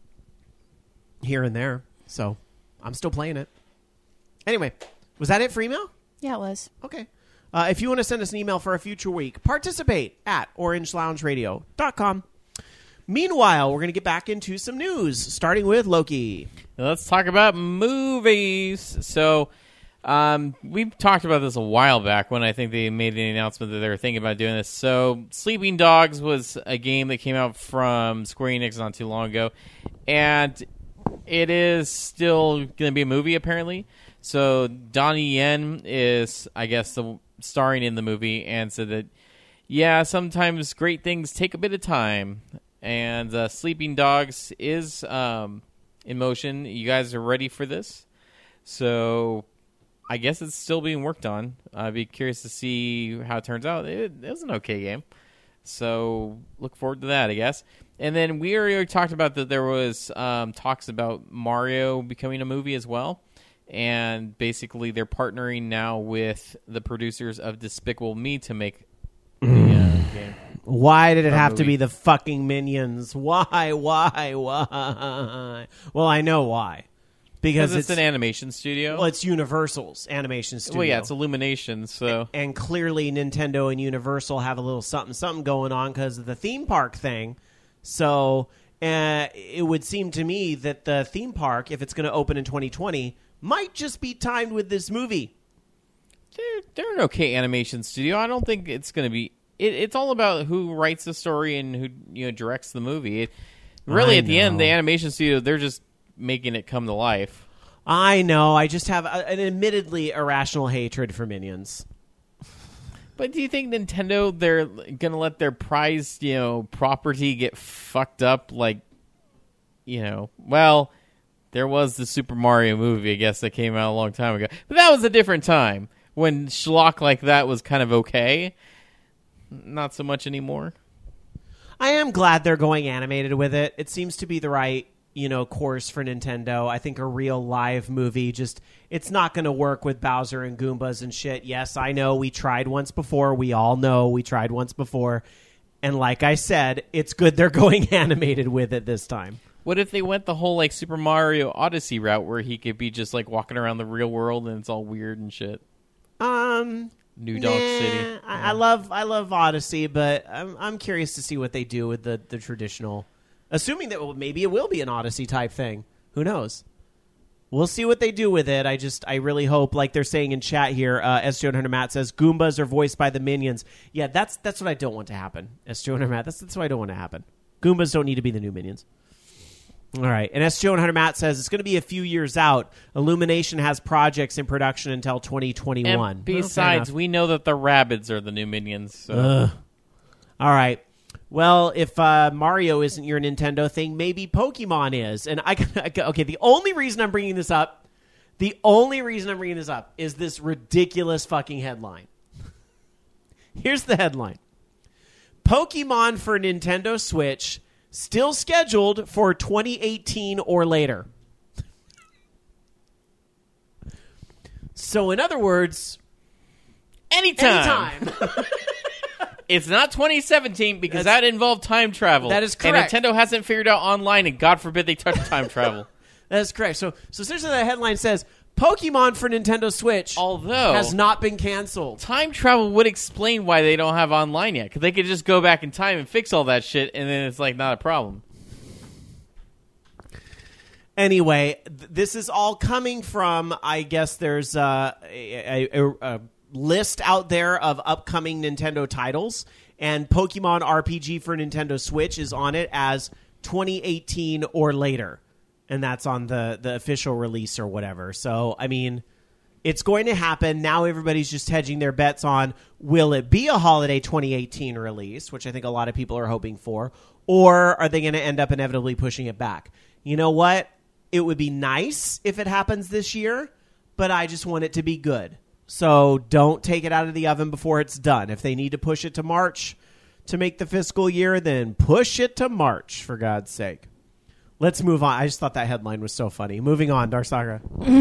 here and there. So I'm still playing it. Anyway, was that it for email? Yeah, it was. Okay. If you want to send us an email for a future week, participate at orangeloungeradio.com. Meanwhile, we're going to get back into some news, starting with Loki. Let's talk about movies. So we talked about this a while back when I think they made the announcement that they were thinking about doing this. So Sleeping Dogs was a game that came out from Square Enix not too long ago, and it is still going to be a movie, apparently. So Donnie Yen is, I guess, the starring in the movie, and said that, yeah, sometimes great things take a bit of time. And Sleeping Dogs is in motion. You guys are ready for this? So I guess it's still being worked on. I'd be curious to see how it turns out. It was an okay game. So look forward to that, I guess. And then we already talked about that there was talks about Mario becoming a movie as well. And basically they're partnering now with the producers of Despicable Me to make the game. Why did it have to be the fucking Minions? Why? Well, I know why. Because it's an animation studio. Well, it's Universal's animation studio. Well, yeah, it's Illumination. So, and clearly Nintendo and Universal have a little something going on because of the theme park thing. So it would seem to me that the theme park, if it's going to open in 2020, might just be timed with this movie. They're an okay animation studio. I don't think it's going to be. It's all about who writes the story and who directs the movie. Really, at the end, the animation studio, they're just making it come to life. I know. I just have an admittedly irrational hatred for Minions. But do you think Nintendo, they're going to let their prized, property get fucked up? Like, well, there was the Super Mario movie, I guess, that came out a long time ago. But that was a different time when schlock like that was kind of okay. Not so much anymore. I am glad they're going animated with it. It seems to be the right, course for Nintendo. I think a real live movie it's not going to work with Bowser and Goombas and shit. Yes, I know we tried once before. We all know we tried once before. And like I said, it's good they're going animated with it this time. What if they went the whole Super Mario Odyssey route where he could be just walking around the real world and it's all weird and shit? New Donk City. Yeah. I love Odyssey, but I'm curious to see what they do with the traditional. Assuming that maybe it will be an Odyssey type thing. Who knows? We'll see what they do with it. I really hope, like they're saying in chat here, S200 Matt says Goombas are voiced by the Minions. Yeah, that's what I don't want to happen. S200 Matt, that's what I don't want to happen. Goombas don't need to be the new Minions. All right. And S200 Matt says it's going to be a few years out. Illumination has projects in production until 2021. And besides, we know that the Rabbids are the new Minions. So. All right. Well, if Mario isn't your Nintendo thing, maybe Pokemon is. And okay, the only reason I'm bringing this up is this ridiculous fucking headline. Here's the headline. Pokemon for Nintendo Switch still scheduled for 2018 or later. So, in other words, Anytime. anytime. It's not 2017 because that involved time travel. That is correct. And Nintendo hasn't figured out online, and God forbid they touch time travel. That is correct. So essentially the headline says, Pokemon for Nintendo Switch Although has not been canceled. time travel would explain why they don't have online yet, because they could just go back in time and fix all that shit, and then it's like not a problem. Anyway, this is all coming from, I guess there's a list out there of upcoming Nintendo titles, and Pokemon RPG for Nintendo Switch is on it as 2018 or later. And that's on the official release or whatever. So, I mean, it's going to happen. Now everybody's just hedging their bets on, will it be a holiday 2018 release, which I think a lot of people are hoping for, or are they going to end up inevitably pushing it back? You know what? It would be nice if it happens this year, but I just want it to be good. So don't take it out of the oven before it's done. If they need to push it to March to make the fiscal year, then push it to March, for God's sake. Let's move on. I just thought that headline was so funny. Moving on, Darsaga.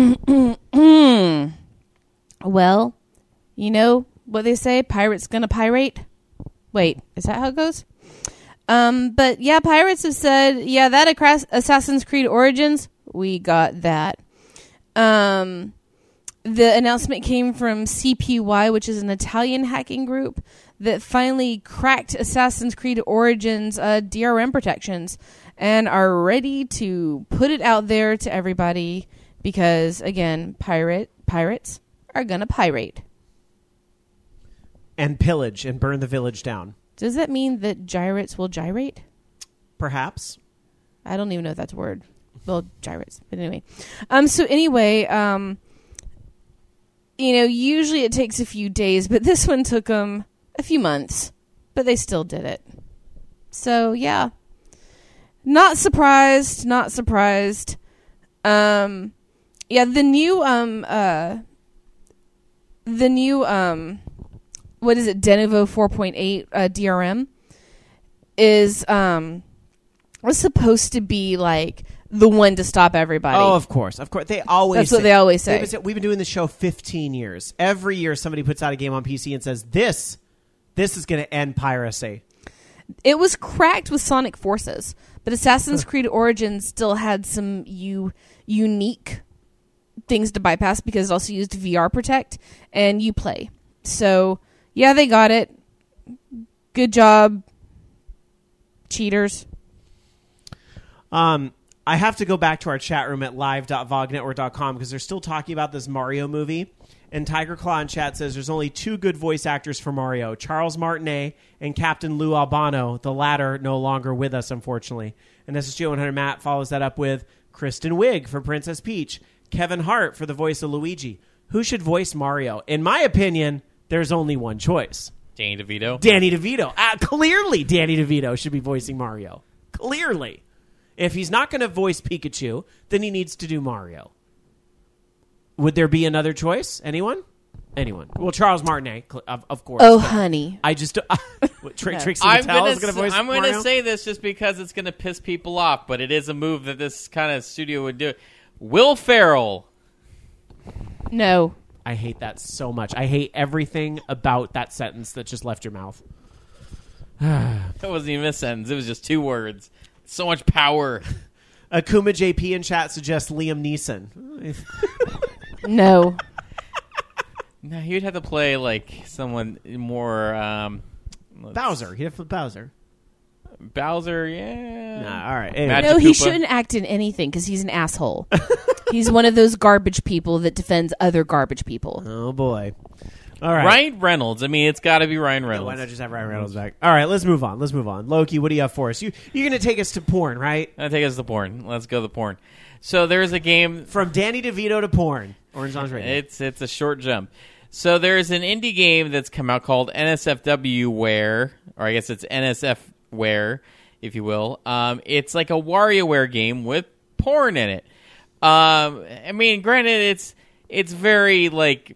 Well, you know what they say? Pirates gonna pirate? Wait, is that how it goes? But yeah, Pirates have said, yeah, that Assassin's Creed Origins, we got that. The announcement came from CPY, which is an Italian hacking group that finally cracked Assassin's Creed Origins DRM protections and are ready to put it out there to everybody because, again, pirates are going to pirate. And pillage and burn the village down. Does that mean that gyrates will gyrate? Perhaps. I don't even know if that's a word. Well, gyrates. But anyway. So anyway, you know, usually it takes a few days, but this one took them a few months. But they still did it. So, yeah. Not surprised. Yeah, the new what is it, Denuvo 4.8 DRM is was supposed to be like the one to stop everybody. Oh, of course. They always That's what they always say. We've been doing this show 15 years. Every year somebody puts out a game on PC and says, this is going to end piracy. It was cracked with Sonic Forces, but Assassin's Creed Origins still had some unique things to bypass because it also used VR Protect and Uplay. So, yeah, they got it. Good job, cheaters. I have to go back to our chat room at live.vognetwork.com because they're still talking about this Mario movie. And Tiger Claw in chat says there's only two good voice actors for Mario, Charles Martinet and Captain Lou Albano, the latter no longer with us, unfortunately. And SSG 100 Matt follows that up with Kristen Wiig for Princess Peach, Kevin Hart for the voice of Luigi. Who should voice Mario? In my opinion, there's only one choice. Danny DeVito. Danny DeVito. Clearly, Danny DeVito should be voicing Mario. Clearly. If he's not going to voice Pikachu, then he needs to do Mario. Would there be another choice? Anyone? Well, Charles Martinet, of course. Oh, honey. I just... Trixie Mattel is going to voice I'm Mario? going to say this just because it's going to piss people off, but it is a move that this kind of studio would do. Will Ferrell. No. I hate that so much. I hate everything about that sentence that just left your mouth. That wasn't even a sentence. It was just two words. So much power. Akuma JP in chat suggests Liam Neeson. No. No, you'd have to play like someone more. Bowser. He'd have to Bowser. Bowser, yeah. Nah, all right. Anyway. Magic No, he Koopa. shouldn't act in anything because he's an asshole. He's one of those garbage people that defends other garbage people. Oh, boy. All right. Ryan Reynolds. I mean, it's got to be Ryan Reynolds. Why not just have Ryan Reynolds back? All right, let's move on. Loki, what do you have for us? You're going to take us to porn, right? I'll take us to porn. Let's go to porn. So there's a game. From Danny DeVito to porn. Orange Lounge Radio. It's a short jump. So there's an indie game that's come out called NSFWare, or I guess it's NSFware, if you will. It's like a WarioWare game with porn in it. I mean, granted, it's very like,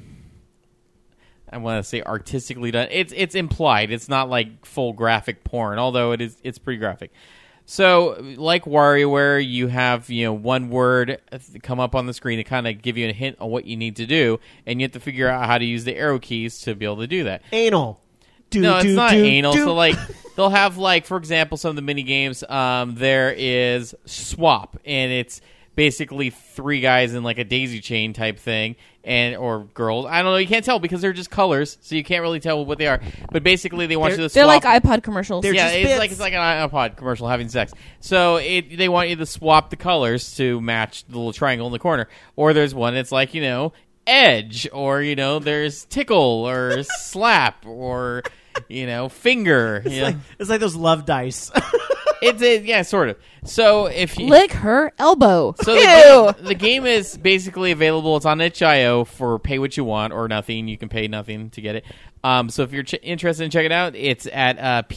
I want to say artistically done. It's implied. It's not like full graphic porn, although it's pretty graphic. So, like WarioWare, you have one word come up on the screen to kind of give you a hint on what you need to do, and you have to figure out how to use the arrow keys to be able to do that. Anal. No, it's not anal. So, like, they'll have, like, for example, some of the mini games. There is Swap, and it's basically 3 guys in like a daisy chain type thing, or girls. I don't know. You can't tell because they're just colors, so you can't really tell what they are. But basically, they want you to swap. They're like iPod commercials. They're Yeah, just it's like an iPod commercial having sex. So they want you to swap the colors to match the little triangle in the corner. Or there's one that's like edge, or there's tickle or slap or finger. It's like those love dice. Yeah, sort of. So if you Lick her elbow. So Ew. the game is basically available. It's on itch.io for pay what you want or nothing. You can pay nothing to get it. So if you're interested in checking it out, it's at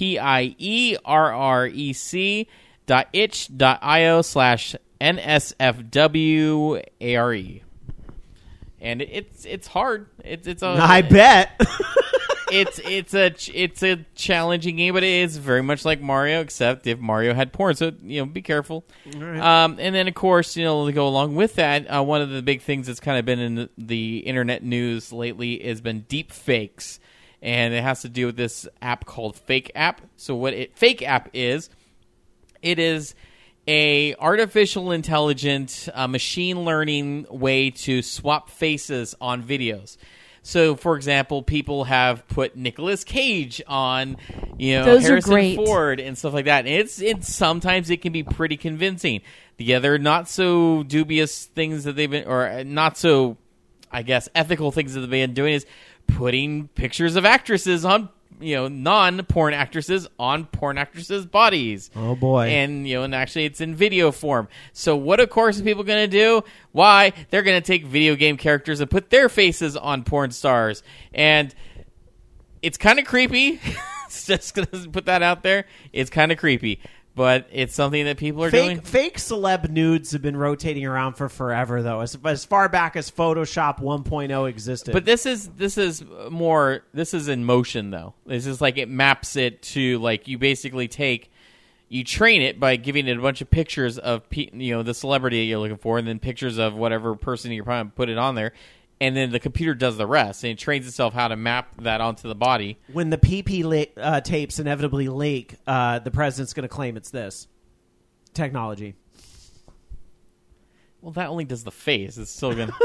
pierrec.itch.io/NSFWARE. And it's hard. I bet. It's a challenging game, but it is very much like Mario, except if Mario had porn. So be careful. Right. And then of course to go along with that, one of the big things that's kind of been in the internet news lately has been deep fakes, and it has to do with this app called Fake App. So what Fake App is, it is a artificial intelligent machine learning way to swap faces on videos. So, for example, people have put Nicolas Cage on, Those are Harrison great. Ford and stuff like that. And it's sometimes it can be pretty convincing. The other not so dubious things that they've been, or not so, I guess, ethical things that they've been doing is putting pictures of actresses on, non-porn actresses on porn actresses' bodies. Oh boy. And and actually it's in video form. So what of course are people going to do? Why? They're going to take video game characters and put their faces on porn stars. And it's kind of creepy. It's just going to put that out there. It's kind of creepy. But it's something that people are doing. Fake celeb nudes have been rotating around for forever, though, as far back as Photoshop 1.0 existed. But this is in motion, though. This is like it maps it to, like, you basically you train it by giving it a bunch of pictures of the celebrity that you're looking for, and then pictures of whatever person you're trying to put it on there. And then the computer does the rest, and it trains itself how to map that onto the body. When the PP tapes inevitably leak, the president's going to claim it's this technology. Well, that only does the face. It's still going to...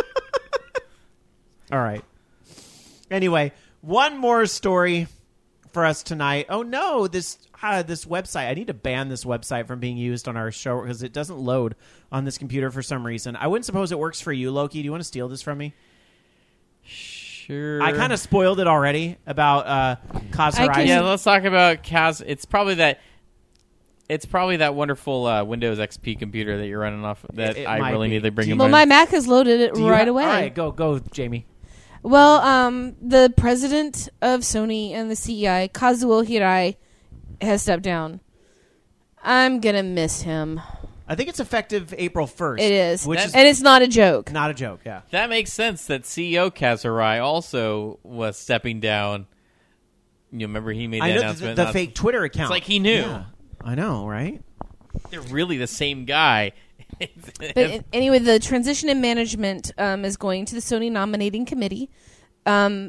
All right. Anyway, one more story for us tonight. Oh, no, this website. I need to ban this website from being used on our show because it doesn't load on this computer for some reason. I wouldn't suppose it works for you, Loki. Do you want to steal this from me? Sure. I kind of spoiled it already about Kaz Horizon. Yeah, let's talk about Kaz. It's probably that wonderful Windows XP computer that you're running off that It I might really be. need to bring in. Well, my Mac has loaded it right away. All right, go, Jamie. Well, the president of Sony and the CEI, Kazuo Hirai, has stepped down. I'm going to miss him. I think it's effective April 1st. It is. Which is And it's not a joke. not a joke, yeah. That makes sense that CEO Kazurai also was stepping down. You remember he made that I know announcement. the fake Twitter account. It's like he knew. Yeah, I know, right? They're really the same guy. But anyway, the transition in management is going to the Sony nominating committee. So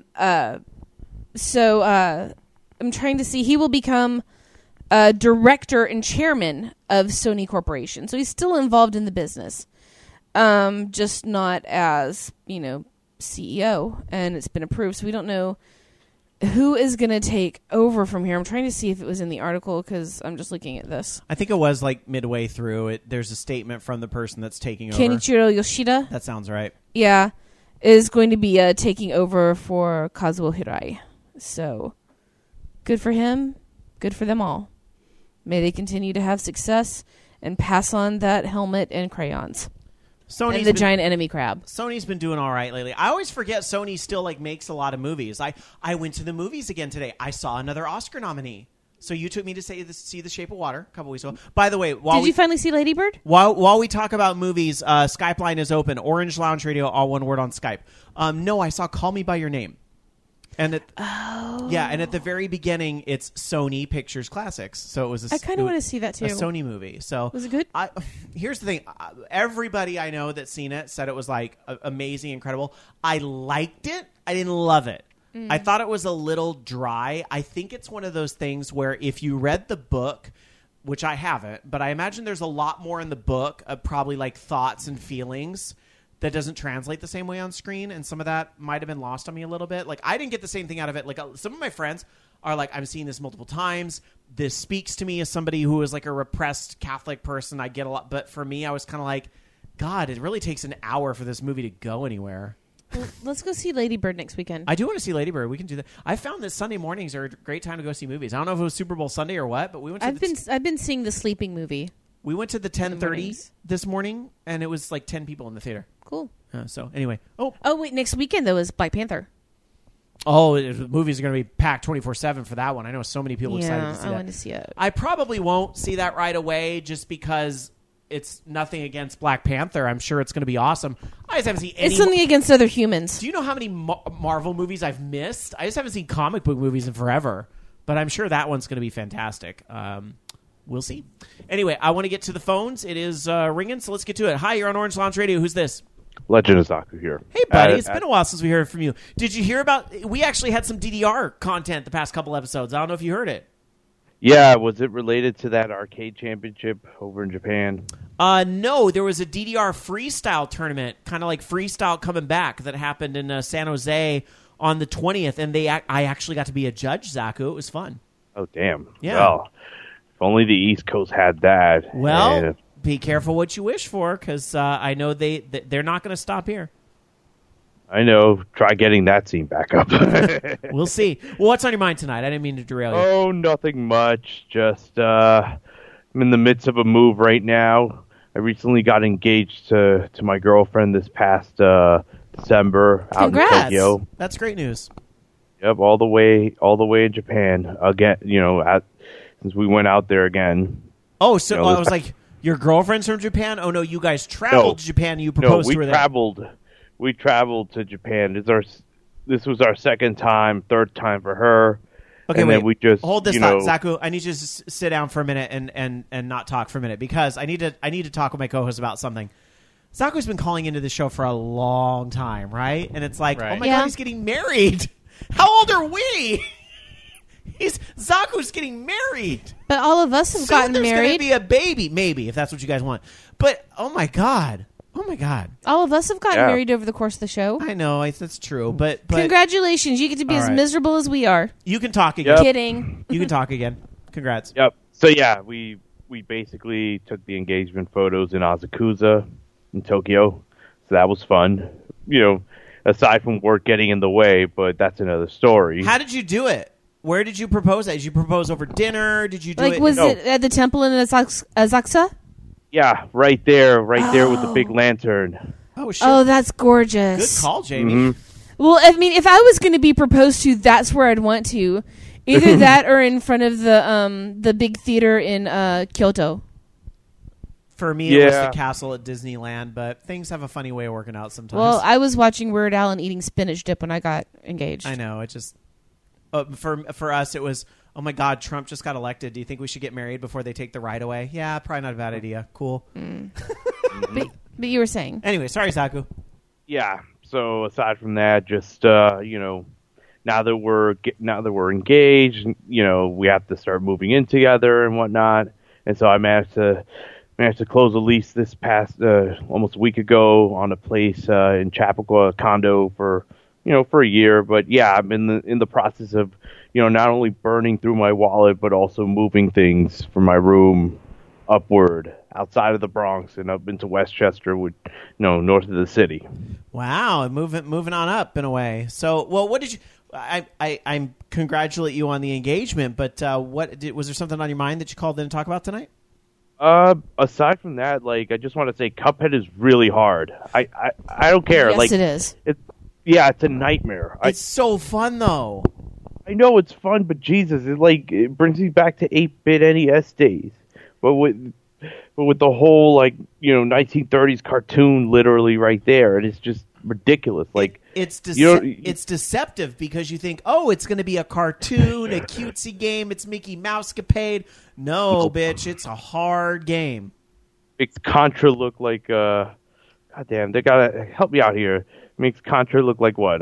I'm trying to see. He will become director and chairman of Sony Corporation. So he's still involved in the business, just not as CEO. And it's been approved, so we don't know who is going to take over from here. I'm trying to see if it was in the article because I'm just looking at this. I think it was like midway through it. There's a statement from the person that's taking over. Kenichiro Yoshida. That sounds right. Yeah, is going to be taking over for Kazuo Hirai. So, good for him. Good for them all. May they continue to have success and pass on that helmet and crayons. Sony's And the been, giant enemy crab. Sony's been doing all right lately. I always forget Sony still makes a lot of movies. I went to the movies again today. I saw another Oscar nominee. So you took me to see The Shape of Water a couple weeks ago. By the way, Did you finally see Lady Bird? While we talk about movies, Skype line is open. Orange Lounge Radio, all one word on Skype. No, I saw Call Me By Your Name. And at the very beginning, it's Sony Pictures Classics. So it was. I kind of want to see that too. A Sony movie. So was it good? Here's the thing: everybody I know that's seen it said it was like amazing, incredible. I liked it. I didn't love it. I thought it was a little dry. I think it's one of those things where if you read the book, which I haven't, but I imagine there's a lot more in the book of probably like thoughts and feelings that doesn't translate the same way on screen, and some of that might have been lost on me a little bit. Like, I didn't get the same thing out of it. Like, some of my friends are like, I'm seeing this multiple times. This speaks to me as somebody who is like a repressed Catholic person. I get a lot. But for me, I was kind of like, God, it really takes an hour for this movie to go anywhere. Well, let's go see Lady Bird next weekend. I do want to see Lady Bird. We can do that. I found that Sunday mornings are a great time to go see movies. I don't know if it was Super Bowl Sunday or what, but we went to I've been seeing The Sleeping Movie. We went to the 10:30 this morning, and it was like 10 people in the theater. Cool. So anyway, oh wait, next weekend though is Black Panther. The movies are going to be packed 24/7 for that one. I know so many people excited to see that. I want to see it. I probably won't see that right away, just because it's nothing against Black Panther. I'm sure it's going to be awesome. I just haven't seen any. It's something against other humans. Do you know how many Marvel movies I've missed? I just haven't seen comic book movies in forever, but I'm sure that one's going to be fantastic. We'll see. Anyway, I want to get to the phones. It is ringing, so let's get to it. Hi, you're on Orange Lounge Radio. Who's this? Legend of Zaku here. Hey, buddy. It's been a while since we heard from you. Did you hear about... We actually had some DDR content the past couple episodes. I don't know if you heard it. Yeah, was it related to that arcade championship over in Japan? No, there was a DDR freestyle tournament, kind of like Freestyle Coming Back, that happened in San Jose on the 20th, and I actually got to be a judge, Zaku. It was fun. Oh, damn. Yeah. Well, if only the East Coast had that. Well, be careful what you wish for, because I know they're not going to stop here. I know. Try getting that scene back up. We'll see. Well, what's on your mind tonight? I didn't mean to derail you. Oh, nothing much. Just I'm in the midst of a move right now. I recently got engaged to my girlfriend this past December out Congrats. in Tokyo. That's great news. Yep, all the way in Japan again. Since we went out there again. Oh, so I was like, your girlfriend's from Japan? Oh no, you guys traveled to Japan and you proposed to her there. We traveled to Japan. This was our second time, third time for her. Okay, and wait. Then we just hold this thought, Zaku. I need you to sit down for a minute and not talk for a minute, because I need to talk with my co-host about something. Zaku's been calling into the show for a long time, right? And it's like, oh my God, he's getting married. How old are we? Zaku's getting married. But all of us have gotten there's married. There's going to be a baby, maybe, if that's what you guys want. But, oh my God. All of us have gotten married over the course of the show. I know, that's true. But congratulations, you get to be as miserable as we are. You can talk again. Yep. Kidding. You can talk again. Congrats. Yep. So yeah, we basically took the engagement photos in Asakusa in Tokyo. So that was fun. Aside from work getting in the way, but that's another story. How did you do it? Where did you propose at? Did you propose over dinner? Did you do it? Was it at the temple in Asakusa? Yeah, right there with the big lantern. Oh, shit. Oh, that's gorgeous. Good call, Jamie. Mm-hmm. Well, I mean, if I was going to be proposed to, that's where I'd want to. Either that or in front of the big theater in Kyoto. For me, it was the castle at Disneyland, but things have a funny way of working out sometimes. Well, I was watching Weird Al and eating spinach dip when I got engaged. I know. It just... for us, it was, oh my God, Trump just got elected. Do you think we should get married before they take the right away? Yeah, probably not a bad idea. Cool. But you were saying. Anyway, sorry, Zaku. Yeah. So aside from that, just now that we're engaged, we have to start moving in together and whatnot. And so I managed to close a lease this past almost a week ago on a place in Chappaqua, a condo for a year. But yeah, I'm in the process of, not only burning through my wallet, but also moving things from my room upward outside of the Bronx and up into Westchester, north of the city. Wow, moving on up in a way. So, well, what did you? I congratulate you on the engagement, but was there something on your mind that you called in to talk about tonight? Aside from that, I just want to say Cuphead is really hard. I don't care. Yes, it is. It's a nightmare. It's so fun, though. I know it's fun, but Jesus, it brings me back to 8-bit NES days. But with the whole 1930s cartoon literally right there, and it's just ridiculous. It's You don't- it's deceptive because you think, oh, it's going to be a cartoon, a cutesy game. It's Mickey Mousecapade. No, bitch, it's a hard game. Makes Contra look like goddamn, they gotta help me out here. Makes Contra look like what?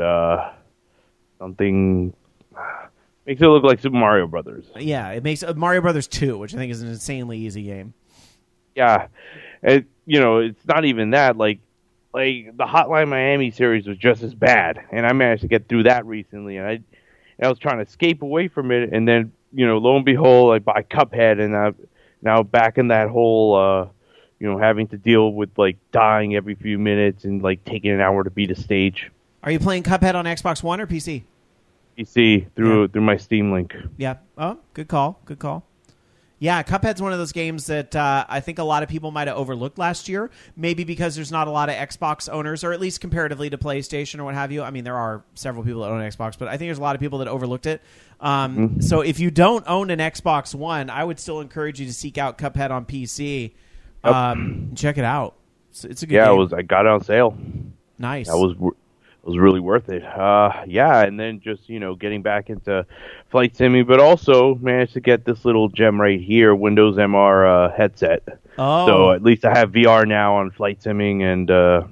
Something. Makes it look like Super Mario Brothers. Yeah, it makes Mario Brothers 2, which I think is an insanely easy game. Yeah, and it's not even that. Like the Hotline Miami series was just as bad, and I managed to get through that recently. And I was trying to escape away from it, and then lo and behold, I buy Cuphead, and I'm now back in that whole having to deal with like dying every few minutes and like taking an hour to beat a stage. Are you playing Cuphead on Xbox One or PC? PC through my Steam link. Yeah. Oh, good call. Good call. Yeah, Cuphead's one of those games that I think a lot of people might have overlooked last year, maybe because there's not a lot of Xbox owners, or at least comparatively to PlayStation or what have you. I mean, there are several people that own Xbox, but I think there's a lot of people that overlooked it. So if you don't own an Xbox One, I would still encourage you to seek out Cuphead on PC. Check it out. It's a good game. I got it on sale. Nice. That was really worth it. And then just getting back into flight simming, but also managed to get this little gem right here, Windows MR headset. Oh, so at least I have VR now on flight simming and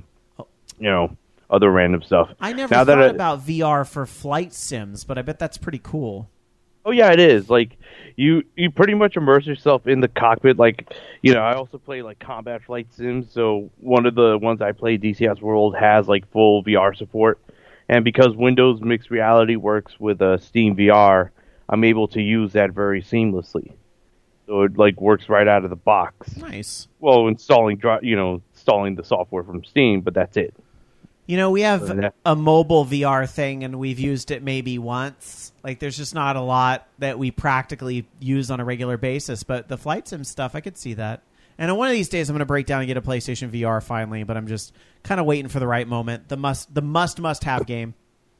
other random stuff. I never thought about VR for flight sims, but I bet that's pretty cool. Oh yeah, it is. Like you pretty much immerse yourself in the cockpit. Like I also play like combat flight sims. So one of the ones I play, DCS World, has like full VR support. And because Windows Mixed Reality works with Steam VR, I'm able to use that very seamlessly. So it like works right out of the box. Nice. Well, installing the software from Steam, but that's it. We have a mobile VR thing, and we've used it maybe once. Like, there's just not a lot that we practically use on a regular basis. But the flight sim stuff, I could see that. And one of these days, I'm going to break down and get a PlayStation VR finally. But I'm just kind of waiting for the right moment. The must-have game.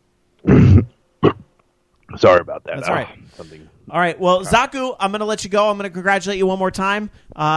Sorry about that. That's all right. All right. Well, Zaku, I'm going to let you go. I'm going to congratulate you one more time.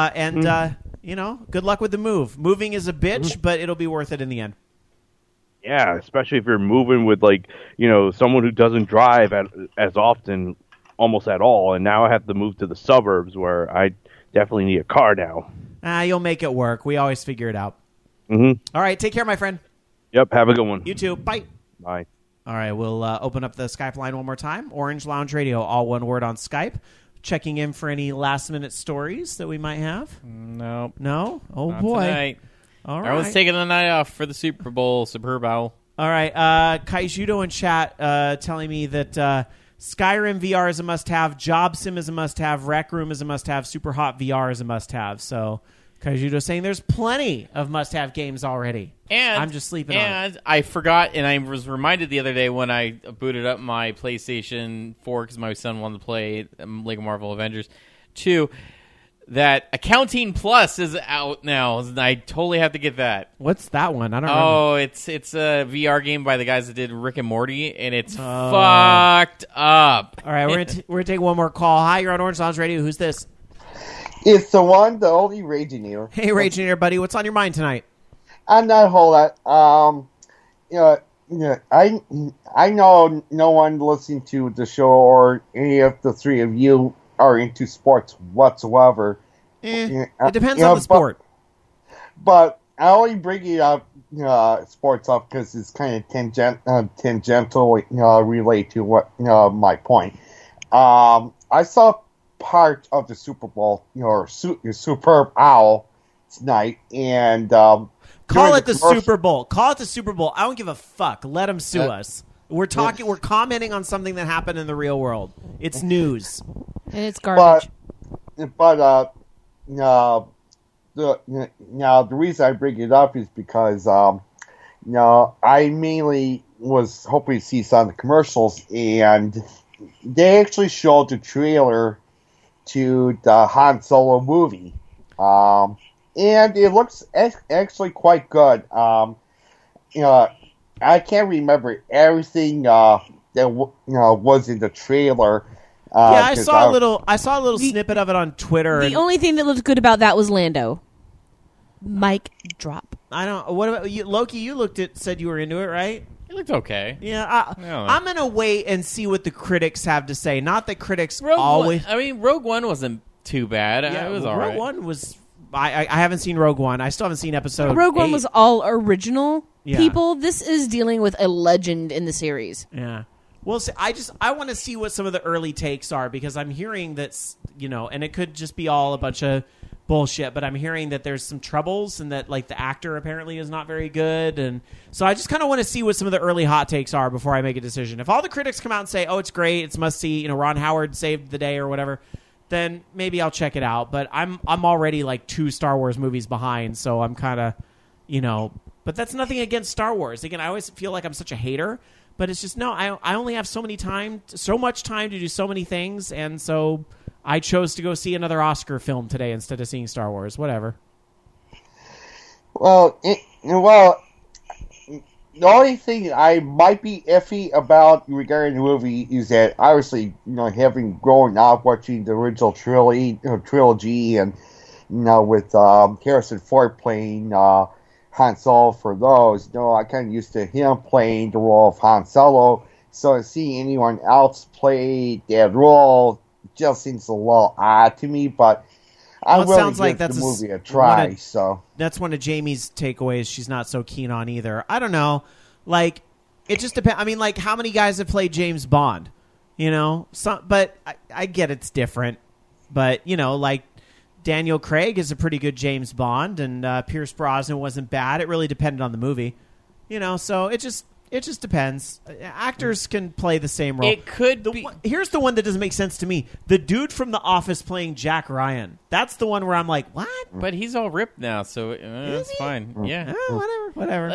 Good luck with the move. Moving is a bitch, but it'll be worth it in the end. Yeah, especially if you're moving with someone who doesn't drive as often, almost at all, and now I have to move to the suburbs where I definitely need a car now. You'll make it work. We always figure it out. Mm-hmm. All right, take care, my friend. Yep, have a good one. You too. Bye. Bye. All right, we'll open up the Skype line one more time. Orange Lounge Radio, all one word on Skype. Checking in for any last-minute stories that we might have. Nope. No? Oh, Not boy. Tonight. All right. I was taking the night off for the Super Bowl. All right. Kaijudo in chat telling me that Skyrim VR is a must-have, Job Sim is a must-have, Rec Room is a must-have, Super Hot VR is a must-have. So Kaijudo saying there's plenty of must-have games already. And I'm just sleeping on it. And I forgot, and I was reminded the other day when I booted up my PlayStation 4 because my son wanted to play Lego Marvel Avengers 2, that Accounting Plus is out now. I totally have to get that. What's that one? I don't know. Oh, it's a VR game by the guys that did Rick and Morty, and it's fucked up. All right, we're gonna take one more call. Hi, you're on Orange Lounge Radio. Who's this? It's the one, the only Raging here. Hey, Raging here, buddy. What's on your mind tonight? I'm not a whole lot. I know no one listening to the show or any of the three of you are into sports whatsoever. It depends on the sport. But I only bring it up, sports up because it's kind of tangential relate to what my point. I saw part of the Super Bowl, Superb Owl tonight, and call it the Super Bowl. Call it the Super Bowl. I don't give a fuck. Let them sue us. We're talking. We're commenting on something that happened in the real world. It's news, and it's garbage. But the reason I bring it up is because I mainly was hoping to see some of the commercials, and they actually showed the trailer to the Han Solo movie, and it looks actually quite good. I can't remember everything that was in the trailer. I saw a little snippet of it on Twitter. The only thing that looked good about that was Lando. Mic drop. I don't. What about you, Loki? You said you were into it, right? It looked okay. Yeah, know. I'm gonna wait and see what the critics have to say. Not that critics Rogue always. One, I mean, Rogue One wasn't too bad. Yeah, it was all Rogue right. One was. I haven't seen Rogue One. I still haven't seen episode. Rogue One 8. was all original Yeah. people. This is dealing with a legend in the series. Yeah. Well, see, I want to see what some of the early takes are because I'm hearing that, and it could just be all a bunch of bullshit, but I'm hearing that there's some troubles and that like the actor apparently is not very good, and so I just kind of want to see what some of the early hot takes are before I make a decision. If all the critics come out and say, "Oh, it's great, it's must see," Ron Howard saved the day or whatever, then maybe I'll check it out. But I'm already like 2 Star Wars movies behind, so I'm kind of, But that's nothing against Star Wars. Again, I always feel like I'm such a hater. But it's just, no, I only have so much time to do so many things, and so I chose to go see another Oscar film today instead of seeing Star Wars. Whatever. Well, the only thing I might be iffy about regarding the movie is that obviously, having grown up watching the original trilogy and, with Harrison Ford playing Han Solo for those. I kind of used to him playing the role of Han Solo, so seeing anyone else play that role just seems a little odd to me, but I'm willing sounds to like give that's the movie a try. That's one of Jamie's takeaways she's not so keen on either. I don't know. Like, it just depends. I mean, like, how many guys have played James Bond? But I get it's different. But, like, Daniel Craig is a pretty good James Bond, and Pierce Brosnan wasn't bad. It really depended on the movie, So it just depends. Actors can play the same role. It could be. Here's the one that doesn't make sense to me: the dude from The Office playing Jack Ryan. That's the one where I'm like, what? But he's all ripped now, so it's fine. Yeah, Whatever.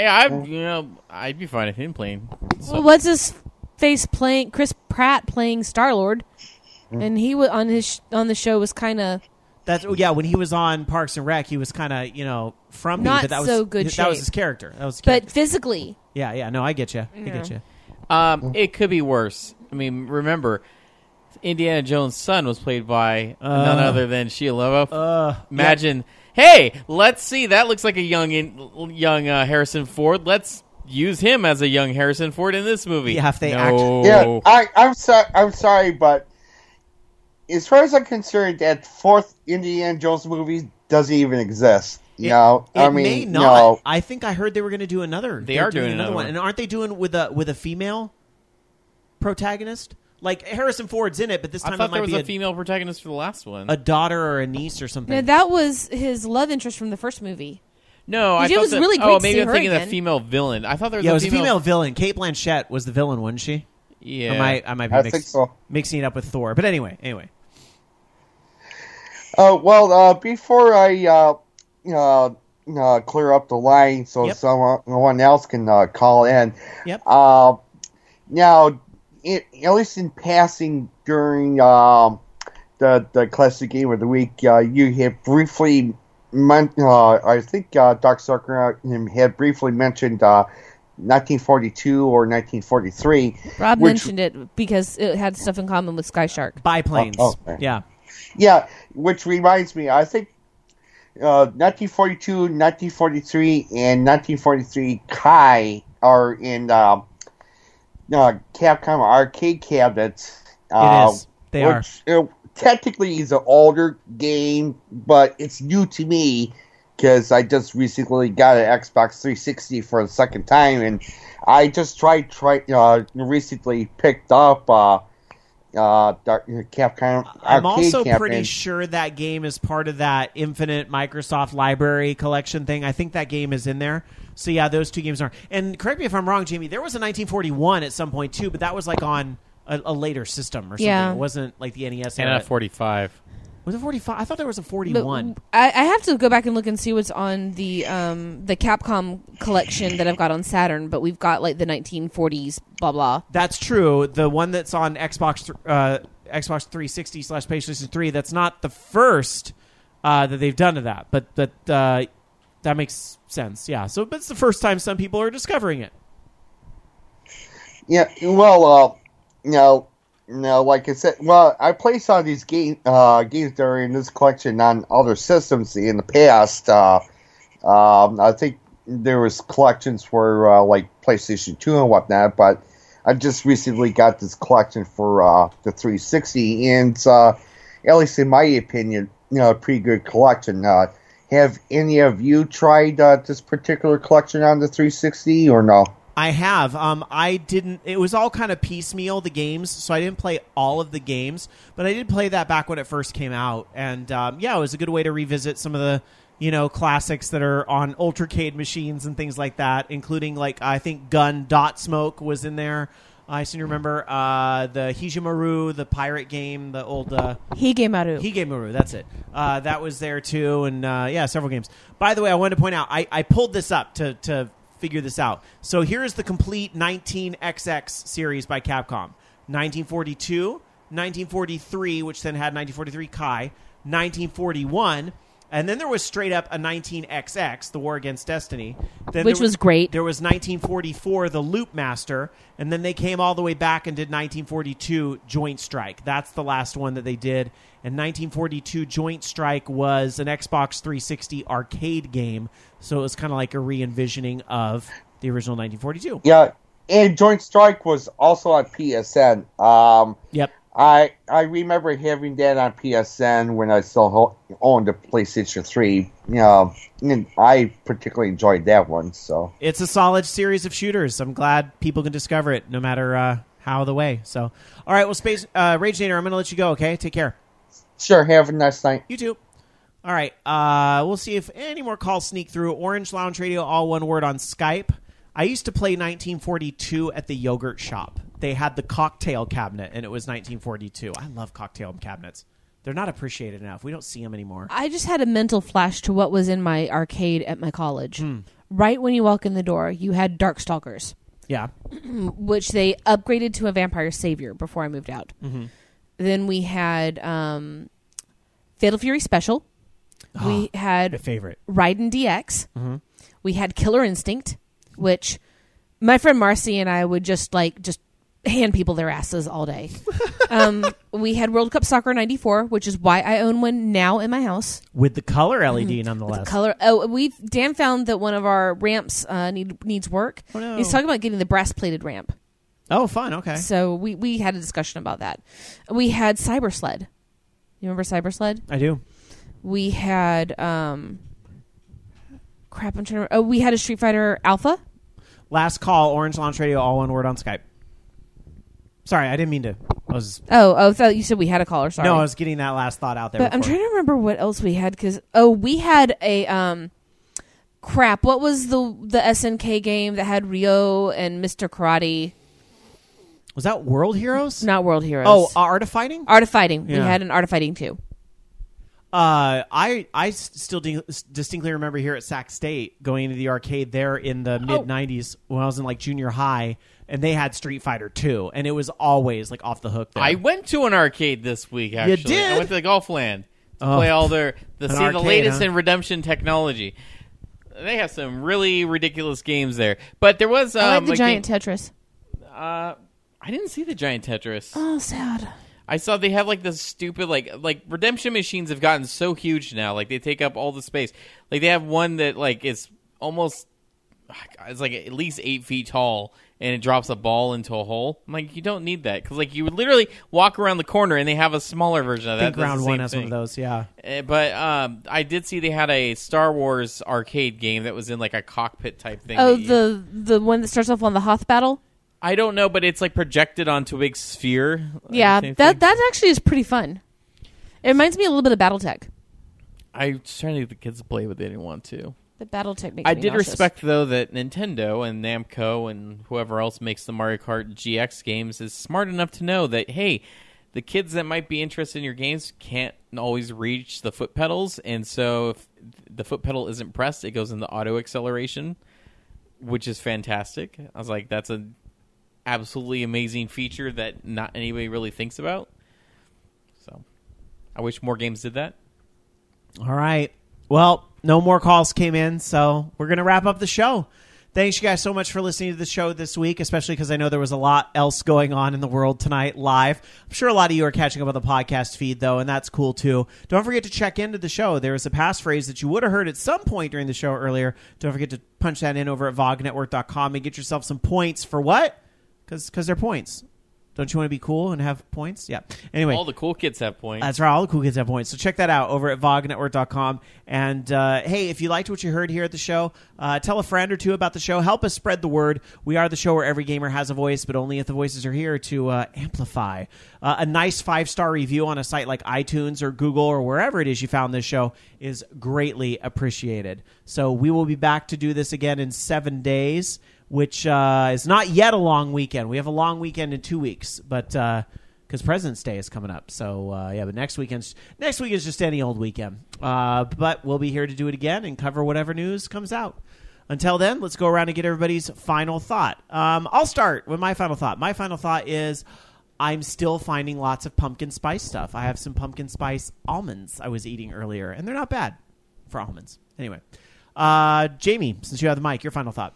I'd be fine if him playing. So. Well, what's his face playing? Chris Pratt playing Star-Lord, and he was on the show was kind of. When he was on Parks and Rec, he was kind of from not me, but that was so good that shape. was his character. But physically, yeah. No, I get you. I get you. It could be worse. I mean, remember, Indiana Jones' son was played by none other than Shia LaBeouf. Imagine, hey, let's see. That looks like a young Harrison Ford. Let's use him as a young Harrison Ford in this movie. Yeah, if they I'm sorry, but as far as I'm concerned, that 4th Indiana Jones movie doesn't even exist. May not. I think I heard they were going to do another. They are doing another one, and aren't they doing with a female protagonist? Like Harrison Ford's in it, but this time I thought it might there was be a female protagonist for the last one. a daughter or a niece or something. no, that was his love interest from the first movie. No, I It thought was that, really great Oh, to maybe see I'm her thinking again. the female villain. I thought there was it was a female villain. Kate Blanchett was the villain, wasn't she? Yeah, I might be think so. mixing it up with Thor. But anyway. Before I clear up the line so someone else can call in. Yep. Now, at least in passing during the classic game of the week, you had briefly, I think Doc Zucker had briefly mentioned 1942 or 1943. Rob mentioned it because it had stuff in common with Sky Shark. Biplanes. Okay. Yeah. Yeah, which reminds me, I think 1942, 1943, and 1943 Kai are in Capcom arcade cabinets. It is. They are. Technically is an older game, but it's new to me because I just recently got an Xbox 360 for the second time, and I just recently picked up Capcom arcade. I'm also cabinet. pretty sure that game is part of that Infinite Microsoft Library Collection thing. I think that game is in there. So yeah, those two games are. And correct me if I'm wrong, Jamie. There was a 1941 at some point too, but that was like on a later system or something. Yeah. It wasn't like the NES. and era. a 45. Was it 45? I thought there was a But 41. I have to go back and look and see what's on the Capcom collection that I've got on Saturn. But we've got like the 1940s, blah blah. That's true. The one that's on Xbox 360 / PlayStation 3. That's not the first that they've done to that, but that makes sense. Yeah. So, but it's the first time some people are discovering it. Yeah. Well, no, like I said, I played some of these games that are in this collection on other systems in the past. I think there was collections for like PlayStation 2 and whatnot, but I just recently got this collection for the 360, and at least in my opinion, a pretty good collection. Have any of you tried this particular collection on the 360 or no? I have. I didn't. It was all kind of piecemeal, the games, so I didn't play all of the games, but I did play that back when it first came out, and it was a good way to revisit some of the classics that are on Ultracade machines and things like that, including I think Gun Dot Smoke was in there. I seem to remember the Hijamaru, the pirate game, the old Higemaru, that's it. That was there too, and several games. By the way, I wanted to point out, I pulled this up to figure this out. So here's the complete 19XX series by Capcom. 1942, 1943, which then had 1943 Kai, 1941, and then there was straight up a 19XX, the War Against Destiny. Then Which was great. There was 1944, the Loop Master, and then they came all the way back and did 1942 Joint Strike. That's the last one that they did. And 1942 Joint Strike was an Xbox 360 arcade game, so it was kind of like a re-envisioning of the original 1942. Yeah, and Joint Strike was also on PSN. Yep. I remember having that on PSN when I still owned a PlayStation 3. And I particularly enjoyed that one. So it's a solid series of shooters. I'm glad people can discover it, no matter how the way. So, all right, well, Rage Nader, I'm going to let you go. Okay, take care. Sure. Have a nice night. You too. All right, we'll see if any more calls sneak through. Orange Lounge Radio, all one word on Skype. I used to play 1942 at the yogurt shop. They had the cocktail cabinet, and it was 1942. I love cocktail cabinets. They're not appreciated enough. We don't see them anymore. I just had a mental flash to what was in my arcade at my college. Right when you walk in the door, you had Darkstalkers. Yeah. Which they upgraded to a Vampire Savior before I moved out. Mm-hmm. Then we had Fatal Fury Special. We had my favorite. Raiden DX. Mm-hmm. We had Killer Instinct, which my friend Marcy and I would just hand people their asses all day. We had World Cup Soccer 94, which is why I own one now in my house. With the color LED, nonetheless. With the color. Dan found that one of our ramps needs work. Oh, no. He's talking about getting the brass-plated ramp. Oh, fun. Okay. So we had a discussion about that. We had Cyber Sled. You remember Cyber Sled? I do. We had we had a Street Fighter Alpha. Last call, Orange Launch Radio, all one word on Skype. Sorry, I didn't mean to. I thought you said we had a caller. Sorry. No, I was getting that last thought out there. But I'm trying to remember what else we had because we had a crap. What was the SNK game that had Ryo and Mr. Karate? Was that World Heroes? Not World Heroes. Oh, Art of Fighting? Art of Fighting. Yeah. We had an Art of Fighting too. I still distinctly remember here at Sac State going to the arcade there in the mid-'90s when I was in junior high, and they had Street Fighter 2, and it was always off the hook there. I went to an arcade this week, actually. You did? I went to the Golf Land to play all the latest in Redemption technology. They have some really ridiculous games there. But there was I like the Giant Tetris. I didn't see the Giant Tetris. Oh, sad. I saw they have this stupid Redemption machines have gotten so huge now. They take up all the space. They have one that is almost it's at least 8 feet tall, and it drops a ball into a hole. I'm you don't need that because you would literally walk around the corner and they have a smaller version of that. I think Round 1 has one of those. Yeah. But I did see they had a Star Wars arcade game that was in a cockpit type thing. Oh, the one that starts off on the Hoth battle. I don't know, but it's projected onto a big sphere. Yeah, that actually is pretty fun. It reminds me a little bit of BattleTech. I was trying to get the kids to play, but they didn't want to. The BattleTech makes I me did nauseous. respect, though, that Nintendo and Namco and whoever else makes the Mario Kart GX games is smart enough to know that, hey, the kids that might be interested in your games can't always reach the foot pedals, and so if the foot pedal isn't pressed, it goes into auto acceleration, which is fantastic. I was like, that's a absolutely amazing feature that not anybody really thinks about. So I wish more games did that. All right. Well, no more calls came in, so we're going to wrap up the show. Thanks, you guys, so much for listening to the show this week, especially because I know there was a lot else going on in the world tonight live. I'm sure a lot of you are catching up on the podcast feed, though, and that's cool, too. Don't forget to check into the show. There is a passphrase that you would have heard at some point during the show earlier. Don't forget to punch that in over at vognetwork.com and get yourself some points for what? Because they're points. Don't you want to be cool and have points? Yeah. Anyway. All the cool kids have points. That's right. All the cool kids have points. So check that out over at vognetwork.com. And, hey, if you liked what you heard here at the show, tell a friend or two about the show. Help us spread the word. We are the show where every gamer has a voice, but only if the voices are here to amplify. A nice 5-star review on a site like iTunes or Google or wherever it is you found this show is greatly appreciated. So we will be back to do this again in 7 days, which is not yet a long weekend. We have a long weekend in 2 weeks, but because President's Day is coming up. So, but next week is just any old weekend. But we'll be here to do it again and cover whatever news comes out. Until then, let's go around and get everybody's final thought. I'll start with my final thought. My final thought is I'm still finding lots of pumpkin spice stuff. I have some pumpkin spice almonds I was eating earlier, and they're not bad for almonds. Anyway, Jamie, since you have the mic, your final thought.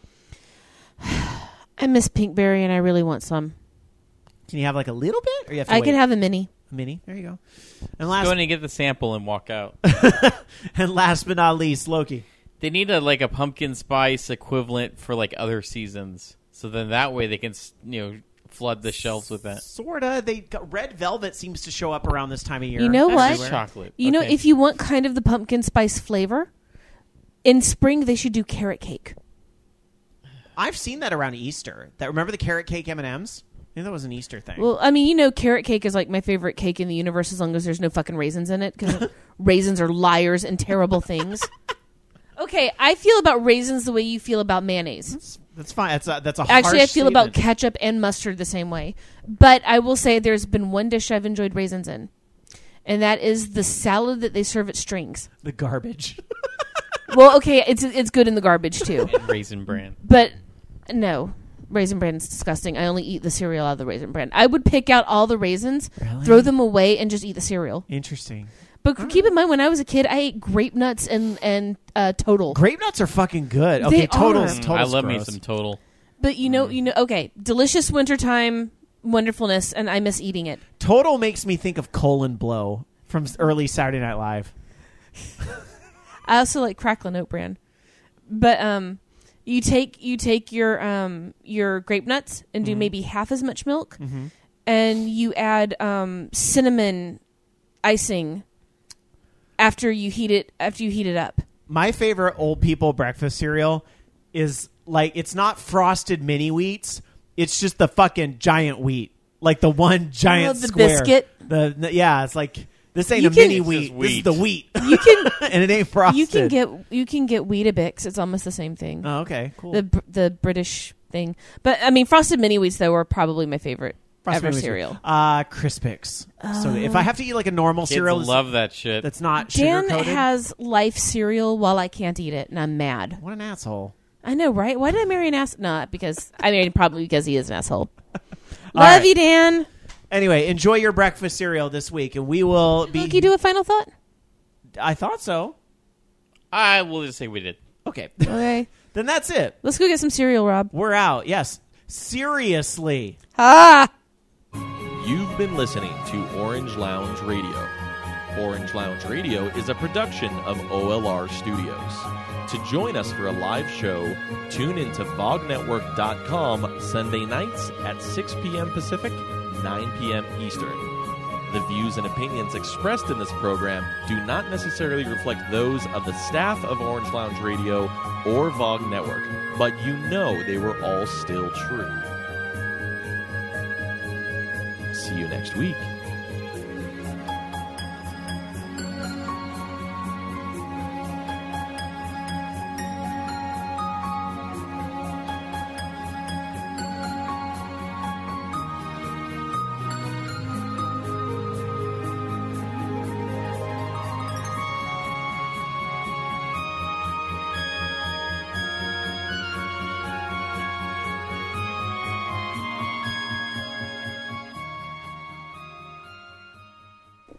I miss pinkberry, and I really want some. Can you have like a little bit, or you have to I wait? can have a mini. A mini. There you go. And Go in and get the sample and walk out. and last but not least, Loki. They need a pumpkin spice equivalent for like other seasons, so then that way they can flood the shelves with that. Sorta. Red velvet seems to show up around this time of year. You know what? Everywhere. Chocolate. You know, if you want kind of the pumpkin spice flavor, in spring they should do carrot cake. I've seen that around Easter. Remember the carrot cake M&Ms? I think that was an Easter thing. Well, I mean, carrot cake is like my favorite cake in the universe as long as there's no fucking raisins in it, because raisins are liars and terrible things. Okay, I feel about raisins the way you feel about mayonnaise. That's fine. That's a Actually, harsh I feel statement. about ketchup and mustard the same way. But I will say there's been one dish I've enjoyed raisins in, and that is the salad that they serve at Strings. The garbage. Well, okay, it's good in the garbage too. And Raisin Bran. But no, Raisin Bran is disgusting. I only eat the cereal out of the Raisin Bran. I would pick out all the raisins, throw them away, and just eat the cereal. Interesting. But keep in mind, when I was a kid, I ate grape nuts and Total. Grape nuts are fucking good. They Okay, Total's I love me gross. some Total. But okay, delicious wintertime wonderfulness, and I miss eating it. Total makes me think of Colin Blow from early Saturday Night Live. I also like Cracklin' Oat Bran. But you take your grape nuts and do maybe half as much milk, and you add cinnamon icing after you heat it up. My favorite old people breakfast cereal is it's not frosted mini wheats. It's just the fucking giant wheat, like the one giant the square. biscuit. It's like this ain't You a can- mini It's wheat. just This is wheat. the wheat, You can and it ain't frosted. you can get Weetabix. It's almost the same thing. Oh, okay, cool. The British thing. But I mean, frosted mini wheats though are probably my favorite Frosted ever Mini cereal. Crispix. So if I have to eat like a normal Kids cereal, love that shit. that's not sugar Dan coated. has Life cereal while I can't eat it, and I'm mad. What an asshole! I know, right? Why did I marry an ass? Not because I married him probably because he is an asshole. All Love right. you, Dan. Anyway, enjoy your breakfast cereal this week, and we will be. Loki, do a final thought. I thought so. I will just say we did. Okay, Okay, then that's it. let's go get some cereal, Rob. We're out. Yes, seriously. Ah. You've been listening to Orange Lounge Radio. Orange Lounge Radio is a production of OLR Studios. To join us for a live show, tune into VogNetwork.com Sunday nights at 6 p.m. Pacific, 9 p.m. Eastern. The views and opinions expressed in this program do not necessarily reflect those of the staff of Orange Lounge Radio or VOG Network, but you know they were all still true. See you next week.